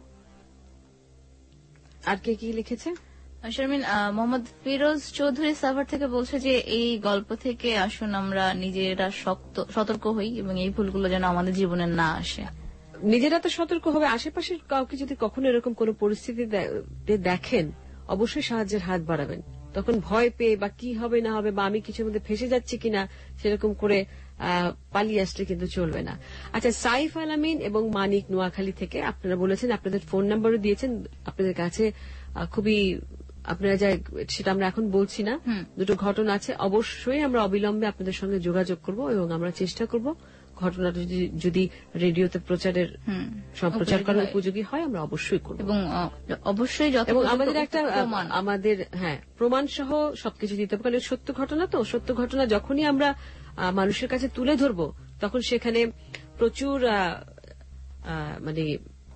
আর কে কি লিখেছে? শারমিন, আহ, মোহাম্মদ ফিরোজ চৌধুরী সাভার থেকে বলছে যে এই গল্প থেকে আসুন আমরা নিজেরা শক্ত সতর্ক হই এবং এই ভুলগুলো যেন আমাদের জীবনে না আসে। নিজেরা তো সতর্ক হবে, আশেপাশের কাউকে যদি কখনো এরকম কোন পরিস্থিতি দে- দেখেন অবশ্যই সাহায্যের হাত বাড়াবেন। তখন ভয় পেয়ে বা কি হবে না হবে বা আমি কিছুর মধ্যে ফেসে যাচ্ছি কিনা সেরকম করে আহ, পালিয়ে আসলে কিন্তু চলবে না। আচ্ছা, সাইফ আলামিন এবং মানিক নোয়াখালী থেকে আপনারা বলেছেন, আপনাদের ফোন নাম্বারও দিয়েছেন, আপনাদের কাছে আহ, খুবই আপনারা যা সেটা আমরা এখন বলছি না, দুটো ঘটনা আছে, অবশ্যই আমরা অবিলম্বে আপনাদের সঙ্গে যোগাযোগ করব এবং আমরা চেষ্টা করব ঘটনাটা যদি- যদি রেডিওতে প্রচারের সম্প্রচার করার উপযোগী হয় আমরা অবশ্যই করব। এবং আহ, অবশ্যই যত এবং আমাদের একটা প্রমাণ আমাদের হ্যাঁ প্রমাণ সহ সবকিছু দিতে হবে, কারণ এটা সত্য ঘটনা, তো সত্য ঘটনা যখনই আমরা আহ, মানুষের কাছে তুলে ধরবো তখন সেখানে প্রচুর আহ, আহ, মানে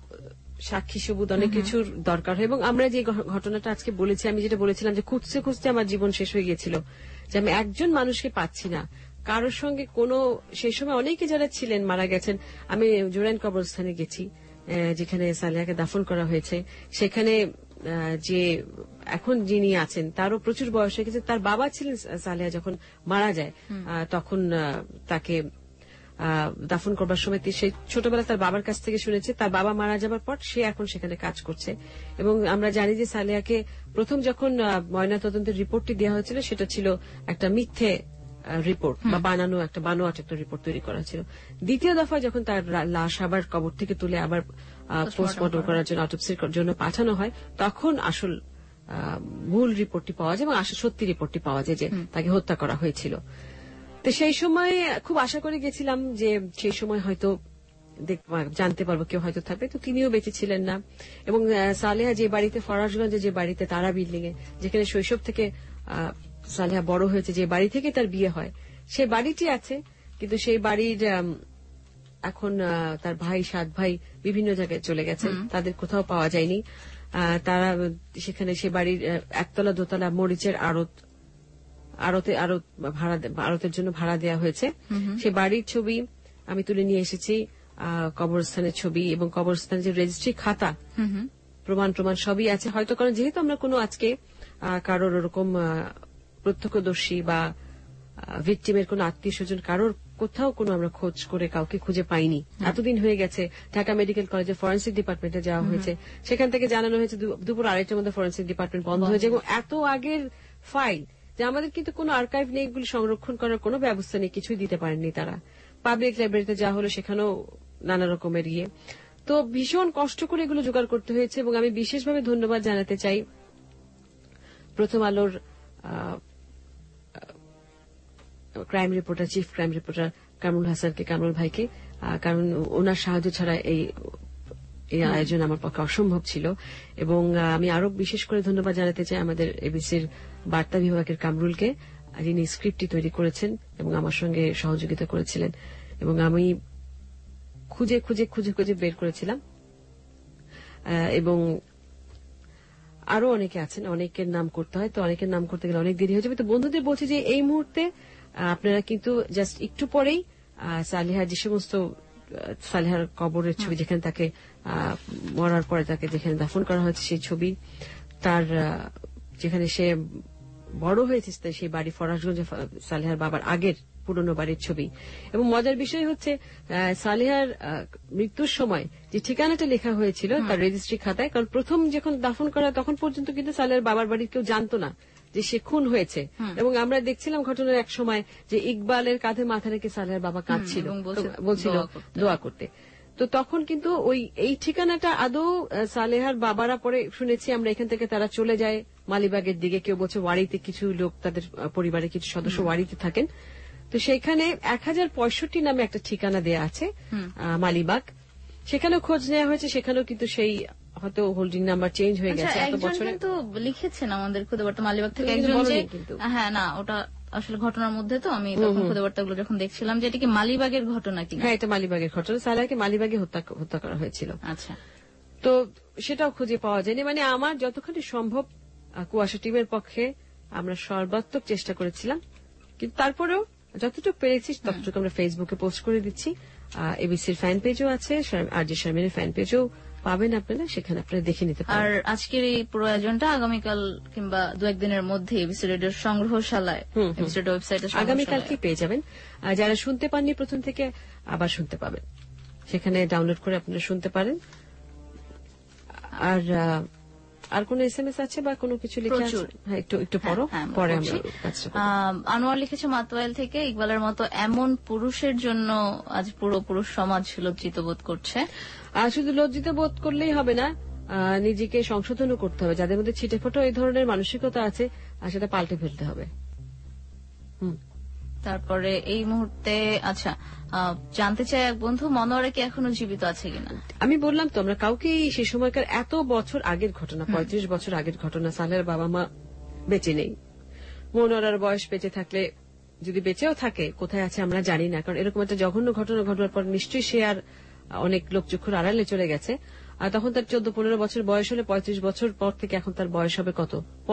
সাক্ষী সবুত অনেক কিছুর দরকার হয়। এবং আমরা যে ঘ- ঘটনাটা আজকে বলেছি, আমি যেটা বলেছিলাম যে খুঁজতে খুঁজতে আমার জীবন শেষ হয়ে গিয়েছিল, যে আমি একজন মানুষকে পাচ্ছি না, কারোর সঙ্গে কোনো, সেই সময় অনেকে যারা ছিলেন মারা গেছেন। আমি জোরাইন কবরস্থানে গেছি আহ, যেখানে সালেহাকে দাফন করা হয়েছে, সেখানে আহ, যে এখন যিনি আছেন তারও প্রচুর বয়স হয়ে গেছে, তার বাবা ছিলেন সালেহা যখন মারা যায়, আহ, তখন আহ, তাকে আহ, দাফন করবার সময় তি- সে ছোটবেলা তার বাবার কাছ থেকে শুনেছে, তার বাবা মারা যাবার পর সে এখন সেখানে কাজ করছে। এবং আমরা জানি যে সালেহাকে প্রথম যখন ময়নাতদন্তের রিপোর্টটি দেওয়া হয়েছিল সেটা ছিল একটা মিথ্যে রিপোর্ট বা বানানো একটা বানোয়াট একটা রিপোর্ট তৈরি করা ছিল। দ্বিতীয় দফায় যখন তার রা- লাশ আবার কবর থেকে তুলে আবার পোস্টমর্টম করার জন্য, অটোপসির জন্য পাঠানো হয়, তখন আসল আহ, মূল রিপোর্টটি পাওয়া যায় এবং আসল সত্যি রিপোর্টটি পাওয়া যায় যে তাকে হত্যা করা হয়েছিল। তো সেই সময় খুব আশা করে গেছিলাম যে সেই সময় হয়তো দেখ- জানতে পারবো, কেউ হয়তো থাকবে, তো তিনিও বেঁচে ছিলেন না। এবং আহ, সালেহা যে বাড়িতে, ফরাসগঞ্জে যে বাড়িতে, তারা বিল্ডিং এ যেখানে শৈশব থেকে আহ, সালেহা বড় হয়েছে, যে বাড়ি থেকে তার বিয়ে হয়, সে বাড়িটি আছে, কিন্তু সেই বাড়ির আম, এখন আহ, তার ভাই, সাত ভাই বিভিন্ন জায়গায় চলে গেছে, তাদের কোথাও পাওয়া যায়নি। আহ, তারা সেখানে সে বাড়ির আহ, একতলা দোতলা মরিচের আড়ত আড়তে আড়ত ভাড়া দে- আড়তের জন্য ভাড়া দেওয়া হয়েছে। সে বাড়ির ছবি আমি তুলে নিয়ে এসেছি, আহ, কবরস্থানের ছবি এবং কবরস্থানের যে রেজিস্ট্রি খাতা, প্রমাণ প্রমাণ সবই আছে। হয়তো কারণ যেহেতু আমরা কোনো আজকে আহ, কারোর ওরকম আহ, প্রত্যক্ষদর্শী বা ভিকটিমের কোনো আত্মীয় স্বজন কারোর কোথাও কোনো আমরা খোঁজ করে কাউকে খুঁজে পাইনি। এতদিন হয়ে গেছে, ঢাকা মেডিকেল কলেজে ফরেন্সিক ডিপার্টমেন্টে যাওয়া হয়েছে, সেখান থেকে জানানো হয়েছে দু- দুপুর আড়াইটার মধ্যে ফরেন্সিক ডিপার্টমেন্ট বন্ধ হয়েছে এবং এত আগের ফাইল যে আমাদের কিন্তু কোনো আর্কাইভ নেই, এগুলি সংরক্ষণ করার কোনো ব্যবস্থা নেই, কিছুই দিতে পারেননি তারা। পাবলিক লাইব্রেরিতে যা হলো সেখানেও নানা রকমের ইয়ে, তো ভীষণ কষ্ট করে এগুলো জোগাড় করতে হয়েছে। এবং আমি বিশেষভাবে ধন্যবাদ জানাতে চাই প্রথম আলোর crime reporter, chief crime reporter Kamrul হাসানকে, কামরুল ভাইকে, আহ, কারণ ওনার সাহায্য ছাড়া এই এই আয়োজন আমার পক্ষে অসম্ভব ছিল। এবং আহ, আমি আরো বিশেষ করে ধন্যবাদ জানাতে চাই আমাদের এবিসির বার্তা বিভাগের কামরুলকে, যিনি স্ক্রিপ্টটি তৈরি করেছেন এবং আমার সঙ্গে সহযোগিতা করেছিলেন। এবং আমি খুঁজে খুঁজে খুঁজে খুঁজে বের করেছিলাম, আহ, এবং আরো অনেকে আছেন, অনেকের নাম করতে হয়, তো অনেকের নাম করতে গেলে অনেক দেরি হয়ে যাবে। তো বন্ধুদের বলছি যে এই মুহূর্তে আপনারা কিন্তু জাস্ট একটু পরেই সালেহার যে সমস্ত সালেহার কবরের ছবি, যেখানে তাকে মরার পরে তাকে যেখানে দাফন করা হয়েছে সেই ছবি, তার যেখানে সে বড় হয়েছে সেই বাড়ি ফরাসগঞ্জে, সালেহার বাবার আগের পুরনো বাড়ির ছবি। এবং মজার বিষয় হচ্ছে সালেহার মৃত্যুর সময় যে ঠিকানাটা লেখা হয়েছিল তার রেজিস্ট্রি খাতায়, কারণ প্রথম যখন দাফন করা তখন পর্যন্ত কিন্তু সালেহার বাবার বাড়ির কেউ জানতো না যে সে খুন হয়েছে। এবং আমরা দেখছিলাম ঘটনার এক সময় যে ইকবালের কাঁধে মাথা রেখে সালেহার বাবা কাঁদছিল, বলছিল দোয়া করতে। তো তখন কিন্তু ওই এই ঠিকানাটা আদৌ সালেহার বাবারা পরে শুনেছি আমরা এখান থেকে তারা চলে যায় মালিবাগের দিকে, কেউ বলছে ওয়ারিতে, কিছু লোক তাদের পরিবারের কিছু সদস্য ওয়ারিতে থাকেন। তো সেখানে এক হাজার পঁয়ষট্টি নামে একটা ঠিকানা দেয়া আছে মালিবাগ, সেখানেও খোঁজ নেওয়া হয়েছে, সেখানেও কিন্তু সেই হয়তো হোল্ডিং নাম্বার চেঞ্জ হয়ে গেছে। এত বছরে কিন্তু লিখেছেন আমাদের খুদেবার্তা মালিবাগ থেকে একজন, যে হ্যাঁ না ওটা আসলে ঘটনার মধ্যে, তো আমি তখন খুদেবার্তাগুলো যখন দেখছিলাম যে এটা কি মালিবাগের ঘটনা কিনা। হ্যাঁ, এটা মালিবাগের ঘটনা, সালেহাকে মালিবাগে হত্যা হত্যা করা হয়েছিল। আচ্ছা, তো সেটাও খুঁজে পাওয়া যায়নি। মানে আমার যতখানি সম্ভব কুয়াশা টিমের পক্ষে আমরা সর্বাত্মক চেষ্টা করেছিলাম, কিন্তু তারপরেও যতটুকু পেরেছি ততটুকু আমরা ফেসবুকে পোস্ট করে দিচ্ছি। এবিসির ফ্যান পেজও আছে, আর যে শারমিনের ফ্যান পেজও পাবেন আপনারা, সেখানে আপনারা দেখে নিতে পারেন। আর আজকের এই পুরো আয়োজনটা আগামীকাল কিংবা দু একদিনের মধ্যে এবিসি রেডিওর সংগ্রহশালায়, এবিসি রেডিও ওয়েবসাইটে আগামীকালকে পেয়ে যাবেন। যারা শুনতে পাননি প্রথম থেকে আবার শুনতে পাবেন, সেখানে ডাউনলোড করে আপনারা শুনতে পারেন। আর আর কোন এসএমএস আছে বা কোনো কিছু লিখে আছে? হ্যাঁ, একটু একটু পড়ো, পরে আমরা আনোয়ার লিখেছে মাতোয়াইল থেকে, ইকবালের মতো এমন পুরুষের জন্য আজ পুরো পুরুষ সমাজ লজ্জিত বোধ করছে। আর শুধু লজ্জিত বোধ করলেই হবে না, নিজেকে সংশোধনও করতে হবে। যাদের মধ্যে ছিটে ফোটো এই ধরনের মানসিকতা আছে, আর সেটা পাল্টে ফেলতে হবে। হুম তারপরে এই মুহূর্তে আচ্ছা জানতে চাই এক বন্ধু, মনোয়ারা কি এখনো জীবিত আছে কিনা? আমি বললাম তো, আমরা কাউকে সে সময়কার এত বছর আগের ঘটনা, পঁয়ত্রিশ বছর আগের ঘটনা, সালেহার বাবা মা বেঁচে নেই। মনোয়ারার বয়স বেঁচে থাকলে, যদি বেঁচেও থাকে, কোথায় আছে আমরা জানি না, কারণ এরকম একটা জঘন্য ঘটনা ঘটনার পর নিশ্চয়ই সে আর অনেক লোকচক্ষুর আড়ালে চলে গেছে। আর তখন তার চোদ্দ পনেরো বছর বয়স হলে, পঁয়ত্রিশ বছর পর থেকে এখন তার বয়স হবে কত,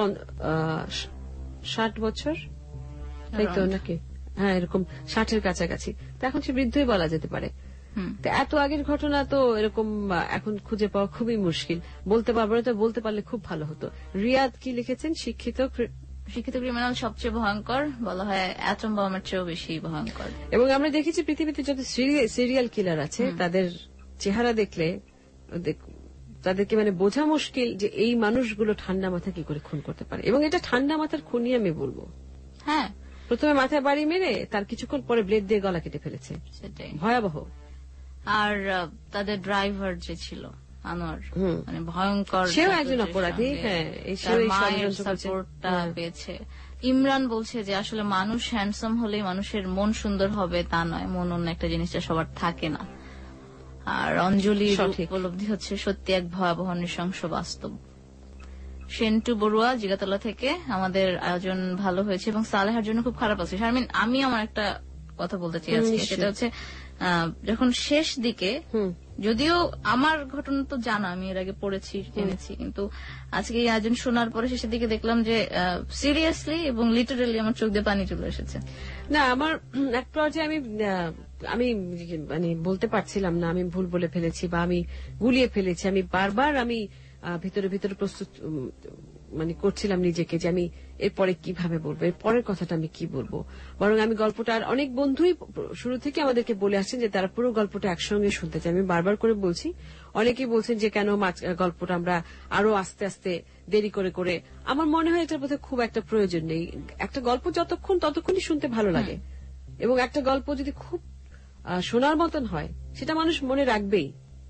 ষাট বছর, তাই তো নাকি? হ্যাঁ, এরকম ষাটের কাছাকাছি। তো এখন সে বৃদ্ধই বলা যেতে পারে। তো এত আগের ঘটনা তো এরকম এখন খুঁজে পাওয়া খুবই মুশকিল। বলতে পারবো না, তো বলতে পারলে খুব ভালো হতো। রিয়াদ কি লিখেছেন? শিক্ষিত শিক্ষিত ক্রিমিনাল সবচেয়ে ভয়ঙ্কর, বলা হয় অ্যাটম বোমের চেয়েও বেশি ভয়ঙ্কর। এবং আমরা দেখেছি পৃথিবীতে যত সিরিয়াল কিলার আছে তাদের চেহারা দেখলে তাদেরকে মানে বোঝা মুশকিল যে এই মানুষগুলো ঠান্ডা মাথায় কি করে খুন করতে পারে। এবং এটা ঠান্ডা মাথার খুনই আমি বলবো। হ্যাঁ, প্রথমে মাথায় বাড়ি মেরে তার কিছুক্ষণ পরে ব্লেড দিয়ে গলা কেটে ফেলেছে। সেটাই ভয়াবহ। আর তাদের ড্রাইভার যে ছিল আনোয়ার, মানে ভয়ঙ্কর, সেও একজন অপরাধী। হ্যাঁ, সাপোর্টটা পেয়েছে। ইমরান বলছে যে আসলে মানুষ হ্যান্ডসাম হলেই মানুষের মন সুন্দর হবে তা নয়, মন অন্য একটা জিনিসটা সবার থাকে না। আর অঞ্জলির উপলব্ধি হচ্ছে সত্যি এক ভয়াবহ নৃশংস বাস্তব। সেন্টু বড়ুয়া জিগাতলা থেকে, আমাদের আয়োজন ভালো হয়েছে এবং সালেহার জন্য খুব খারাপ আছে। শারমিন, আমি আমার একটা কথা বলতে চাই আজকে, সেটা হচ্ছে যখন শেষ দিকে, যদিও আমার ঘটনা তো জানা, আমি এর আগে পড়েছি জেনেছি, কিন্তু আজকে এই আয়োজন শোনার পরে শেষের দিকে দেখলাম যে সিরিয়াসলি এবং লিটারেলি আমার চোখ দিয়ে পানি চলে এসেছে। না, আমার এক পর্যায়ে আমি আমি মানে বলতে পারছিলাম না, আমি ভুল বলে ফেলেছি বা আমি গুলিয়ে ফেলেছি। আমি বারবার আমি ভিতরে ভিতরে প্রস্তুত মানে করছিলাম নিজেকে যে আমি এরপরে কিভাবে বলবো, এর পরের কথাটা আমি কি বলবো। বরং আমি গল্পটা, আর অনেক বন্ধুই শুরু থেকে আমাদেরকে বলে আসছেন যে তারা পুরো গল্পটা একসঙ্গে শুনতে চায়। আমি বারবার করে বলছি, অনেকেই বলছেন যে কেন গল্পটা আমরা আরো আস্তে আস্তে দেরি করে করে। আমার মনে হয় এটার বোধহয় খুব একটা প্রয়োজন নেই। একটা গল্প যতক্ষণ ততক্ষণই শুনতে ভালো লাগে, এবং একটা গল্প যদি খুব শোনার মতন হয় সেটা মানুষ মনে রাখবেই।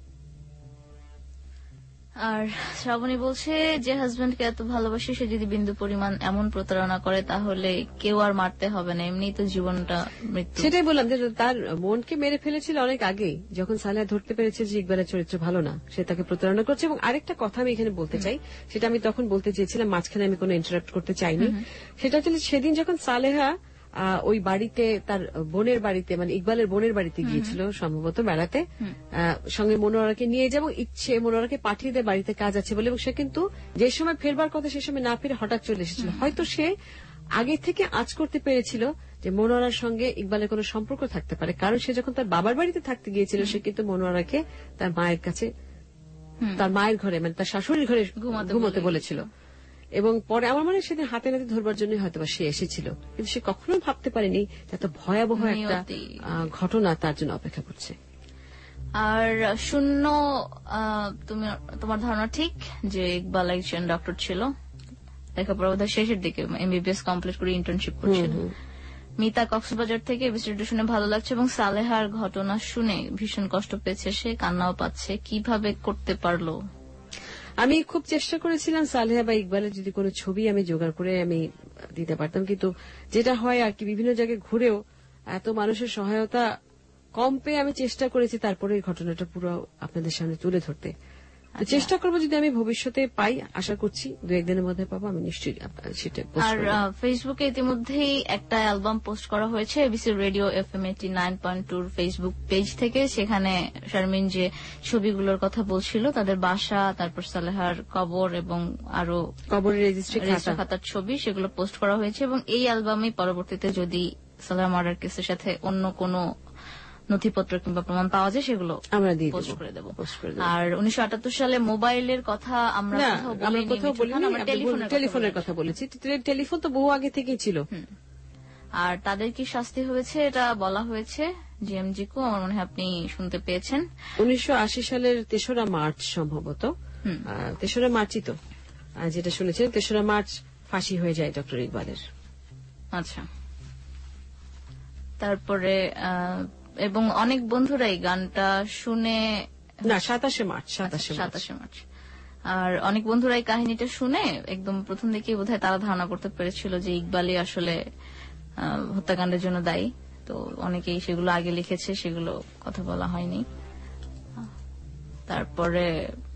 আর শ্রাবণী বলছে যে হাজবেন্ডকে এত ভালোবাসে, সে যদি বিন্দু পরিমাণ এমন প্রতারণা করে তাহলে কেউ আর মারতে হবে না, এমনি তো জীবনটা মৃত্যু। সেটাই বললাম যে তার মনকে মেরে ফেলেছিল অনেক আগেই, যখন সালেহা ধরতে পেরেছে যে ইকবালের চরিত্র ভালো না, সে তাকে প্রতারণা করছে। এবং আরেকটা কথা আমি এখানে বলতে চাই, সেটা আমি তখন বলতে চেয়েছিলাম, মাঝখানে আমি কোনো ইন্টারাপ্ট করতে চাইনি। সেটা হচ্ছে সেদিন যখন সালেহা ওই বাড়িতে, তার বোনের বাড়িতে, মানে ইকবালের বোনের বাড়িতে গিয়েছিল সম্ভবত বেড়াতে, সঙ্গে মনোয়ারাকে নিয়ে যাবো ইচ্ছে, মনোয়ারাকে পাঠিয়ে দেয় বাড়িতে কাজ আছে বলে, এবং সে কিন্তু যে সময় ফেরবার কথা সে সময় না ফিরে হঠাৎ চলে এসেছিল। হয়তো সে আগে থেকে আঁচ করতে পেরেছিল যে মনোয়ারার সঙ্গে ইকবালের কোনো সম্পর্ক থাকতে পারে, কারণ সে যখন তার বাবার বাড়িতে থাকতে গিয়েছিল সে কিন্তু মনোয়ারাকে তার মায়ের কাছে, তার মায়ের ঘরে মানে তার শাশুড়ির ঘরে ঘুমোতে বলেছিল। এবং পরে আমার মনে হয় সেদিন হাতে নাতে ধরবার জন্য হয়তো সে এসেছিল, কিন্তু সে কখনোই ভাবতে পারেনি এত ভয়াবহ একটা ঘটনা তার জন্য অপেক্ষা করছে। আর শূন্য, তুমি তোমার ধারণা ঠিক যে ইকবাল একজন ডক্টর ছিল, লেখাপড়া বোধহয় শেষের দিকে এমবিবিএস কমপ্লিট করে ইন্টার্নশিপ করছিল। মিতা কক্সবাজার থেকে বিষয়টা শুনে ভালো লাগছে এবং সালেহার ঘটনা শুনে ভীষণ কষ্ট পেয়েছে, সে কান্নাও পাচ্ছে, কিভাবে করতে পারলো? আমি খুব চেষ্টা করেছিলাম সালেহা বা ইকবালের যদি কোনো ছবি আমি জোগাড় করে আমি দিতে পারতাম, কিন্তু যেটা হয় আর কি বিভিন্ন জায়গায় ঘুরেও এত মানুষের সহায়তা কম পেয়ে আমি চেষ্টা করেছি তারপরে এই ঘটনাটা পুরো আপনাদের সামনে তুলে ধরতে। চেষ্টা করবো যদি আমি ভবিষ্যতে পাই, আশা করছি দু একদিনের মধ্যে পাবো, আমি নিশ্চয়ই সেটা পোস্ট করব। আর ফেসবুকে ইতিমধ্যেই একটা অ্যালবাম পোস্ট করা হয়েছে ABC radio F M eighty nine point two Facebook page থেকে। সেখানে শারমিন যে ছবিগুলোর কথা বলছিল তাদের বাসা, তারপর সালেহার কবর এবং আরো কবরের রেজিস্ট্রি খাতার ছবি সেগুলো পোস্ট করা হয়েছে। এবং এই অ্যালবামে পরবর্তীতে যদি সালেহা মার্ডার কেসের সাথে অন্য কোনো নথিপত্র কিংবা প্রমাণ পাওয়া যায় সেগুলো আমরা পোস্ট করে দেবো। আর উনিশশো আটাত্তর সালে মোবাইলের কথা আমরা কোথাও বলিনি, টেলিফোনের কথা বলেছি। টেলিফোন তো বহু আগে থেকেই ছিল। আর তাদের কি শাস্তি হয়েছে এটা বলা হয়েছে জিএমজি কু, আমার মনে হয় আপনি শুনতে পেয়েছেন। উনিশশো আশি সালের তেসরা মার্চ সম্ভবত, তেসরা মার্চই তো যেটা শুনেছেন, তেসরা মার্চ ফাঁসি হয়ে যায় ডক্টর ইকবালের। আচ্ছা, তারপরে এবং অনেক বন্ধুরাই গানটা শুনে, না সাতাশে মার্চ সাতাশে সাতাশে মার্চ আর অনেক বন্ধুরাই কাহিনীটা শুনে একদম প্রথম দিকেই বোধহয় তারা ধারণা করতে পেরেছিল যে ইকবালই আসলে হত্যাকাণ্ডের জন্য দায়ী। তো অনেকেই সেগুলো আগে লিখেছে, সেগুলো কথা বলা হয়নি। তারপরে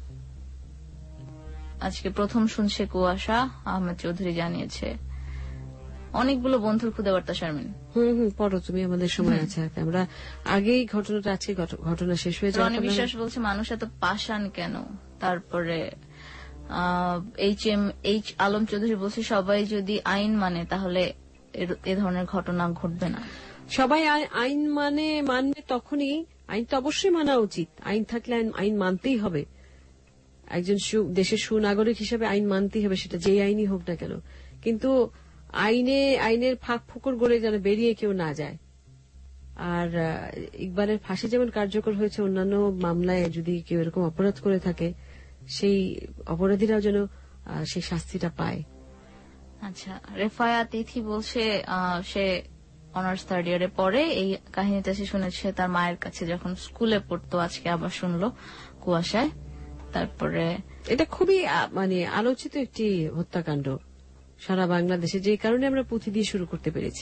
আজকে প্রথম শুনছে কুয়াশা, আহমেদ চৌধুরী জানিয়েছে। অনেকগুলো বন্ধুর খুদে বার্তা শারমিন। হুম হুম পড়ো তুমি, আমাদের সময় আছে। আমরা আগেই ঘটনাটা, আজকে ঘটনা শেষ হয়ে যায়। রনি বিশ্বাস বলছে মানুষ এত পাষাণ কেন। তারপরে H M H Alam Chowdhury বলছে সবাই যদি আইন মানে তাহলে এ ধরনের ঘটনা ঘটবে না। সবাই আইন মানে মানবে তখনই, আইন তো অবশ্যই মানা উচিত, আইন থাকলে আইন মানতেই হবে। একজন দেশের সুনাগরিক হিসেবে আইন মানতেই হবে, সেটা যে আইনই হোক না কেন। কিন্তু আইনে আইনের ফাঁক ফোকর গড়ে যেন বেরিয়ে কেউ না যায়। আর ইকবালের ফাঁসি যেমন কার্যকর হয়েছে, অন্যান্য মামলায় যদি কেউ এরকম অপরাধ করে থাকে সেই অপরাধীরাও যেন সেই শাস্তিটা পায়। আচ্ছা, রেফায়া তিথি বলছে সে অনার্স থার্ড ইয়ারে পড়ে, এই কাহিনীটা সে শুনেছে তার মায়ের কাছে যখন স্কুলে পড়তো, আজকে আবার শুনলো কুয়াশায়। তারপরে এটা খুবই মানে আলোচিত একটি হত্যাকাণ্ড সারা বাংলাদেশে, যে কারণে আমরা পুঁথি দিয়ে শুরু করতে পেরেছি।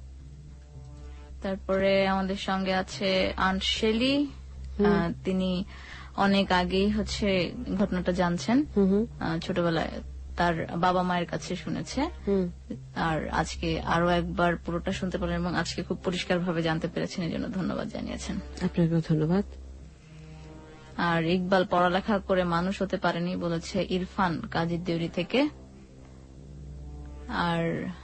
তারপরে আমাদের সঙ্গে আছে আন্ট শেলি, তিনি অনেক আগেই হচ্ছে ঘটনাটা জানছেন, ছোটবেলায় তার বাবা মায়ের কাছে শুনেছে, আর আজকে আরো একবার পুরোটা শুনতে পারলেন এবং আজকে খুব পরিষ্কার ভাবে জানতে পেরেছেন, এই জন্য ধন্যবাদ জানিয়েছেন। আপনাকেও ধন্যবাদ। আর ইকবাল পড়ালেখা করে মানুষ হতে পারেনি বলেছে ইরফান কাজীর দেউরি থেকে। আর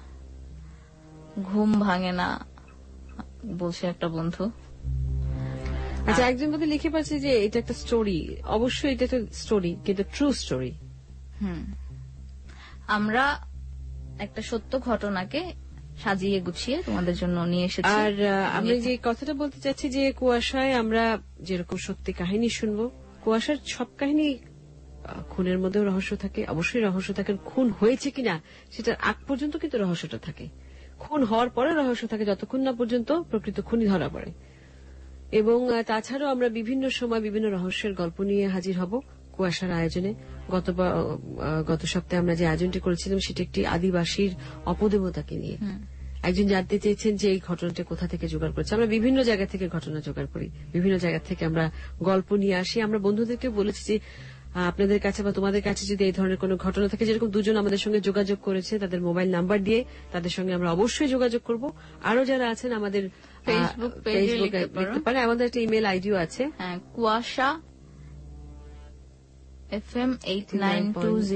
ঘুম ভাঙে না বলছে একটা বন্ধু। আচ্ছা, একজন বন্ধু লিখে পাচ্ছে যে এটা একটা স্টোরি। অবশ্যই এটা তো স্টোরি, কিন্তু ট্রু স্টোরি। হুম, আমরা একটা সত্য ঘটনাকে সাজিয়ে গুছিয়ে তোমাদের জন্য নিয়ে এসেছি। আর আমি যে কথাটা বলতে চাচ্ছি যে কুয়াশায় আমরা যেরকম সত্যি কাহিনী শুনবো, কুয়াশার সব কাহিনী খুনের মধ্যেও রহস্য থাকে, অবশ্যই রহস্য থাকে। খুন হয়েছে কিনা সেটার আগ পর্যন্ত কিন্তু রহস্যটা থাকে, খুন হওয়ার পরে রহস্য থাকে যতক্ষণ না পর্যন্ত প্রকৃত খুনি ধরা পড়ে। এবং তাছাড়াও আমরা বিভিন্ন সময় বিভিন্ন রহস্যের গল্প নিয়ে হাজির হব কুয়াশার আয়োজনে। গত গত সপ্তাহে আমরা যে আয়োজনটি করেছিলাম সেটি একটি আদিবাসীর অপদেবতাকে নিয়ে। একজন জানতে চেয়েছেন যে এই ঘটনাটা কোথা থেকে জোগাড় করেছে। আমরা বিভিন্ন জায়গা থেকে ঘটনা জোগাড় করি, বিভিন্ন জায়গা থেকে আমরা গল্প নিয়ে আসি। আমরা বন্ধুদেরকে বলেছি যে আপনাদের কাছে বা তোমাদের কাছে যদি এই ধরনের কোনো ঘটনা থাকে, যেরকম দুজন আমাদের সঙ্গে যোগাযোগ করেছে তাদের মোবাইল নাম্বার দিয়ে, তাদের সঙ্গে আমরা অবশ্যই যোগাযোগ করব। আরো যারা আছেন আমাদের ফেসবুক পেজে লিখতে পারে, আমাদের একটা ইমেল আইডিও আছে, Kuasha F M eight nine two zero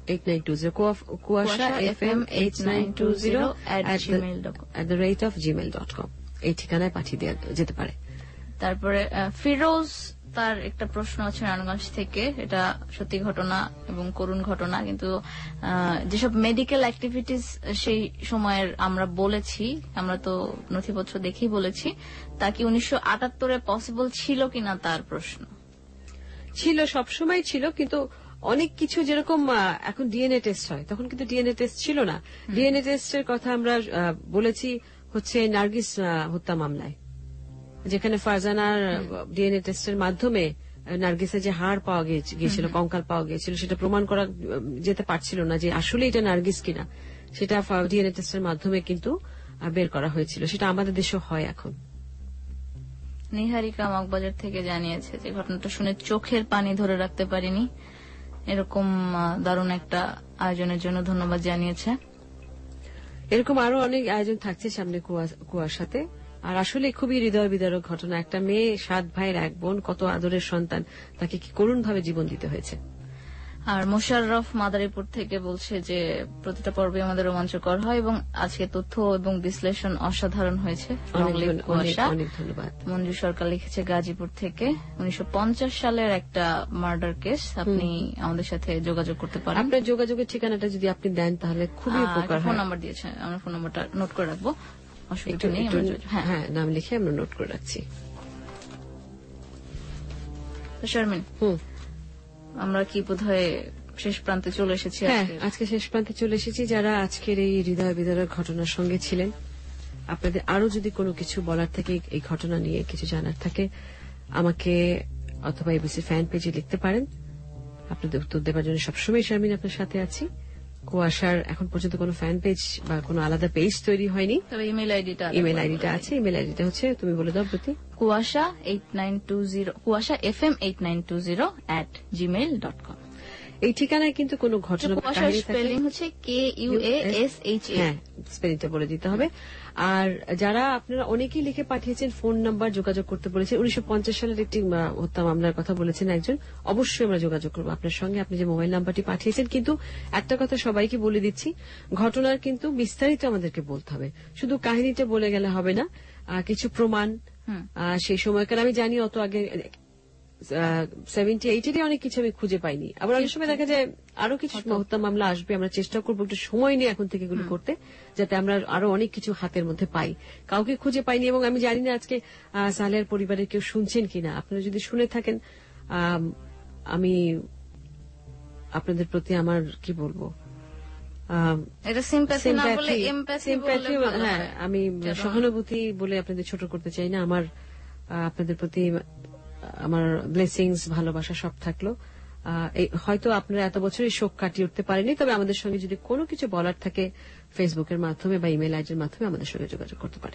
eight nine two zero Kuasha F M eight nine two zero at gmail dot com at the rate of gmail dot com এই ঠিকানায় পাঠিয়ে দেওয়া যেতে পারে। তারপরে আহ, ফিরোজ তার একটা প্রশ্ন আছে নারায়ণগঞ্জ থেকে, এটা সত্যি ঘটনা এবং করুণ ঘটনা, কিন্তু আহ, যেসব মেডিকেল অ্যাক্টিভিটিস সেই সময়ের আমরা বলেছি, আমরা তো নথিপত্র দেখেই বলেছি, তা কি উনিশশো আটাত্তরে পসিবল ছিল কিনা তার প্রশ্ন। ছিল, সবসময় ছিল, কিন্তু অনেক কিছু যেরকম আহ, এখন ডিএনএ টেস্ট হয়, তখন কিন্তু ডিএনএ টেস্ট ছিল না। ডিএনএ টেস্টের কথা আমরা আহ, বলেছি হচ্ছে নার্গিস আহ, হত্যা মামলায়, যেখানে ফারজানার ডিএনএ টেস্টের মাধ্যমে নার্গিসের যে হাড় পাওয়া গিয়েছে- গিয়েছিল, কঙ্কাল পাওয়া গিয়েছিল, সেটা প্রমাণ করা আহ, যেতে পারছিল না যে আসলে এটা নার্গিস কিনা, সেটা ডিএনএ টেস্টের মাধ্যমে কিন্তু আহ, বের করা হয়েছিল। সেটা আমাদের দেশেও হয় এখন। নিহারিকা মগবাজার থেকে জানিয়েছে যে ঘটনাটা শুনে চোখের পানি ধরে রাখতে পারিনি, এরকম আহ, দারুণ একটা আয়োজনের জন্য ধন্যবাদ জানিয়েছে। এরকম আরো অনেক আয়োজন থাকছে সামনে কুয়া- কুয়াশাতে। আর আসলে খুবই হৃদয় বিদারক ঘটনা। একটা মেয়ে, সাত ভাইয়ের এক বোন, কত আদরের সন্তান, তাকে কি করুণ ভাবে জীবন দিতে হয়েছে। আর মোশাররফ মাদারীপুর থেকে বলছে যে প্রতিটা পর্বে আমাদের রোমাঞ্চকর হয় এবং আজকে তথ্য এবং বিশ্লেষণ অসাধারণ হয়েছে। অনেক রংলিপ ধন্য- কুয়াশা। অনেক- অনেক ধন্যবাদ। মঞ্জু সরকার লিখেছে গাজীপুর থেকে, উনিশশো পঞ্চাশ সালের একটা মার্ডার কেস, আপনি আমাদের সাথে যোগাযোগ করতে পারেন। আপনার যোগাযোগের ঠিকানাটা যদি আপনি দেন তাহলে খুবই আহ, উপকার একটা ফোন হয়। নাম্বার দিয়েছে, আমরা ফোন নাম্বারটা নোট করে রাখবো, অসুবিধা একটু- নেই। একটু- আমরা যোগাযোগ- হ্যাঁ হ্যাঁ, নাম লিখে আমরা নোট করে রাখছি। তো শারমিন, আমরা কি বোধহয় শেষ প্রান্তে চলে এসেছি হ্যাঁ, আজকে। আজকে শেষ প্রান্তে চলে এসেছি। যারা আজকের এই হৃদয় বিদারক ঘটনার সঙ্গে ছিলেন, আপনাদের আরো যদি কোনো কিছু বলার থাকে, এই ঘটনা নিয়ে কিছু জানার থাকে, আমাকে অথবা এবিসি ফ্যান পেজে লিখতে পারেন। আপনাদের উত্তর দেওয়ার জন্য সবসময় শারমিন আপনার সাথে আছি। কুয়াশার এখন পর্যন্ত কোনো ফ্যান পেজ বা কোনো আলাদা পেজ তৈরি হয়নি, তবে ইমেল আইডিটা ইমেল আইডিটা আছে। ইমেল আইডিটা হচ্ছে, তুমি বলে দাও প্রতি। Kuasha eight nine two zero Kuasha F M eight nine two zero at Gmail dot com. এই ঠিকানায় কিন্তু কোনো ঘটনা বা কুয়াশার কাহিনী থাকলে- স্পেলিং হচ্ছে K U A S H A. হ্যাঁ, স্পেলিংটা বলে দিতে হবে। আর যারা আপনারা অনেকেই লিখে পাঠিয়েছেন, ফোন নাম্বার যোগাযোগ করতে বলেছেন, উনিশশো পঞ্চাশ সালের একটি আহ, হত্যা মামলার কথা বলেছেন একজন, অবশ্যই আমরা যোগাযোগ করবো আপনার সঙ্গে, আপনি যে মোবাইল নাম্বারটি পাঠিয়েছেন। কিন্তু একটা কথা সবাইকে বলে দিচ্ছি, ঘটনার কিন্তু বিস্তারিত আমাদেরকে বলতে হবে, শুধু কাহিনীটা বলে গেলে হবে না, আহ, কিছু প্রমাণ আহ, সেই সময়কার আমি জানি অত আগে সেভেন্টি এইটেরই অনেক কিছু আমি খুঁজে পাইনি। আবার অনেক সময় দেখা যায় আরো কিছু হত্যা মামলা আসবে, আমরা চেষ্টা করবো একটু সময় নিয়ে এখন থেকে এগুলো করতে, যাতে আমরা আরো অনেক কিছু হাতের মধ্যে পাই। কাউকে খুঁজে পাইনি এবং আমি জানি না আজকে আহ, সালেহার পরিবারের কেউ শুনছেন কিনা। আপনারা যদি শুনে থাকেন, আম, আমি আপনাদের প্রতি আমার কি বলবো, আম, এটা সিম্প্যাথি না বলে sympathy- এমপ্যাথি sympathy, বললে ভালো হ্যাঁ, হয়। আমি যেন- সহানুভূতি বলে আপনাদের ছোট করতে চাই না। আমার আহ, আপনাদের প্রতি আমার ব্লেসিংস, ভালোবাসা সব থাকলো। আহ, এই হয়তো আপনারা এত বছর এই শোক কাটিয়ে উঠতে পারেনি, তবে আমাদের সঙ্গে যদি কোনো কিছু বলার থাকে ফেসবুকের মাধ্যমে বা ইমেল আইডির মাধ্যমে আমাদের সঙ্গে যোগাযোগ করতে পারে।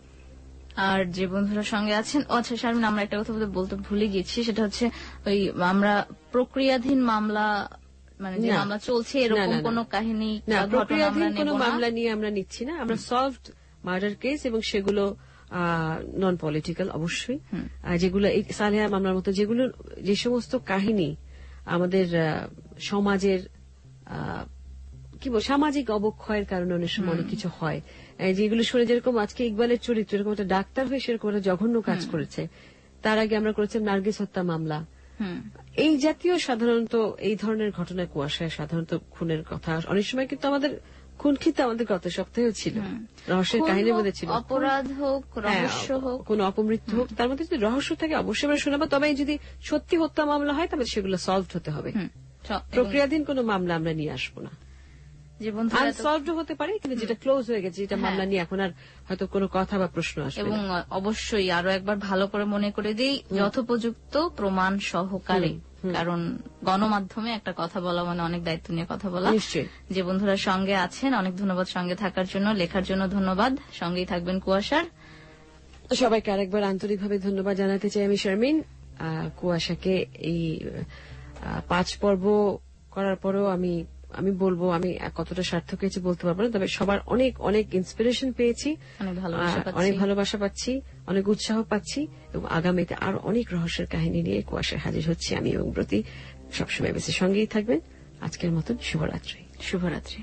আর যে বন্ধুরা সঙ্গে আছেন, ও আচ্ছা শারমিন, আমরা একটা কথা বলতে- বলতে ভুলে গেছি, সেটা হচ্ছে ওই আমরা প্রক্রিয়াধীন মামলা, মানে যে না। মামলা চলছে না, এরকম না, না। কোনো কাহিনী না, বা ঘটনা প্রক্রিয়াধীন আমরা কোনো নেব না। মামলা নিয়ে আমরা নিচ্ছি না। আমরা সলভড মার্ডার কেস এবং সেগুলো নন পলিটিক্যাল অবশ্যই, আহ, যেগুলো এই সালেহা মামলার মতো, যেগুলো যে সমস্ত কাহিনী আমাদের আহ, সমাজের আহ, কি বল সামাজিক অবক্ষয়ের কারণে অনেক সময় অনেক কিছু হয়, এই যেগুলো শুনে, যেরকম আজকে ইকবালের চরিত্র এরকম একটা ডাক্তার হয়ে সেরকম একটা জঘন্য কাজ করেছে। তার আগে আমরা করেছিলাম নার্গিস হত্যা মামলা। এই জাতীয় সাধারণত এই ধরনের ঘটনায় কুয়াশায় সাধারণত খুনের কথা অনেক সময়, কিন্তু আমাদের খুন কিন্তু আমাদের গত সপ্তাহেও ছিল, রহস্যের খুন কাহিনীর হোক, মধ্যে ছিল, অপরাধ হোক, হ্যাঁ, রহস্য হোক, কোন অপমৃত্যু হোক, তার মধ্যে যদি রহস্য থাকে অবশ্যই আমরা শোনাবো। তবে যদি সত্যি হত্যা মামলা হয় তবে সেগুলো সলভ হতে হবে। প্রক্রিয়াধীন কোন মামলা আমরা নিয়ে আসবো না। যে বন্ধুরা এত- আনসলভড হতে পারে, কিন্তু যেটা ক্লোজ হয়ে গেছে, যেটা হ্যাঁ। মামলা নিয়ে এখন আর হয়তো কোনো কথা বা প্রশ্ন আসবে এবং না। অবশ্যই আরো একবার ভালো করে মনে করে দিই, যথোপযুক্ত প্রমাণ সহকারে, কারণ গণমাধ্যমে একটা কথা বলা মানে অনেক দায়িত্ব নিয়ে কথা বলা। নিশ্চয়ই। যে বন্ধুরা সঙ্গে আছেন, অনেক ধন্যবাদ সঙ্গে থাকার জন্য, লেখার জন্য ধন্যবাদ, সঙ্গেই থাকবেন কুয়াশার। সবাইকে আরেকবার আন্তরিকভাবে ধন্যবাদ জানাতে চাই আমি শারমিন। আহ, কুয়াশাকে এই আহ, পাঁচ পর্ব করার পরেও আমি আমি বলবো আমি কতটা সার্থক হয়েছে বলতে পারবো না, তবে সবার অনেক অনেক ইন্সপিরেশন পেয়েছি, অনেক ভালোবাসা আহ, পাচ্ছি। অনেক ভালোবাসা পাচ্ছি, অনেক উৎসাহ পাচ্ছি এবং আগামীতে আরো অনেক রহস্যের কাহিনী নিয়ে কুয়াশায় হাজির হচ্ছি আমি এবং ব্রতী। সবসময় বেশি সঙ্গেই থাকবেন। আজকের মতন শুভরাত্রি। শুভরাত্রি।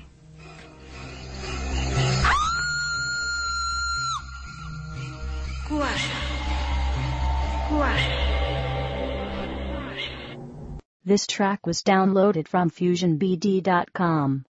কুয়াশা কুয়াশা This track was downloaded from fusion b d dot com.